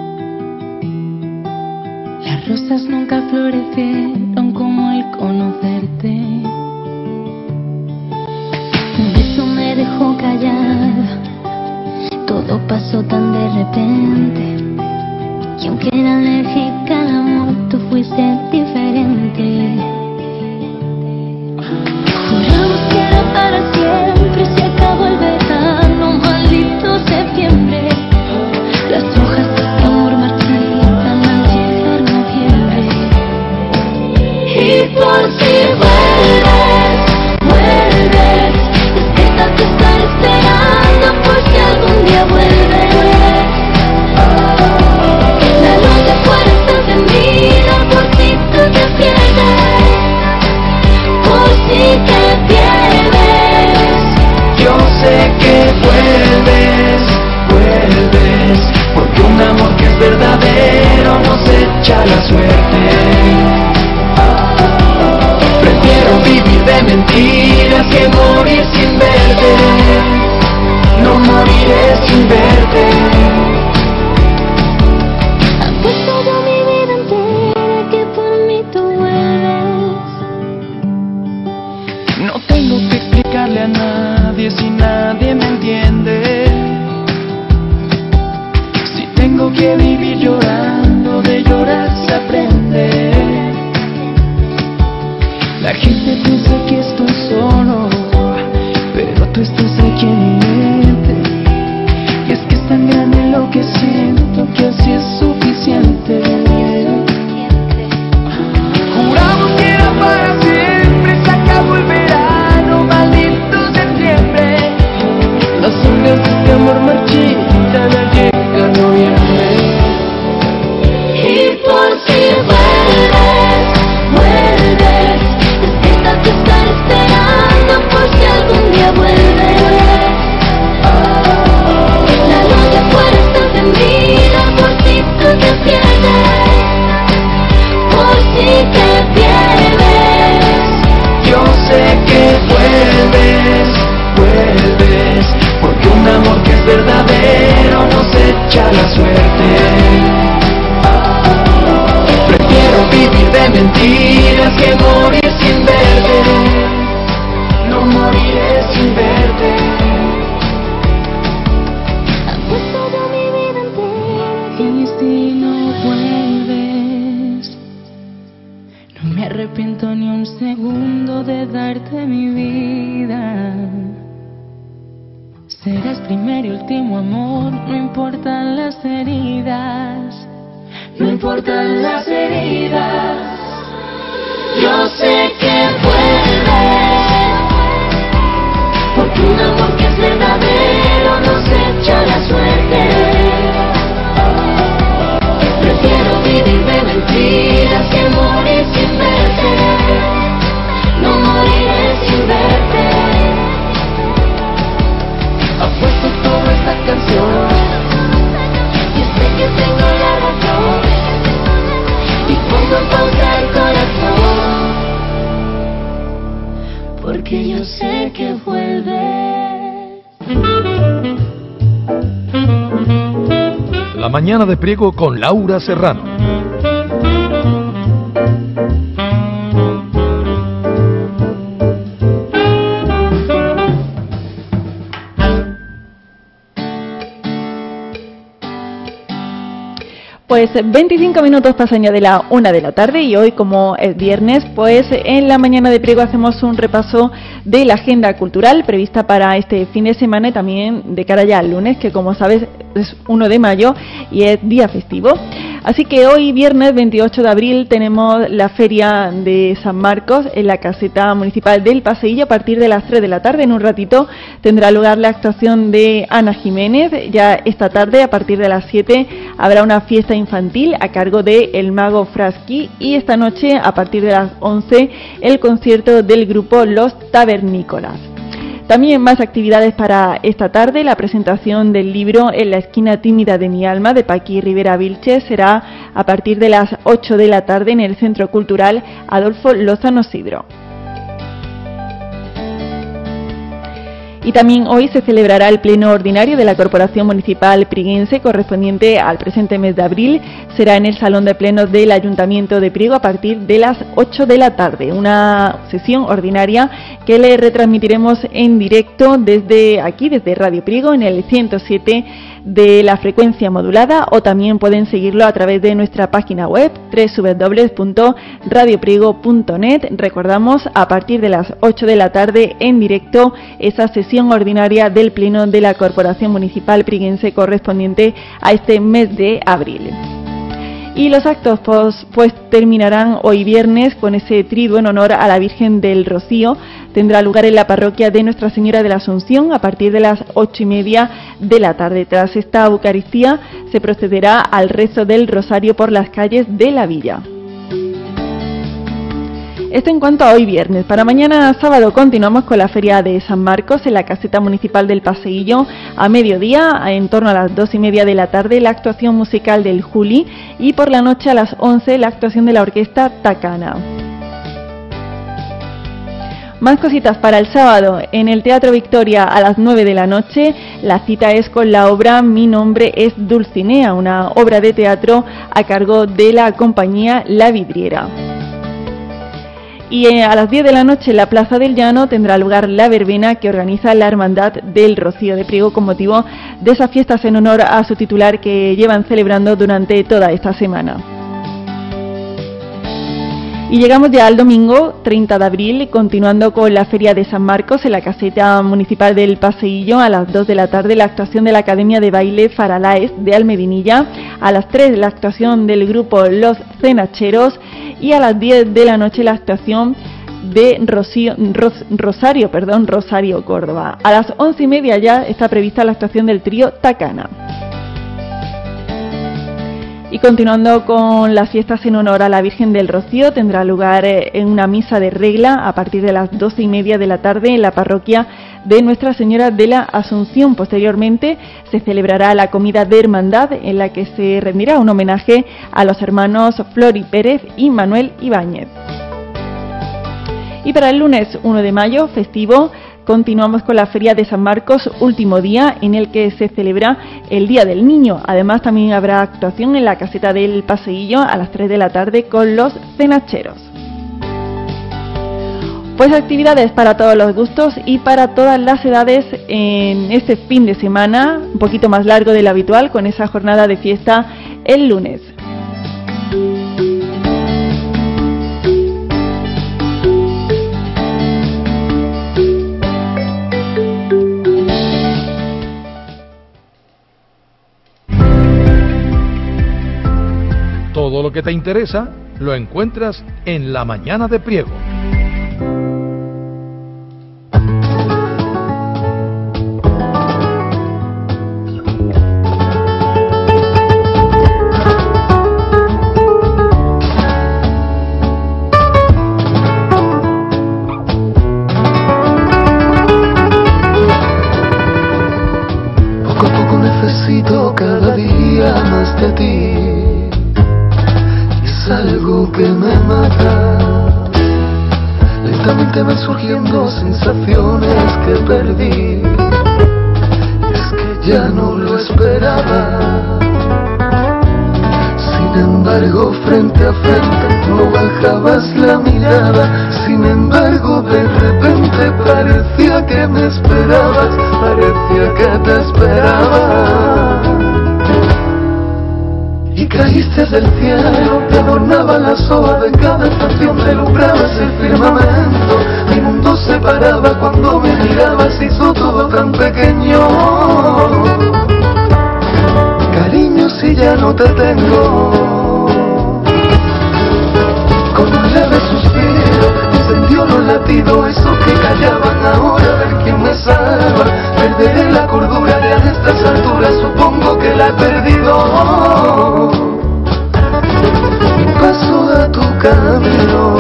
Las rosas nunca florecieron como al conocerte. Un beso me dejó callada, todo pasó tan de repente. Y aunque era alérgica al amor, tú fuiste diferente. Juramos que era para siempre, se acabó el verano, maldito septiembre. Las hojas de este amor marchitan al llegar noviembre. Y por si vuelves, vuelves, es que te estar esperando por si algún día vuelves. La luz de afuera está encendida por si tú te pierdes, por si te pierdes. Yo sé que vuelves, vuelves, porque un amor que es verdadero nos echa la suerte. Prefiero vivir de mentiras que morir sin verte. No moriré sin verte. Apuesto yo mi vida entera que por mí tú vuelves. No tengo que explicarle a nadie si nadie me entiende. Si tengo que vivir llorando, de llorar se aprende. La gente piensa que estoy solo, pero tú estás aquí en mi mente. Y es que es tan grande lo que siento que así es suficiente. Juramos que era para siempre, se acabó el verano, maldito septiembre. Las hojas de este amor marchitan al llegar noviembre. Y por si vuelves, vuelves, es que esta te está esperando por si algún día vuelves. La luz de afuera está encendida por si tú te pierdes, por si te pierdes. Yo sé que vuelves, vuelves, porque un amor que es verdadero nos echa la suerte. Prefiero vivir de mentiras que morir sin verte. No moriré sin verte. Apuesto yo mi vida entera que si no vuelves. No me arrepiento ni un segundo de darte mi vida. Serás primer y último amor, no importan las heridas. No importan las heridas. Yo sé que vuelves, porque un amor que es verdadero nos echa la suerte. Prefiero vivir de mentiras que morir sin verte. No moriré sin verte. Apuesto toda esta canción. Yo sé que tengo la razón y pongo en pausa el corazón, porque yo sé que vuelve. La mañana de Priego con Laura Serrano. Pues veinticinco minutos pasan ya de la una de la tarde y hoy, como es viernes, pues en la mañana de Priego hacemos un repaso de la agenda cultural prevista para este fin de semana y también de cara ya al lunes, que como sabes es uno de mayo y es día festivo. Así que hoy, viernes veintiocho de abril, tenemos la Feria de San Marcos en la caseta municipal del Paseillo a partir de las tres de la tarde. En un ratito tendrá lugar la actuación de Ana Jiménez. Ya esta tarde, a partir de las siete, habrá una fiesta infantil a cargo de El Mago Frasqui y esta noche, a partir de las once, el concierto del grupo Los Tabernícolas. También más actividades para esta tarde. La presentación del libro En la esquina tímida de mi alma, de Paqui Rivera Vilches, será a partir de las ocho de la tarde en el Centro Cultural Adolfo Lozano Sidro. Y también hoy se celebrará el pleno ordinario de la Corporación Municipal Prieguense correspondiente al presente mes de abril. Será en el Salón de Plenos del Ayuntamiento de Priego a partir de las ocho de la tarde. Una sesión ordinaria que le retransmitiremos en directo desde aquí, desde Radio Priego, en el ciento siete de la frecuencia modulada, o también pueden seguirlo a través de nuestra página web doble u doble u doble u punto radio priego punto net. Recordamos, a partir de las ocho de la tarde en directo esa sesión ordinaria del Pleno de la Corporación Municipal Prieguense correspondiente a este mes de abril. Y los actos pues, pues terminarán hoy viernes con ese triduo en honor a la Virgen del Rocío. Tendrá lugar en la parroquia de Nuestra Señora de la Asunción a partir de las ocho y media de la tarde. Tras esta Eucaristía se procederá al rezo del rosario por las calles de la villa. Esto en cuanto a hoy viernes. Para mañana sábado continuamos con la Feria de San Marcos en la caseta municipal del Paseillo a mediodía, en torno a las dos y media de la tarde, la actuación musical del Juli, y por la noche a las once la actuación de la orquesta Tacana. Más cositas para el sábado. En el Teatro Victoria a las nueve de la noche la cita es con la obra Mi nombre es Dulcinea, una obra de teatro a cargo de la compañía La Vidriera. Y a las diez de la noche en la Plaza del Llano tendrá lugar la verbena que organiza la Hermandad del Rocío de Priego con motivo de esas fiestas en honor a su titular que llevan celebrando durante toda esta semana. Y llegamos ya al domingo treinta de abril, continuando con la Feria de San Marcos en la caseta municipal del Paseillo. A las dos de la tarde la actuación de la Academia de Baile Faralaes de Almedinilla, a las tres la actuación del grupo Los Cenacheros y a las diez de la noche la actuación de Rocío, Ros, Rosario, perdón, Rosario Córdoba. A las once y media ya está prevista la actuación del trío Tacana. Y continuando con las fiestas en honor a la Virgen del Rocío, tendrá lugar en una misa de regla a partir de las doce y media de la tarde en la parroquia de Nuestra Señora de la Asunción. Posteriormente se celebrará la comida de hermandad en la que se rendirá un homenaje a los hermanos Flori Pérez y Manuel Ibáñez. Y para el lunes uno de mayo, festivo, continuamos con la Feria de San Marcos, último día en el que se celebra el Día del Niño. Además también habrá actuación en la caseta del Paseillo a las tres de la tarde con los Cenacheros. Pues actividades para todos los gustos y para todas las edades en este fin de semana, un poquito más largo de lo habitual, con esa jornada de fiesta el lunes. Todo lo que te interesa lo encuentras en La Mañana de Priego. Poco a poco necesito cada día más de ti. Es algo que me mata. Lentamente van surgiendo sensaciones que perdí. Es que ya no lo esperaba. Sin embargo, frente a frente no bajabas la mirada. Sin embargo, de repente parecía que me esperabas. Parecía que te esperaba. Y caí caíste del cielo, te adornaba la soga de cada estación, relumbrabas el firmamento. Mi mundo se paraba cuando me mirabas, hizo todo tan pequeño. Cariño, si ya no te tengo. Con un leve suspiro encendió los latidos, esos que callaban ahora, a ver quién me salva. Perderé la cordura ya a estas alturas, supongo que la he perdido. Paso a tu camino.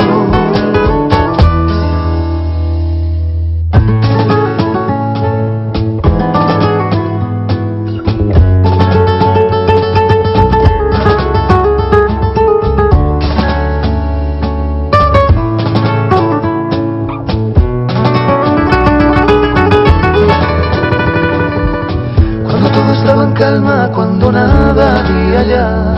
Calma cuando nada había ya,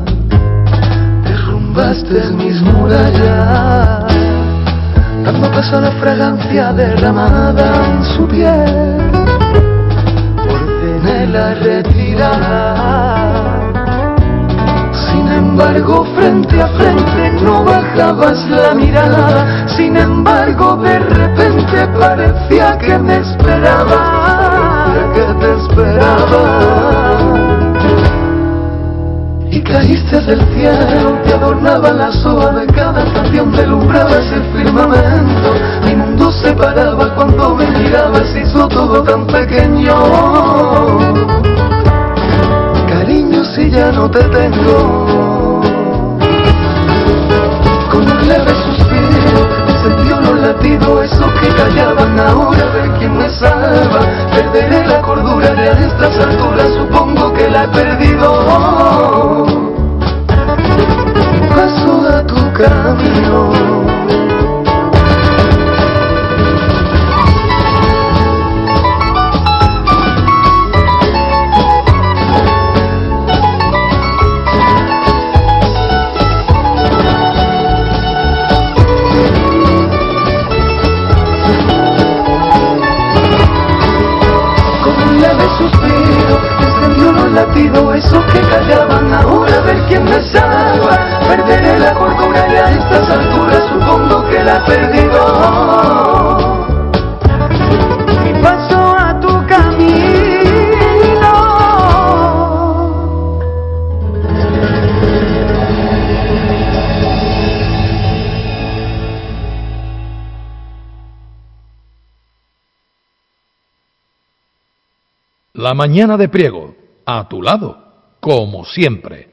derrumbaste mis murallas, dando paso a la fragancia derramada en su piel. Ordené la retirada, sin embargo frente a frente no bajabas la mirada. Sin embargo de repente parecía que me esperaba, que te esperaba. Y caíste del cielo, te adornaba la soga de cada estación, relumbrabas el firmamento. Mi mundo se paraba cuando me mirabas, hizo todo tan pequeño. Cariño, si ya no te tengo. Con un leve suspiro encendió los latidos, esos que callaban ahora, a ver quién me salva. Perderé la cordura ya a estas alturas, supongo que la he perdido. Paso a tu camino. Esos que callaban ahora, a ver quién me salva. Perderé la cordura ya a estas alturas, supongo que la he perdido. Y paso a tu camino. La mañana de Priego, a tu lado, como siempre.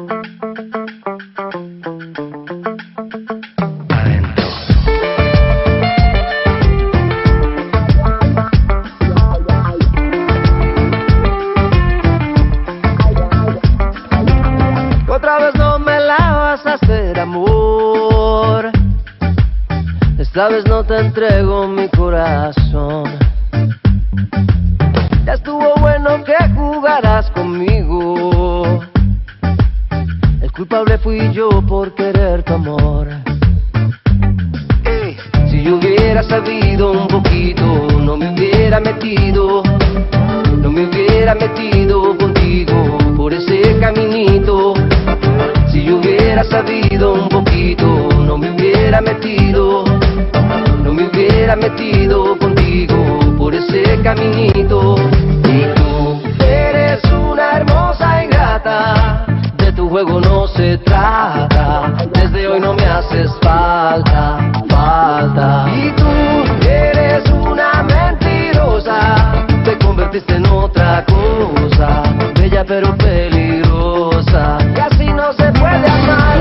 Otra vez no me la vas a hacer amor, esta vez no te entrego mi corazón. Ya estuvo bueno que jugaras conmigo, el culpable fui yo por querer tu amor. Ey, si yo hubiera sabido un poquito, no me hubiera metido, no me hubiera metido contigo por ese caminito. Si yo hubiera sabido un poquito, no me hubiera metido, no me hubiera metido contigo por ese caminito. Y tú eres una hermosa ingrata, de tu juego no se trata, desde hoy no me haces falta, falta. Y tú eres una mentirosa, te convertiste en otra cosa, bella pero peligrosa, y así no se puede amar.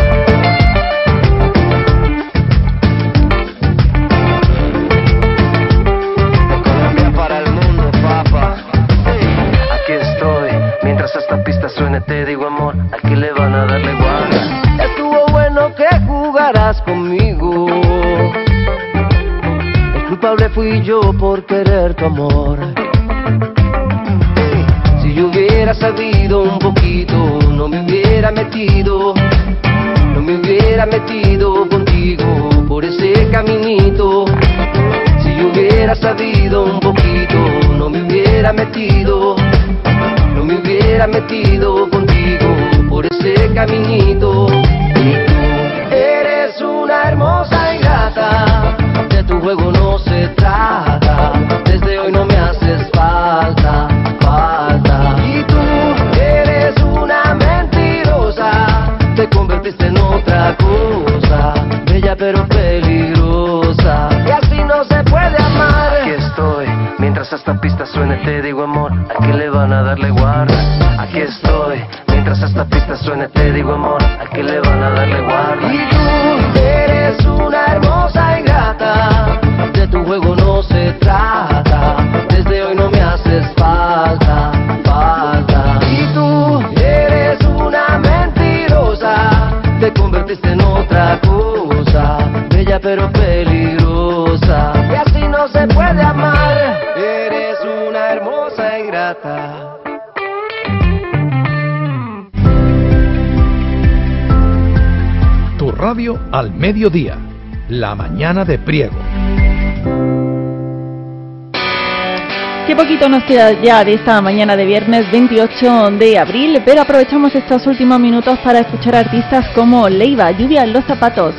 Esta pista suene, te digo amor, al que le van a darle guarda. Estuvo bueno que jugaras conmigo, el culpable fui yo por querer tu amor. Si yo hubiera sabido un poquito, no me hubiera metido, no me hubiera metido contigo por ese caminito. Si yo hubiera sabido un poquito, no me hubiera metido, no me hubiera metido contigo por ese caminito. Y tú eres una hermosa ingrata, de tu juego no se trata, desde hoy no me haces falta, falta. Y tú eres una mentirosa, te convertiste en otra cosa, bella pero peligrosa, y así no se puede amar. Aquí estoy, mientras esta pista suene te digo amor, ¿a qué le van a darle guarda? Aquí estoy, mientras esta pista suene te digo amor, ¿a qué le van a darle guarda? Y tú eres una hermosa ingrata, de tu juego no se trata, desde hoy no me haces falta, falta. Y tú eres una mentirosa, te convertiste en otra cosa, bella pero peligrosa, y así no se puede amar. Eres una hermosa ingrata. Tu radio al mediodía, la mañana de Priego. Qué poquito nos queda ya de esta mañana de viernes veintiocho de abril, pero aprovechamos estos últimos minutos para escuchar artistas como Leiva, Lluvia en los zapatos.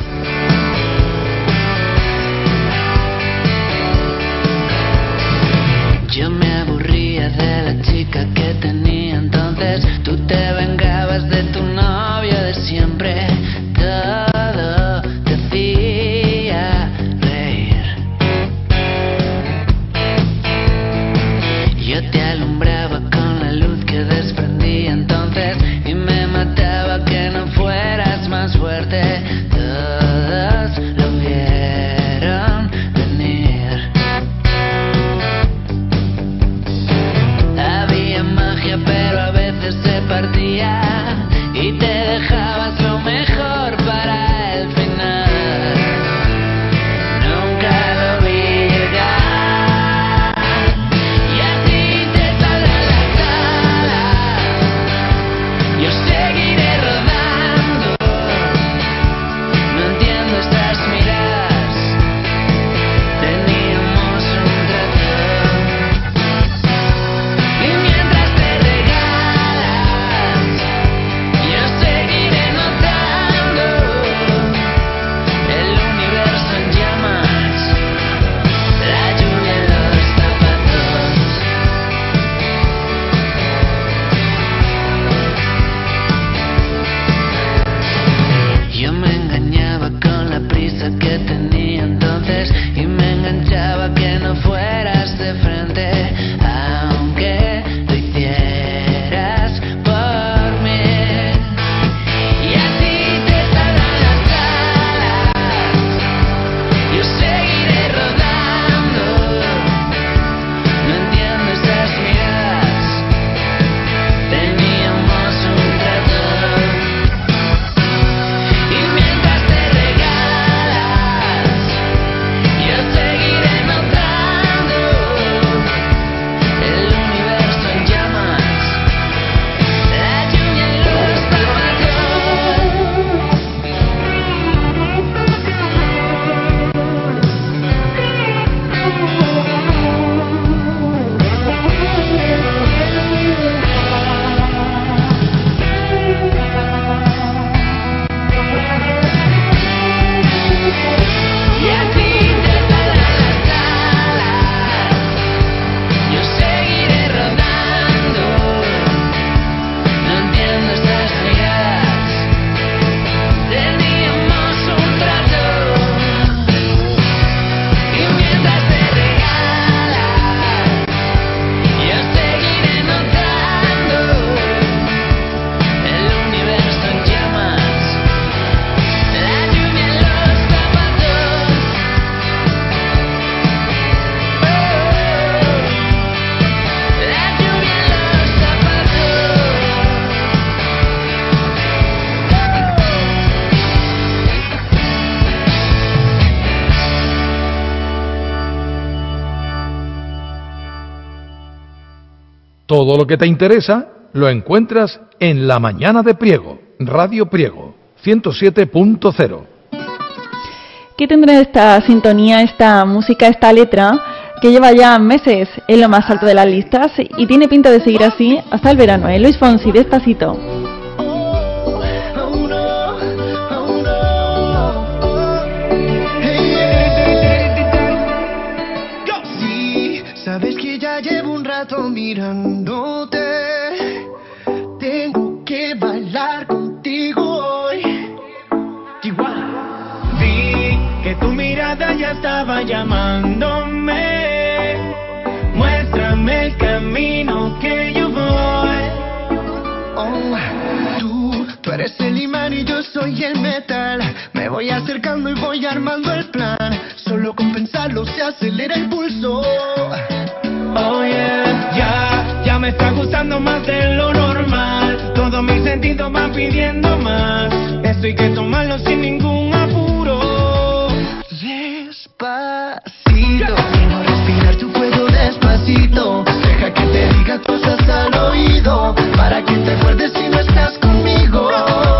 Yo me aburría de la chica que tenía entonces, tú te vengabas de tu novio de siempre, todo te hacía reír. Yo te alumbraba con la luz que desprendía entonces y me mataba que no fueras más fuerte, todos lo vieron venir. Había magia pero a veces se partía y te dejabas lo mejor para el final. Nunca lo vi llegar y así te saldrán las alas. Yo seguiré rodando, no entiendo estas miradas. Teníamos un trato y mientras te regalas, yo seguiré notando el universo en llamas, la lluvia en los zapatos. Yo me engañaba con la prisa que tenía entonces y me enganchaba que no fueras de frente, aunque lo hicieras por mí. Y así te saldrán las alas, yo seguiré rodando, no entiendo esas miradas. Teníamos un trato y mientras te regalas, yo seguiré notando el universo en llamas, la lluvia en los zapatos. Y así te saldrán las alas, yo seguiré rodando, no entiendo estas miradas. Teníamos un trato y mientras te regalas, yo seguiré notando el universo en llamas, la lluvia en los zapatos. La lluvia en los zapatos. Todo lo que te interesa lo encuentras en La Mañana de Priego, Radio Priego, ciento siete punto cero. ¿Qué tendrá esta sintonía, esta música, esta letra que lleva ya meses en lo más alto de las listas y tiene pinta de seguir así hasta el verano? ¿eh? Luis Fonsi, Despacito. mirándote. Tengo que bailar contigo hoy. Chihuahua. Vi que tu mirada ya estaba llamándome. Muéstrame el camino que yo voy. Oh, tú, tú eres el imán y yo soy el metal. Me voy acercando y voy armando el plan. Solo con pensarlo se acelera el pulso. Oh yeah, ya, ya me está gustando más de lo normal. Todos mis sentidos van pidiendo más. Esto hay que tomarlo sin ningún apuro. Despacito, quiero respirar tu fuego despacito. Deja que te diga cosas al oído, para que te acuerdes si no estás conmigo.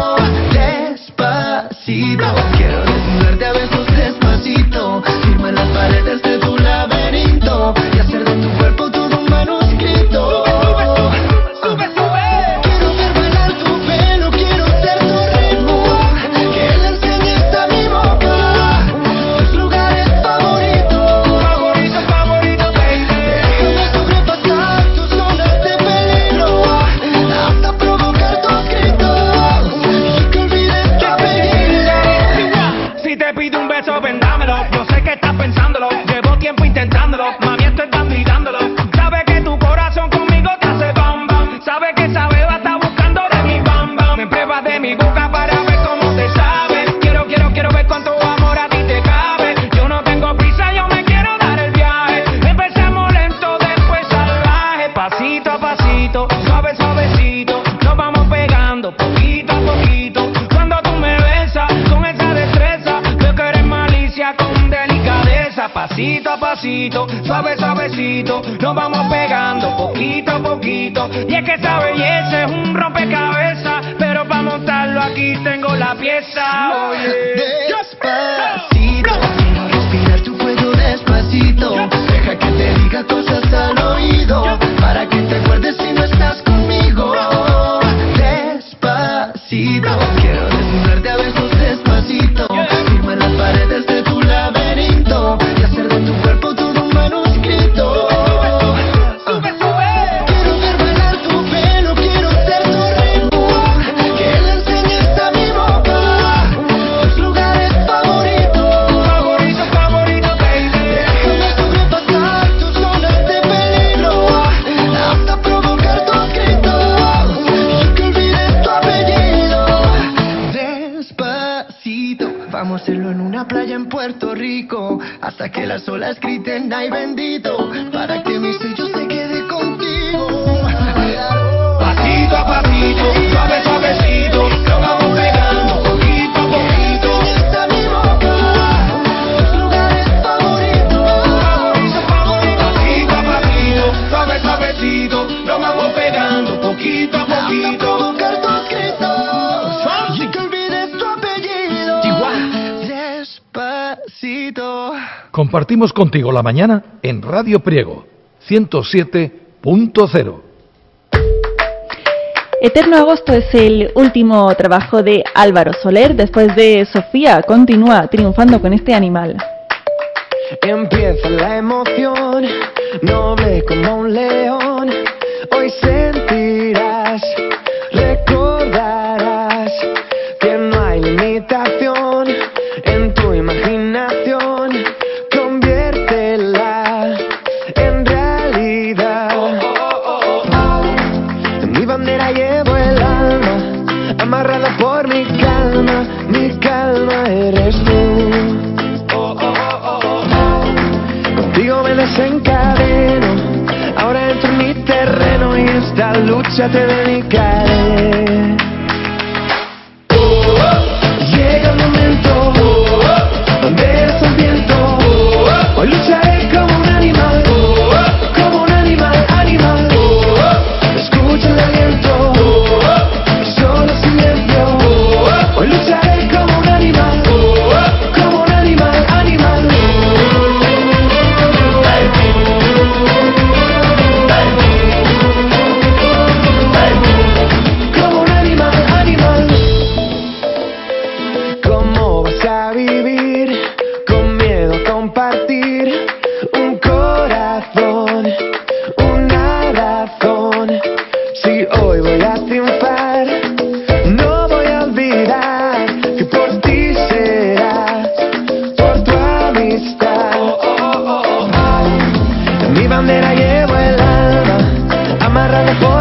Despacito, quiero desnudarte a besos despacito. Firma las paredes de tu laberinto y hacer de tu cuerpo todo un manuscrito. Sube, sube. Quiero ver bailar tu pelo, quiero ser tu ritmo. Que le enseñes a mi boca tus lugares favoritos. Favorito, favorito, baby. Déjame sobrepasar tus zonas de peligro hasta provocar tus gritos y que olvides tu apellido. Si te pido un beso, vendámelo. Yo sé que estás pensándolo. Llevo tiempo intentándolo. Mami, esto estás mirándolo. Sabe que tu corazón conmigo te hace bam bam. Sabe que esa beba está buscando de mi bam bam. Me pruebas de mi boca para ver cómo te sabe. Quiero, quiero, quiero ver cuánto amor a ti te cabe. Yo no tengo prisa, yo me quiero dar el viaje. Empecemos lento, después salvaje. Pasito a pasito, suave, suavecito. Nos vamos pegando poquito a poquito. Cuando tú me besas con esa destreza, veo que eres malicia con delicadeza. Pasito a pasito, suave, suavecito. Nos vamos pegando poquito a poquito. Y es que esa belleza es un rompecabezas, pero para montarlo aquí tengo la pieza. Oye, Despacito, quiero respirar tu fuego despacito. Deja que te diga cosas al oído, para que te acuerdes si no estás conmigo. Despacito, quiero desnudarte a besos despacito. Firma las paredes de tu laberinto y hacer de tu cuerpo todo un manuscrito. sube, sube. Quiero ver bailar tu pelo, quiero ser tu ritmo. Que le enseñes a mi boca tus lugares favoritos. Favorito, favorito, baby. Déjame sobrepasar tus zonas de peligro hasta provocar tus gritos y que olvides tu apellido. Despacito, vamos a hacerlo en una playa en Puerto Rico hasta que las olas griten ay bendito, para que mi sello se quede contigo. Pasito a pasito, suave, suavecito. Nos vamos pegando poquito a poquito. Enseñes a mi boca tus lugares favoritos. Favorito, favorito. Pasito a pasito, suave, suavecito. Nos vamos pegando poquito a Hasta poquito. provocar tus gritos y que olvides tu apellido. Despacito. Compartimos contigo la mañana en Radio Priego ciento siete punto cero. Eterno Agosto es el último trabajo de Álvaro Soler. Después de Sofía, continúa triunfando con este animal. Empieza la emoción, noble como un león. Hoy sentirás, recordarás que no hay limitación en tu imaginación. Conviértela en realidad. En mi bandera llevo el alma, amarrada por mi calma. Mi calma eres tú. Contigo me desencadeno, ahora entro en mi terreno y esta lucha te dedicaré. Llega el momento, banderas al viento. Hoy lucharé como un animal, como un animal, animal. Escucha el aliento, solo silencio. Hoy lucharé como un animal, como un animal, animal. Como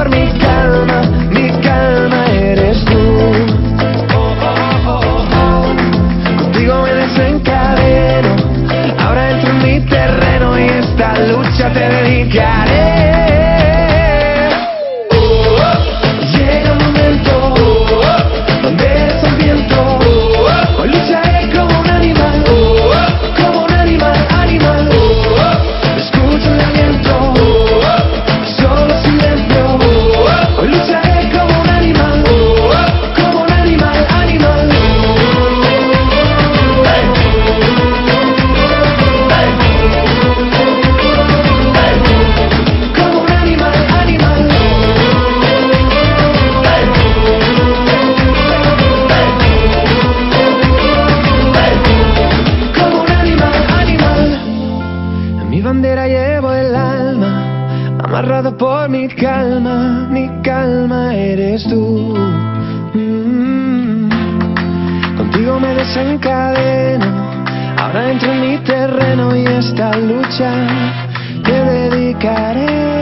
por mi calma, mi calma eres tú. Oh, oh, oh, oh, oh. Contigo me desencadeno, ahora entro en mi terreno y esta lucha te dedicaré. Por mi calma, mi calma eres tú. Mm. Contigo me desencadeno, ahora entro en mi terreno y esta lucha te dedicaré.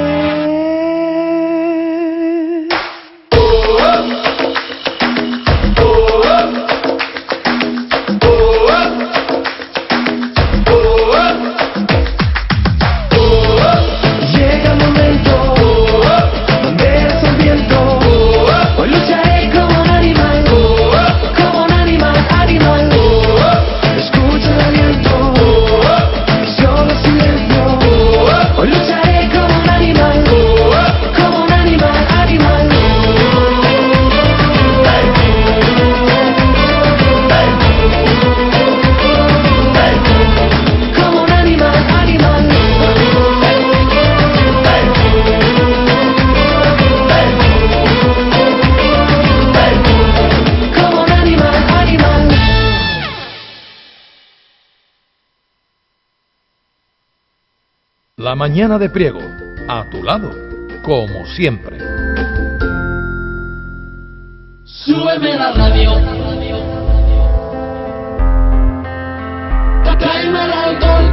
La mañana de Priego, a tu lado, como siempre. Súbeme la radio, tráeme el alcohol.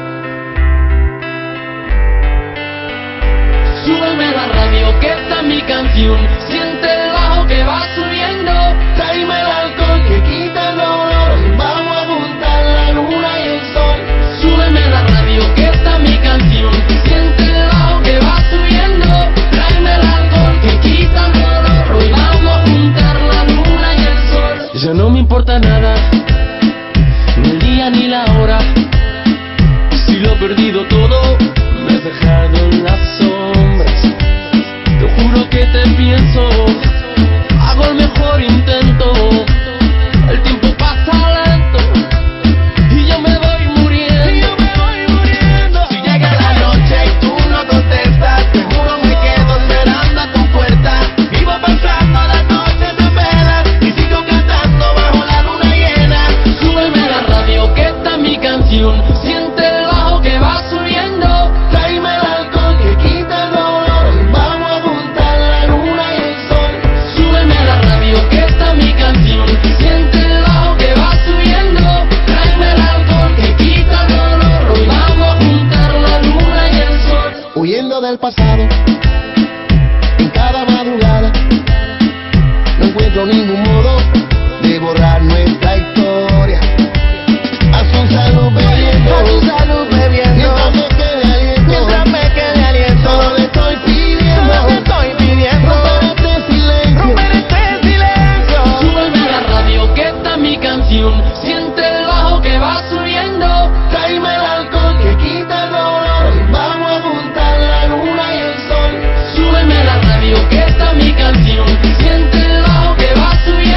Súbeme la radio, que esta es mi canción. Siente el bajo que va subiendo. Tráeme el alcohol que quita el dolor. Vamos a juntar la luna y el sol. Súbeme la radio, que esta es mi canción. Siente el bajo que va subiendo. Tráeme el alcohol que quita el dolor. Hoy vamos a juntar la luna y el sol. Ya no me importa nada, ni el día ni la hora. Si lo he perdido todo, me has dejado en las sombras. Te juro que te pienso, hago el mejor intento. El tiempo pasa lento y yo me voy muriendo. Y yo me voy muriendo. Si llega la noche y tú no contestas, te juro me quedo esperando a tu puerta. Vivo pasando las noches en velas y sigo cantando bajo la luna llena. Súbeme la radio, que esta es mi canción. Siente el bajo que va subiendo. Tráeme el alcohol que quita el dolor. Vamos a juntar la luna y el sol. Súbeme la radio, que esta es mi canción. Siente el bajo que va subiendo. Tráeme el alcohol que quita el dolor. Hoy vamos a juntar la luna y el sol. Huyendo del pasado, en cada madrugada, no encuentro ningún modo de borrar nuestra historia. A su salud bebiendo, a su salud bebiendo, mientras me quede aliento, mientras me quede aliento. Solo le estoy pidiendo, solo le estoy pidiendo, romper este silencio, romper este silencio. Súbeme la radio, que esta es mi canción. Siente el bajo que va subiendo. Tráeme el alcohol que quita el dolor. Vamos a juntar la luna y el sol. Súbeme la radio, que esta es mi canción. Siente el bajo que va subiendo.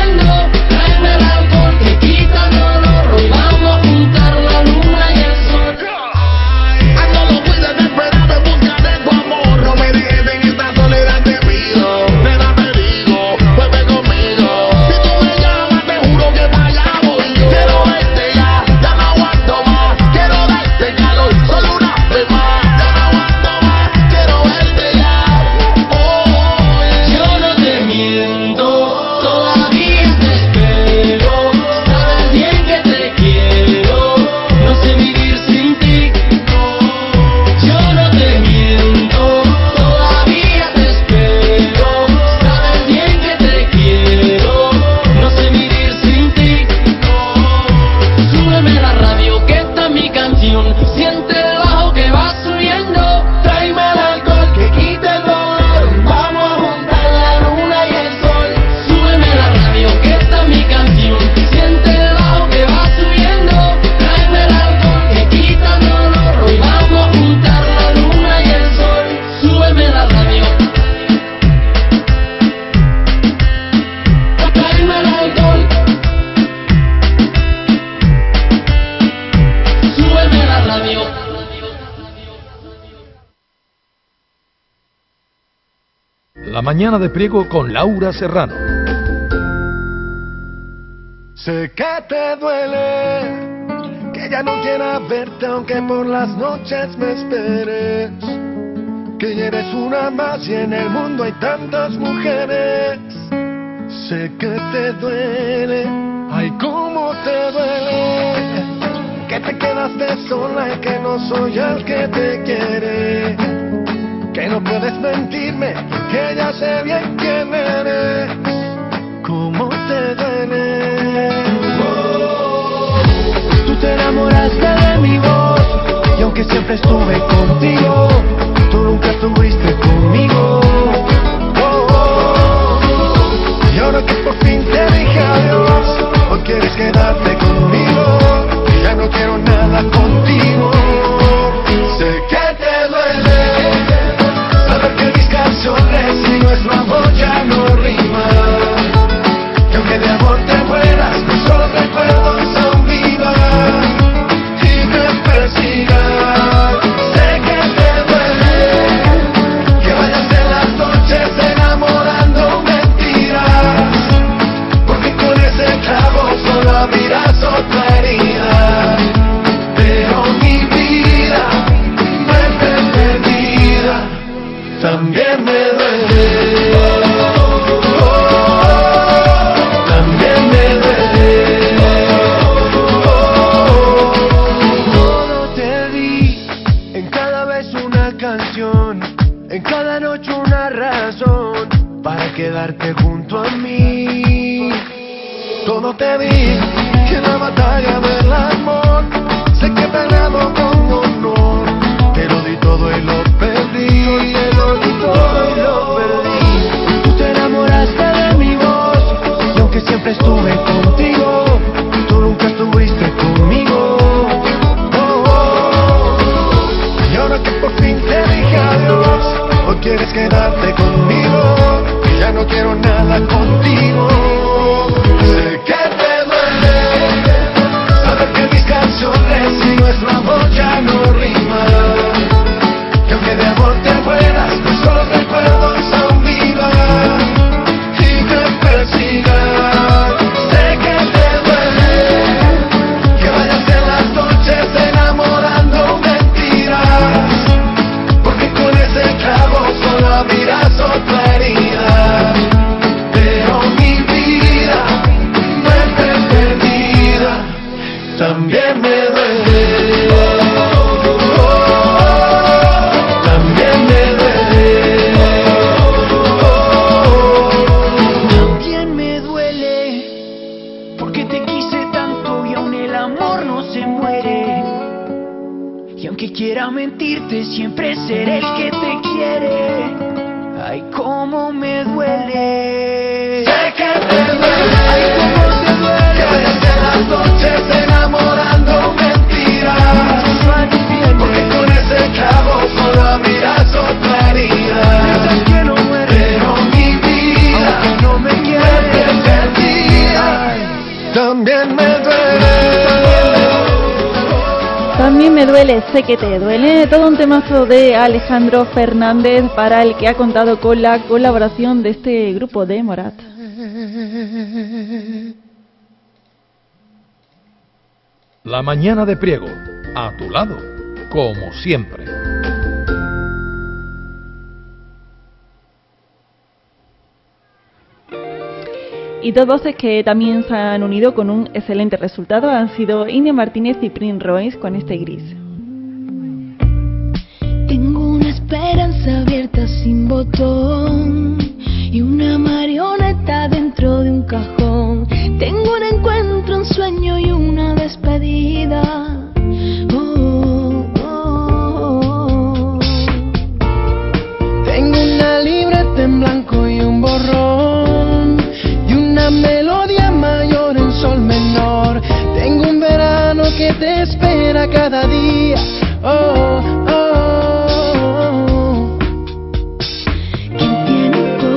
La mañana de Priego con Laura Serrano. Sé que te duele, que ya no quiera verte aunque por las noches me esperes, que ya eres una más y en el mundo hay tantas mujeres. Sé que te duele, ay cómo te duele, que te quedaste sola y que no soy el que te quiere, que no puedes mentirme, que ya sé bien quién eres. ¿Cómo te duele? Oh, tú te enamoraste de mi voz y aunque siempre estuve contigo, tú nunca estuviste conmigo. Oh, oh, y ahora que por fin te dije adiós, hoy quieres quedarte conmigo y ya no quiero nada contigo. Sé que te duele saber que mis canciones y nuestro amor ya no rima, que aunque de amor te mueras, nuestros recuerdos aún vivan y me persigan. Sé que te duele que vayas en las noches enamorando mentiras, porque con ese clavo solo abrirás otra herida. Pero mi vida no es perdida, también me duele. También me duele. Todo te di, en cada vez una canción, en cada noche una razón para quedarte junto a mí. Todo te di, que en la batalla del amor sé que he peleado con honor, te lo di todo y lo perdí, te lo di todo y lo perdí. Tú te enamoraste de mi voz y aunque siempre estuve contigo, tú nunca estuviste conmigo. Oh, oh. Y ahora que por fin te dije adiós, hoy quieres quedarte conmigo y ya no quiero nada contigo. Sé que te duele saber que mis canciones y nuestro amor ya no rima, que aunque de amor te mueras, nuestros recuerdos aún vivan y me persigan. Sé que te duele que vayas en las noches enamorando mentiras, porque con ese clavo solo abrirás otra herida. Pero mi vida no es perdida, también me duele. También me duele. También me duele, porque te quise tanto y aún el amor no se muere. Y aunque quiera mentirte, siempre seré el que te quiere. Ay, cómo me duele. Sé que te duele. Ay, cómo te duele que vayas en las noches enamorando mentiras, porque con ese clavo solo abrirás otra herida. Que no muere, pero mi vida, aunque no me quieres, perdida. También me duele. También me duele, sé que te duele. Todo un temazo de Alejandro Fernández, para el que ha contado con la colaboración de este grupo de Morat. La mañana de Priego, a tu lado, como siempre. Y dos voces que también se han unido con un excelente resultado han sido India Martínez y Prince Royce con este Gris. Tengo una esperanza abierta sin botón y una marioneta dentro de un cajón. Tengo un encuentro, un sueño y una despedida. Oh, oh, oh. Tengo una libreta en blanco y un borrón y una melodía mayor en sol menor. Tengo un verano que te espera cada día. Oh, oh, oh. ¿Quién tiene un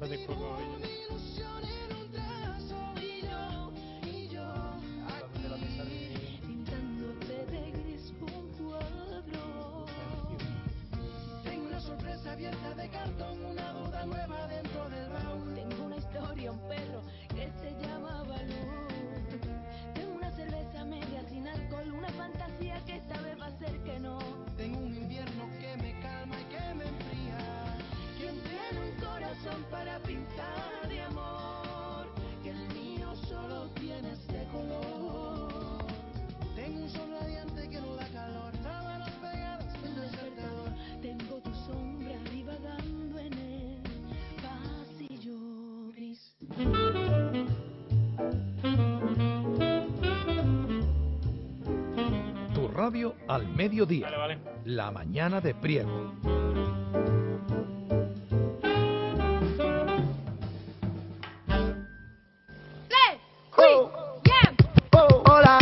disco con ellos. Tengo una sorpresa abierta de cartón, una duda nueva dentro del baúl. Tengo una historia, un perro que se llama Balú. Tengo una cerveza media sin alcohol, una fantasía que esta vez va a ser que no. Tengo un invierno que me calma y que me enfría. ¿Quién tiene un corazón para pintar de amor? Que el mío solo tiene este color. Tengo un sol radiante que no da calor, sábanas pegadas en el despertador. Tengo tu sombra divagando en el pasillo gris. Tu radio al mediodía. Vale, vale. La mañana de Priego. Hola.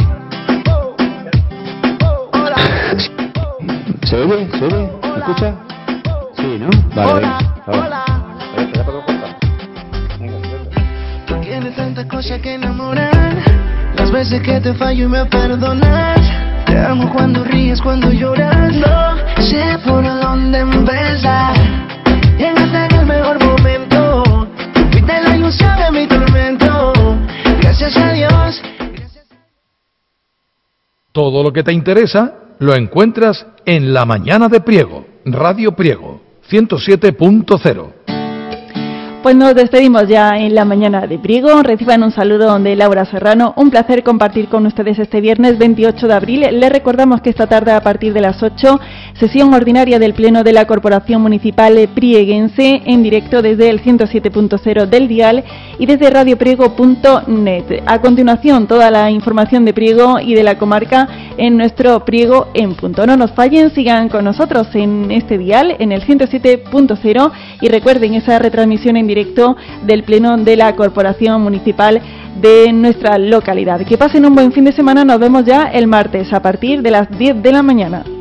Hola. ¿Se oye? ¿Se oye? ¿Se escucha? Sí, ¿no? Vale, venga. Hola. Venga, ya podemos cortar. Tú tienes tantas cosas que enamorar. Las veces que te fallo y me perdonas. Te amo cuando ríes, cuando lloras. No sé por dónde empezar. Llegaste en el mejor momento. Fuiste la ilusión de mi tormento. Gracias a Dios. Todo lo que te interesa lo encuentras en La Mañana de Priego, Radio Priego, ciento siete punto cero. Pues nos despedimos ya en La Mañana de Priego. Reciban un saludo de Laura Serrano. Un placer compartir con ustedes este viernes veintiocho de abril. Les recordamos que esta tarde a partir de las ocho, sesión ordinaria del Pleno de la Corporación Municipal Prieguense en directo desde el ciento siete punto cero del dial y desde radio priego punto net. A continuación, toda la información de Priego y de la comarca en nuestro Priego en punto. No nos fallen, sigan con nosotros en este dial, en el ciento siete punto cero, y recuerden esa retransmisión en directo del Pleno de la Corporación Municipal de nuestra localidad. Que pasen un buen fin de semana, nos vemos ya el martes a partir de las diez de la mañana.